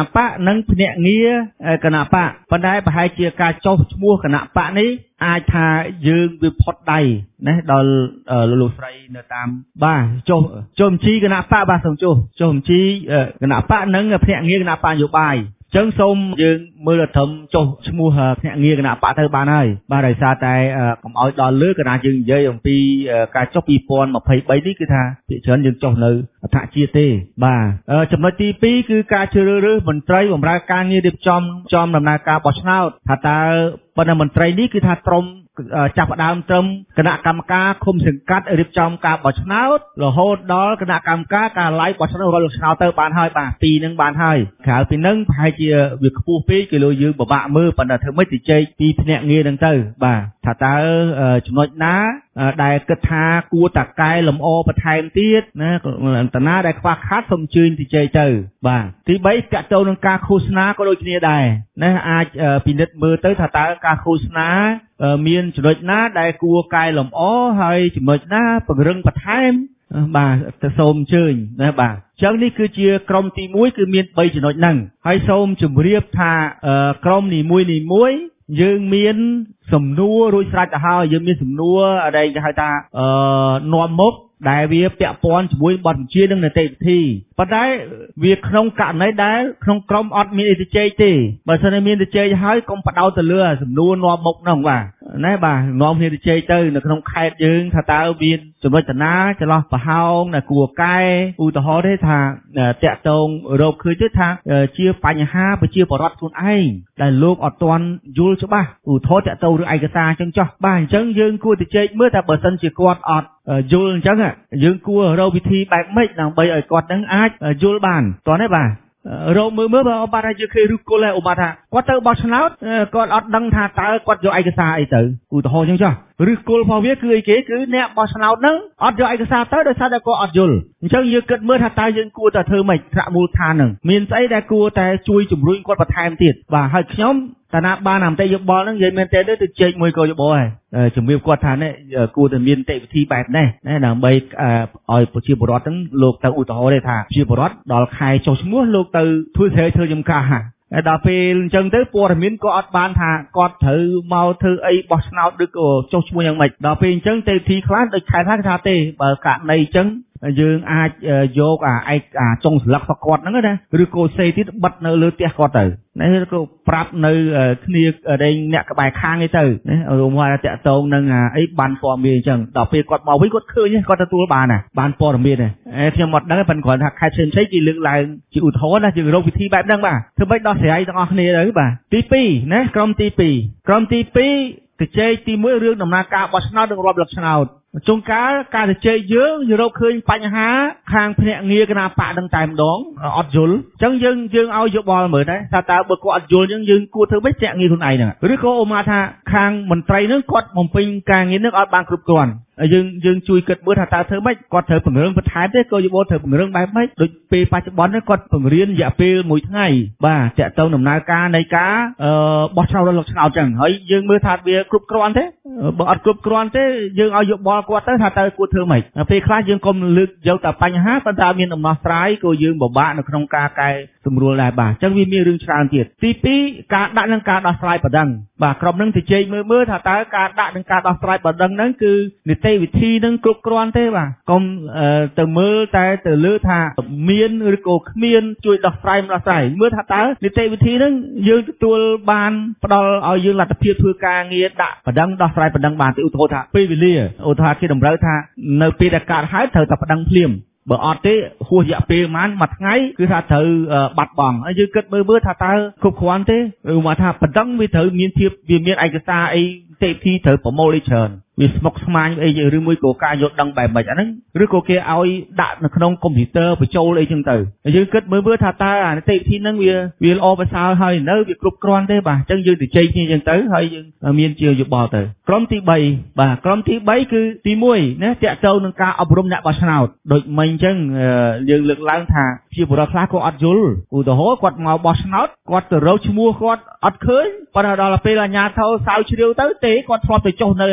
បៈនិងភ្នាក់ងារគណៈបកប៉ុន្តែប្រហែលជាការចុះឈ្មោះគណៈបកនេះអាចថាយើងវាផុតដៃណាដល់លោកស្រីនៅតាមបាទចុះចុះបញ្ជីគណៈបកបាទសូមចុះចុះបញ្ជីគណៈបកនិងភ្នាក់ងារគណៈបកនយោបាយចឹងសូមយើងមើលត្រឹមចុះឈ្មោះភ្នាក់ងារគណៈបកទៅបានហើយបាទដោយសារតែកុំឲ្យដល់លើកណ្ដាលយើងនិយាយអំពីការចុះពីរពាន់ម្ភៃបីនេះគឺថាភាគច្រើនយើងចុះនៅអធិជាតិទេបាទចំណុចទីពីរគឺការជ្រើសរើសមន្ត្រីបម្រើការងាររៀបចំចំដំណើរការបោះឆ្នោតថាតើប៉ុន្តែមន្ត្រីនេះគឺថាត្រឹមចាប់ផ្ដើមត្រឹមគណៈកម្មការឃុំសង្កាត់រៀបចំការបោះឆ្នោតរហូតដល់គណៈកម្មការការឡាយបោះឆ្នោតរាល់ឆ្នោតទៅបានហើយបាទពីរនឹងបានហើយក្រៅពីនឹងប្រហែលជាវាខ្ពស់ពេកគេលើយើងពិបាកមើលប៉ុន្តែធ្វើម៉េចទៅជែកពីភ្នាក់ងារនឹងទៅបាទថាតើចំណុចណាដែលគិតថាគួរតែកែលម្អបន្ថែមទៀតណាតាណាដែលខ្វះខាតសូមជឿទៅជែកទៅបាទទីបីតកតទៅនឹងការឃោសនាក៏ដូចគ្នាដែរណាអាចពិនិត្យមើលទៅថាតើការឃោសនាមានចំណុចណាដែលគួរកែលម្អហើយចំណុចណាពង្រឹងបន្ថែមបាទទៅសូមអញ្ជើញណាបាទអញ្ចឹងនេះគឺជាក្រុមទីមួយគឺមានបីចំណុចហ្នឹងហើយសូមជម្រាបថាក្រុមនីមួយនីមួយយើងមានសំណួររួចស្រេចទៅហើយយើងមានសំណួរដែលគេហៅថាអឺនាំមុខដែលវាពាក់ព័ន្ធជាមួយបទបញ្ជានិងនីតិវិធីប៉ុន្តែវាក្នុងករណីដែលក្នុងក្រុមអត់មានអីទៅជែកទេបើសិនតែមានទៅជែកហើយកុំបដោតទៅលើសំណួរនាំមុខហ្នឹងបាទណាបាទនាំគ្នាទៅជែកទៅនៅក្នុងខេត្តយើងថាតើមានចំណុចតាណាចន្លោះប្រហោងដែលគួរកែឧទាហរណ៍ទេថាតាក់ទងរកឃើញទេថាជាបញ្ហាប្រជាពលរដ្ឋខ្លួនឯងដែលលោកអត់ទាន់យល់ច្បាស់ឧទាហរណ៍តាក់ទងរឿងឯកសារអញ្ចឹងចោះបាទអញ្ចឹងយើងគួរទៅជែកមើលថាបើសិនជាគាត់អត់យល់អញ្ចឹងយើងគួររកវិធីបែបម៉េចដើម្បីឲ្យគាត់នឹងអាចយល់បានតោះនេះបាទរកមើលមើលបើអបាត់ហើយយើងឃើញឬគល់ហើយអបាត់ថាគាត់ទៅបោះឆ្នោតគាត់អត់ដឹងថាតើគាត់យកឯកសារអីទៅឧទាហរណ៍អញ្ចឹងចុះឬគល់របស់វាគឺអីគេគឺអ្នកបោះឆ្នោតហ្នឹងអត់យកឯកសារទៅដោយសារតែគាត់អត់យល់អញ្ចឹងយើងគិតមើលថាតើយើងគួរតែធ្វើម៉េចថ្នាក់មូលដ្ឋានហ្នឹងមានស្អីដែលគួរតែជួយជំរុញគាត់បន្ថែមទៀតបាទហើយខ្ញុំតាណាបានអាមតិយោបល់ហ្នឹងនិយាយមែនទេទៅជែកមួយកោយោបល់ហើយជំរាបគាត់ថានេះគួរតែមាននីតិវិធីបែបនេះណាដើម្បីឲ្យប្រជាពលរដ្ឋហ្នឹងលោកទៅឧទាហរណ៍ទេថាប្រជាពលរដ្ឋដល់ខែចុះឈ្មោះលោកទៅធ្វើស្រែធ្វើចំការដល់ពេលអញ្ចឹងទៅព័ត៌មានក៏អត់បានថាគាត់ត្រូវមកធ្វើអីបោះឆ្នោតឬក៏ចុះឈ្មោះយ៉ាងម៉េចដល់ពេលអញ្ចឹងទេទីខ្លះដូចខែថាគេថាទេបើករណីអញ្ចឹងយើងអាចយកអាឯកអាចុងស្លឹករបស់គាត់ហ្នឹងណាឬក៏សេទៀតបិទនៅលើផ្ទះគាត់ទៅណាក៏ប្រាប់នៅគ្នាដេញអ្នកក្បែរខាងនេះទៅណារួមថាតាក់ទងនឹងអីបានព័ត៌មានអញ្ចឹងដល់ពេលគាត់មកវិញគាត់ឃើញគាត់ទទួលបានណាបានព័ត៌មានដែរខ្ញុំអត់ដឹងប៉ុន្តែគ្រាន់ថាខេត្តផ្សេងផ្សេងគេលើកឡើងជាឧទាហរណ៍ណាយើងរកវិធីបែបហ្នឹងបាទធ្វើម៉េចដោះស្រាយទាំងអស់គ្នាទៅបាទទីពីរណាក្រុមទីពីរក្រុមទីពីរទៅជែកទីមួយរឿងដំណើរការបោះឆ្នោតនិងរាប់លឹកឆ្នោតចុងកាលការទៅជែកយើងយើងរកឃើញបញ្ហាខាងភ្នាក់ងារគណៈបកនឹងតែម្ដងអត់យល់អញ្ចឹងយើងយើងឲ្យយោបល់មើលដែរថាតើបើគាត់អត់យល់អញ្ចឹងយើងគួរធ្វើម៉េចភ្នាក់ងារខ្លួនឯងហ្នឹងឬក៏អូម៉ាថាខាងមន្ត្រីហ្នឹងគាត់បំពេញការងារហ្នឹងអត់បានគ្រប់គ្រាន់យើងយើងជួយគិតមើលថាតើធ្វើម៉េចគាត់ត្រូវពង្រឹងបន្ថែមទេក៏យោបល់ត្រូវពង្រឹងបែបម៉េចដូចពេលបច្ចុប្បន្ននេះគាត់ពង្រៀនរយៈពេលមួយថ្ងៃបាទតាក់ទងដំណើរការនៃការបោះឆ្នោតលោកឆ្នោតអញ្ចឹងហើយយើងមើលថាវាគ្រប់គ្រាន់ទេបើអត់គ្រប់គ្រាន់ទេយើងឲ្យយោបល់គាត់ទៅថាតើគួរធ្វើម៉េចពេលខ្លះយើងកុំលើកយកតែបញ្ហាប៉ុន្តែមានដំណោះស្រាយក៏យើងពិបាកនៅក្នុងការកែសម្រួលដែរបាទអញ្ចឹងវាមានរឿងច្រើនទៀតទីពីរការដាក់និងការដោះស្រាយបណ្ដឹងបាទក្រុមនឹងទៅជែកមើលមើលថាតើការដាក់និងការដោះស្រាយបណ្ដឹងហ្នឹងគឺនីតិវិធីនឹងគ្រប់គ្រាន់ទេបាទកុំទៅមើលតែទៅលើថាមានឬក៏គ្មានជួយដោះស្រាយមិនដោះស្រាយមើលថាតើនីតិវិធីហ្នឹងយើងទទួលបានផ្ដល់ឲ្យយើងលទ្ធភាពធ្វើការងារដាក់បណ្ដឹងដោះស្រាយបណ្ដឹងបានទីឧទាហរណ៍ថាពេលវេលាឧទាហរណ៍គេតម្រូវថានៅពេលដែលកើតហេតុត្រូវតែបណ្ដឹងភ្លាមបើអត់ទេហួសរយៈពេលប៉ុន្មានមួយថ្ងៃគឺថាត្រូវបាត់បង់ហើយយើងគិតមើលមើលថាតើគ្រប់គ្រាន់ទេឬមកថាបណ្ដឹងវាត្រូវមានភាពវាមានឯកសារអីទេពធីត្រូវប្រមូលអីច្រើនវាស្មុគស្មាញអីឬមួយក៏ការយល់ដឹងបែបម៉េចអាហ្នឹងឬក៏គេឲ្យដាក់នៅក្នុងកុំព្យូទ័របញ្ចូលអីចឹងទៅយើងគិតមើលមើលថាតើអានីតិវិធីហ្នឹងវាវាល្អប្រសើរហើយនៅវាគ្រប់គ្រាន់ទេបាទអញ្ចឹងយើងទៅជែកគ្នាចឹងទៅហើយយើងមានជាយោបល់ទៅក្រុមទីបីបាទក្រុមទីបីគឺទីមួយណាតាក់ទងនឹងការអប់រំអ្នកបោះឆ្នោតដូចមិញអញ្ចឹងយើងលើកឡើងថាជាបុរដ្ឋខ្លះក៏អត់យល់ឧទាហរណ៍គាត់មកបោះឆ្នោតគាត់ទៅរកឈ្មោះគាត់អត់ឃើញប៉ុន្តែដល់ពេលអាជ្ញាធរសើជ្រាវទៅទេគាត់ធ្លាប់ទៅចុះនៅណានេះណោះ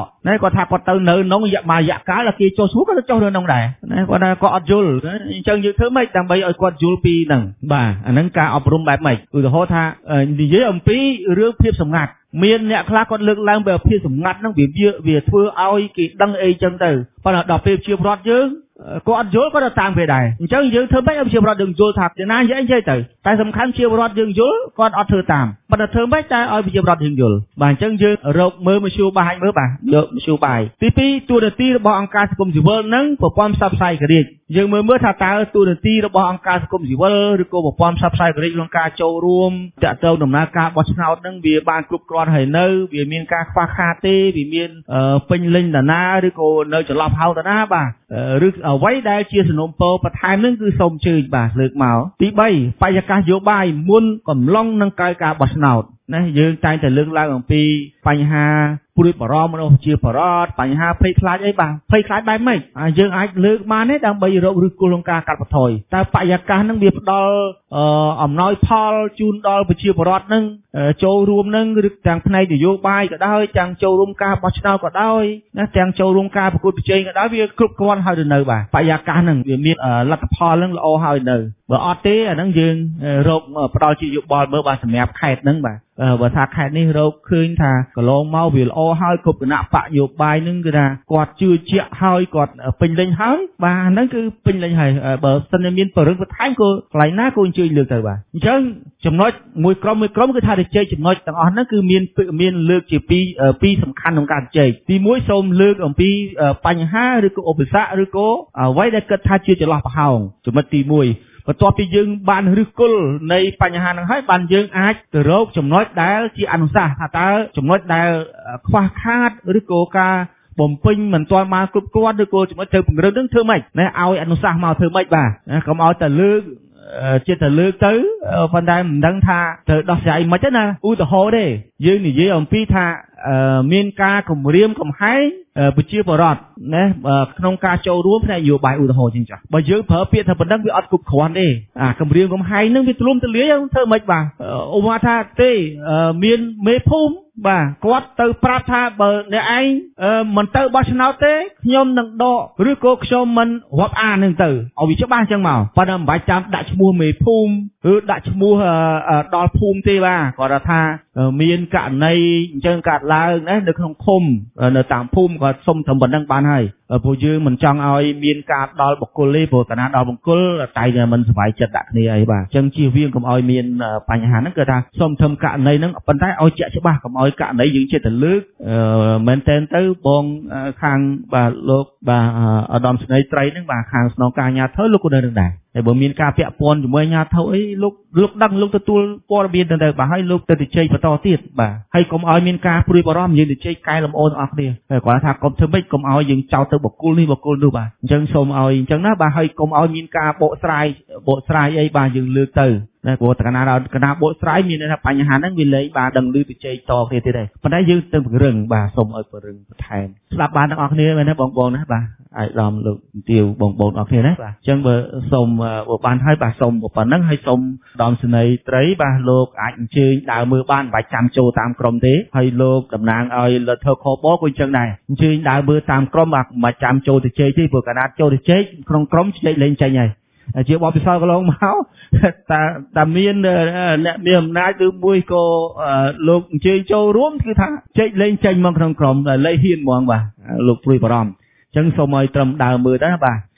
ណែគាត់ថាគាត់ទៅនៅក្នុងរយៈមួយរយៈកាលដល់គេចុះឈ្មោះគាត់ទៅចុះនៅក្នុងដែរណែគាត់ថាគាត់អត់យល់អញ្ចឹងយើងធ្វើម៉េចដើម្បីឲ្យគាត់យល់ពីហ្នឹងបាទអាហ្នឹងការអប់រំបែបម៉េចឧទាហរណ៍ថានិយាយអំពីរឿងភាពសម្ងាត់មានអ្នកខ្លះគាត់លើកឡើងពីភាពសម្ងាត់ហ្នឹងវាវាធ្វើឲ្យគេដឹងអីចឹងទៅប៉ុន្តែដល់ពេលជាប្រវត្តិយើងគាត់អត់យល់គាត់ទៅតាមគេដែរអញ្ចឹងយើងធ្វើម៉េចឲ្យជាប្រវត្តិយើងយល់ថាទីណានិយាយអីទៅតែសំខាន់ជាប្រវត្តិយើងយល់គាត់អត់ធ្វើតាមប៉ុន្តែធ្វើម៉េចតែឲ្យជាប្រវត្តិយើងយល់បាទអញ្ចឹងយើងរកមើលមធ្យោបាយមើលបាទយកមធ្យោបាយទីពីរទួនាទីរបស់អង្គការសង្គមស៊ីវិលហ្នឹងប្រព័ន្ធផ្សព្វផ្សាយរាជយើងមើលមើលថាតើទួនាទីរបស់អង្គការសង្គមស៊ីវិលឬក៏ប្រព័ន្ធផ្សព្វផ្សាយរាជក្នុងការចូលរួមតាក់ទងដំណើរការបោះឆ្នោតហ្នឹងវាបានគ្រប់គ្រាន់ហើយនៅវាមានការខ្វះខាតទេវាមានពេញលេញតាណាឬក៏នៅចន្លោះហៅតាណាបាទឬអ្វីដែលជាសំណុំពរបន្ថែមហ្នឹងគឺសូមអញ្ជើញបាទលើកមកទីបីបរិយាកាសនយោបាយមុនកំឡុងនឹងកាយការបោះឆ្នោតណាយើងតែងតែលើកឡើងអំពីបញ្ហាព្រួយបារម្ភមនុស្សជាបរតបញ្ហាភ័យខ្លាចអីបាទភ័យខ្លាចបែបម៉េចយើងអាចលើកបានទេដើម្បីរកឫសគល់ក្នុងការកាត់បន្ថយតើបរិយាកាសហ្នឹងវាផ្ដល់អំណោយផលជូនដល់ប្រជាពលរដ្ឋហ្នឹងចូលរួមហ្នឹងឬទាំងផ្នែកនយោបាយក៏ដោយទាំងចូលរួមការបោះឆ្នោតក៏ដោយណាទាំងចូលរួមការប្រកួតប្រជែងក៏ដោយវាគ្រប់គ្រាន់ហើយទៅនៅបាទបរិយាកាសហ្នឹងវាមានលទ្ធផលហ្នឹងល្អហើយនៅបើអត់ទេអាហ្នឹងយើងរកផ្ដល់ជាយោបល់មើលបាទសម្រាប់ខេត្តហ្នឹងបាទបើថាខេត្តនេះរកឃើញថាកន្លងមកវាល្អហើយគ្រប់គណៈបកយោបាយហ្នឹងគឺថាគាត់ជឿជាក់ហើយគាត់ពេញលេញហើយបាទហ្នឹងគឺពេញលេញហើយបើសិនតែមានបរិបទបន្ថែមក៏កន្លែងណាក៏អញ្ជើញលើកទៅបាទអញ្ចឹងចំណុចមួយក្រុមមួយក្រុមគឺថាទៅជែកចំណុចទាំងអស់ហ្នឹងគឺមានមានលើកជាពីរពីរសំខាន់ក្នុងការជែកទីមួយសូមលើកអំពីបញ្ហាឬក៏ឧបសគ្គឬក៏អ្វីដែលគិតថាជាចន្លោះប្រហោងចំណុចទីមួយបន្ទាប់ពីយើងបានឫសគល់នៃបញ្ហាហ្នឹងហើយបានយើងអាចទៅរកចំណុចដែលជាអនុសាសន៍ថាតើចំណុចដែលខ្វះខាតឬក៏ការបំពេញមិនទាន់បានគ្រប់គ្រាន់ឬក៏ចំណុចទៅពង្រឹងនឹងធ្វើម៉េចណាឲ្យអនុសាសន៍មកធ្វើម៉េចបាទកុំឲ្យតែលើកចិត្តតែលើកទៅប៉ុន្តែមិនដឹងថាត្រូវដោះស្រាយមិនទេណាឧទាហរណ៍ទេយើងនិយាយអំពីថាមានការគម្រាមកំហែងប្រជាពលរដ្ឋណាក្នុងការចូលរួមផ្នែកនយោបាយឧទាហរណ៍ចឹងចាស់បើយើងប្រើពាក្យថាប៉ុណ្ណឹងវាអត់គ្រប់គ្រាន់ទេអាគម្រាមកំហែងហ្នឹងវាទូលំទូលាយធ្វើម៉េចបាទឧបមាថាទេមានមេភូមិបាទគាត់ទៅប្រាប់ថាបើអ្នកឯងមិនទៅបោះឆ្នោតទេខ្ញុំនឹងដកឬក៏ខ្ញុំមិនរាប់អាននឹងទៅឲ្យវាច្បាស់ចឹងមកប៉ុន្តែមិនបាច់ចាំដាក់ឈ្មោះមេភូមិឬដាក់ឈ្មោះដល់ភូមិទេបាទគាត់ថាមានករណីអញ្ចឹងកាត់ឡើងណានៅក្នុងឃុំនៅតាមភូមិគាត់សុំត្រឹមប៉ុណ្្នឹងបានហើយព្រោះយើងមិនចង់ឲ្យមានការដល់បុគ្គលទេព្រោះតាណាដល់បុគ្គលតែតែមិនសុខចិត្តដាក់គ្នាអីបាទអញ្ចឹងជៀសវាងកុំឲ្យមានបញ្ហាហ្នឹងគឺថាសុំត្រឹមករណីហ្នឹងប៉ុន្តែឲ្យជាក់ច្បាស់កុំឲ្យករណីយើងចិត្តទៅលើកមែនតែនទៅបងខាងបាទលោកបាទឧត្តមសេនីយ៍ត្រីហ្នឹងបាទខាងស្នងការអាជ្ញាធរលោកក៏នៅនឹងដែរតែបើមានការពាក់ព័ន្ធជាមួយអាជ្ញាធរអីលោកលោកដឹងលោកទទួលព័ត៌មានទៅទៅបាទហើយលោកទៅទៅជែកបន្តទៀតបាទហើយកុំឲ្យមានការព្រួយបារម្ភយើងទៅជែកកែលម្អទាំងអស់គ្នាតែគាត់ថាកុំធ្វើម៉េចកុំឲ្យយើងចោទទៅបុគ្គលនេះបុគ្គលនោះបាទអញ្ចឹងសូមឲ្យអញ្ចឹងណាបាទហើយកុំឲ្យមានការបកស្រាយបកស្រាយអីបាទយើងលើកទៅណាព្រោះតកណាដល់កណាបកស្រាយមានថាបញ្ហាហ្នឹងវាលែងបាទដឹងឮទៅជែកតគ្នាទៀតដែរប៉ុន្តែយើងទៅពង្រឹងបាទសូមឲ្យពង្រឹងបន្ថែមស្ដាប់បានទាំងអស់គ្នាមែនទេបងបងណាបាទអាយដាមលោកទាវបងបងអស់គ្នាណាបាទអញ្ចឹងបើសូមបើបានហើយបាទសូមប៉ុណ្ណឹងហើយសូមដំសេនីយ៍ត្រីបាទលោកអាចអញ្ជើញដើរមើលបានមិនបាច់ចាំចូលតាមក្រុមទេហើយលោកតំណាងឲ្យលទ្ធខបក៏អញ្ចឹងដែរអញ្ជើញដើរមើលតាមក្រុមបាទមិនបាច់ចាំចូលទៅជែកទេព្រោះកាលណាចូលទៅជែកក្នុងក្រុមជែកលេងចេញហើយជាបបពិសោធន៍កន្លងមកតែតែមានអ្នកមានអំណាចឬមួយក៏លោកអញ្ជើញចូលរួមគឺថាជែកលេងចេញមកក្នុងក្រុមលេងហ៊ានហ្មងបាទលោកព្រួយបារម្ភអញ្ចឹងសូមឲ្យត្រឹមដើរមើលដែរបាទ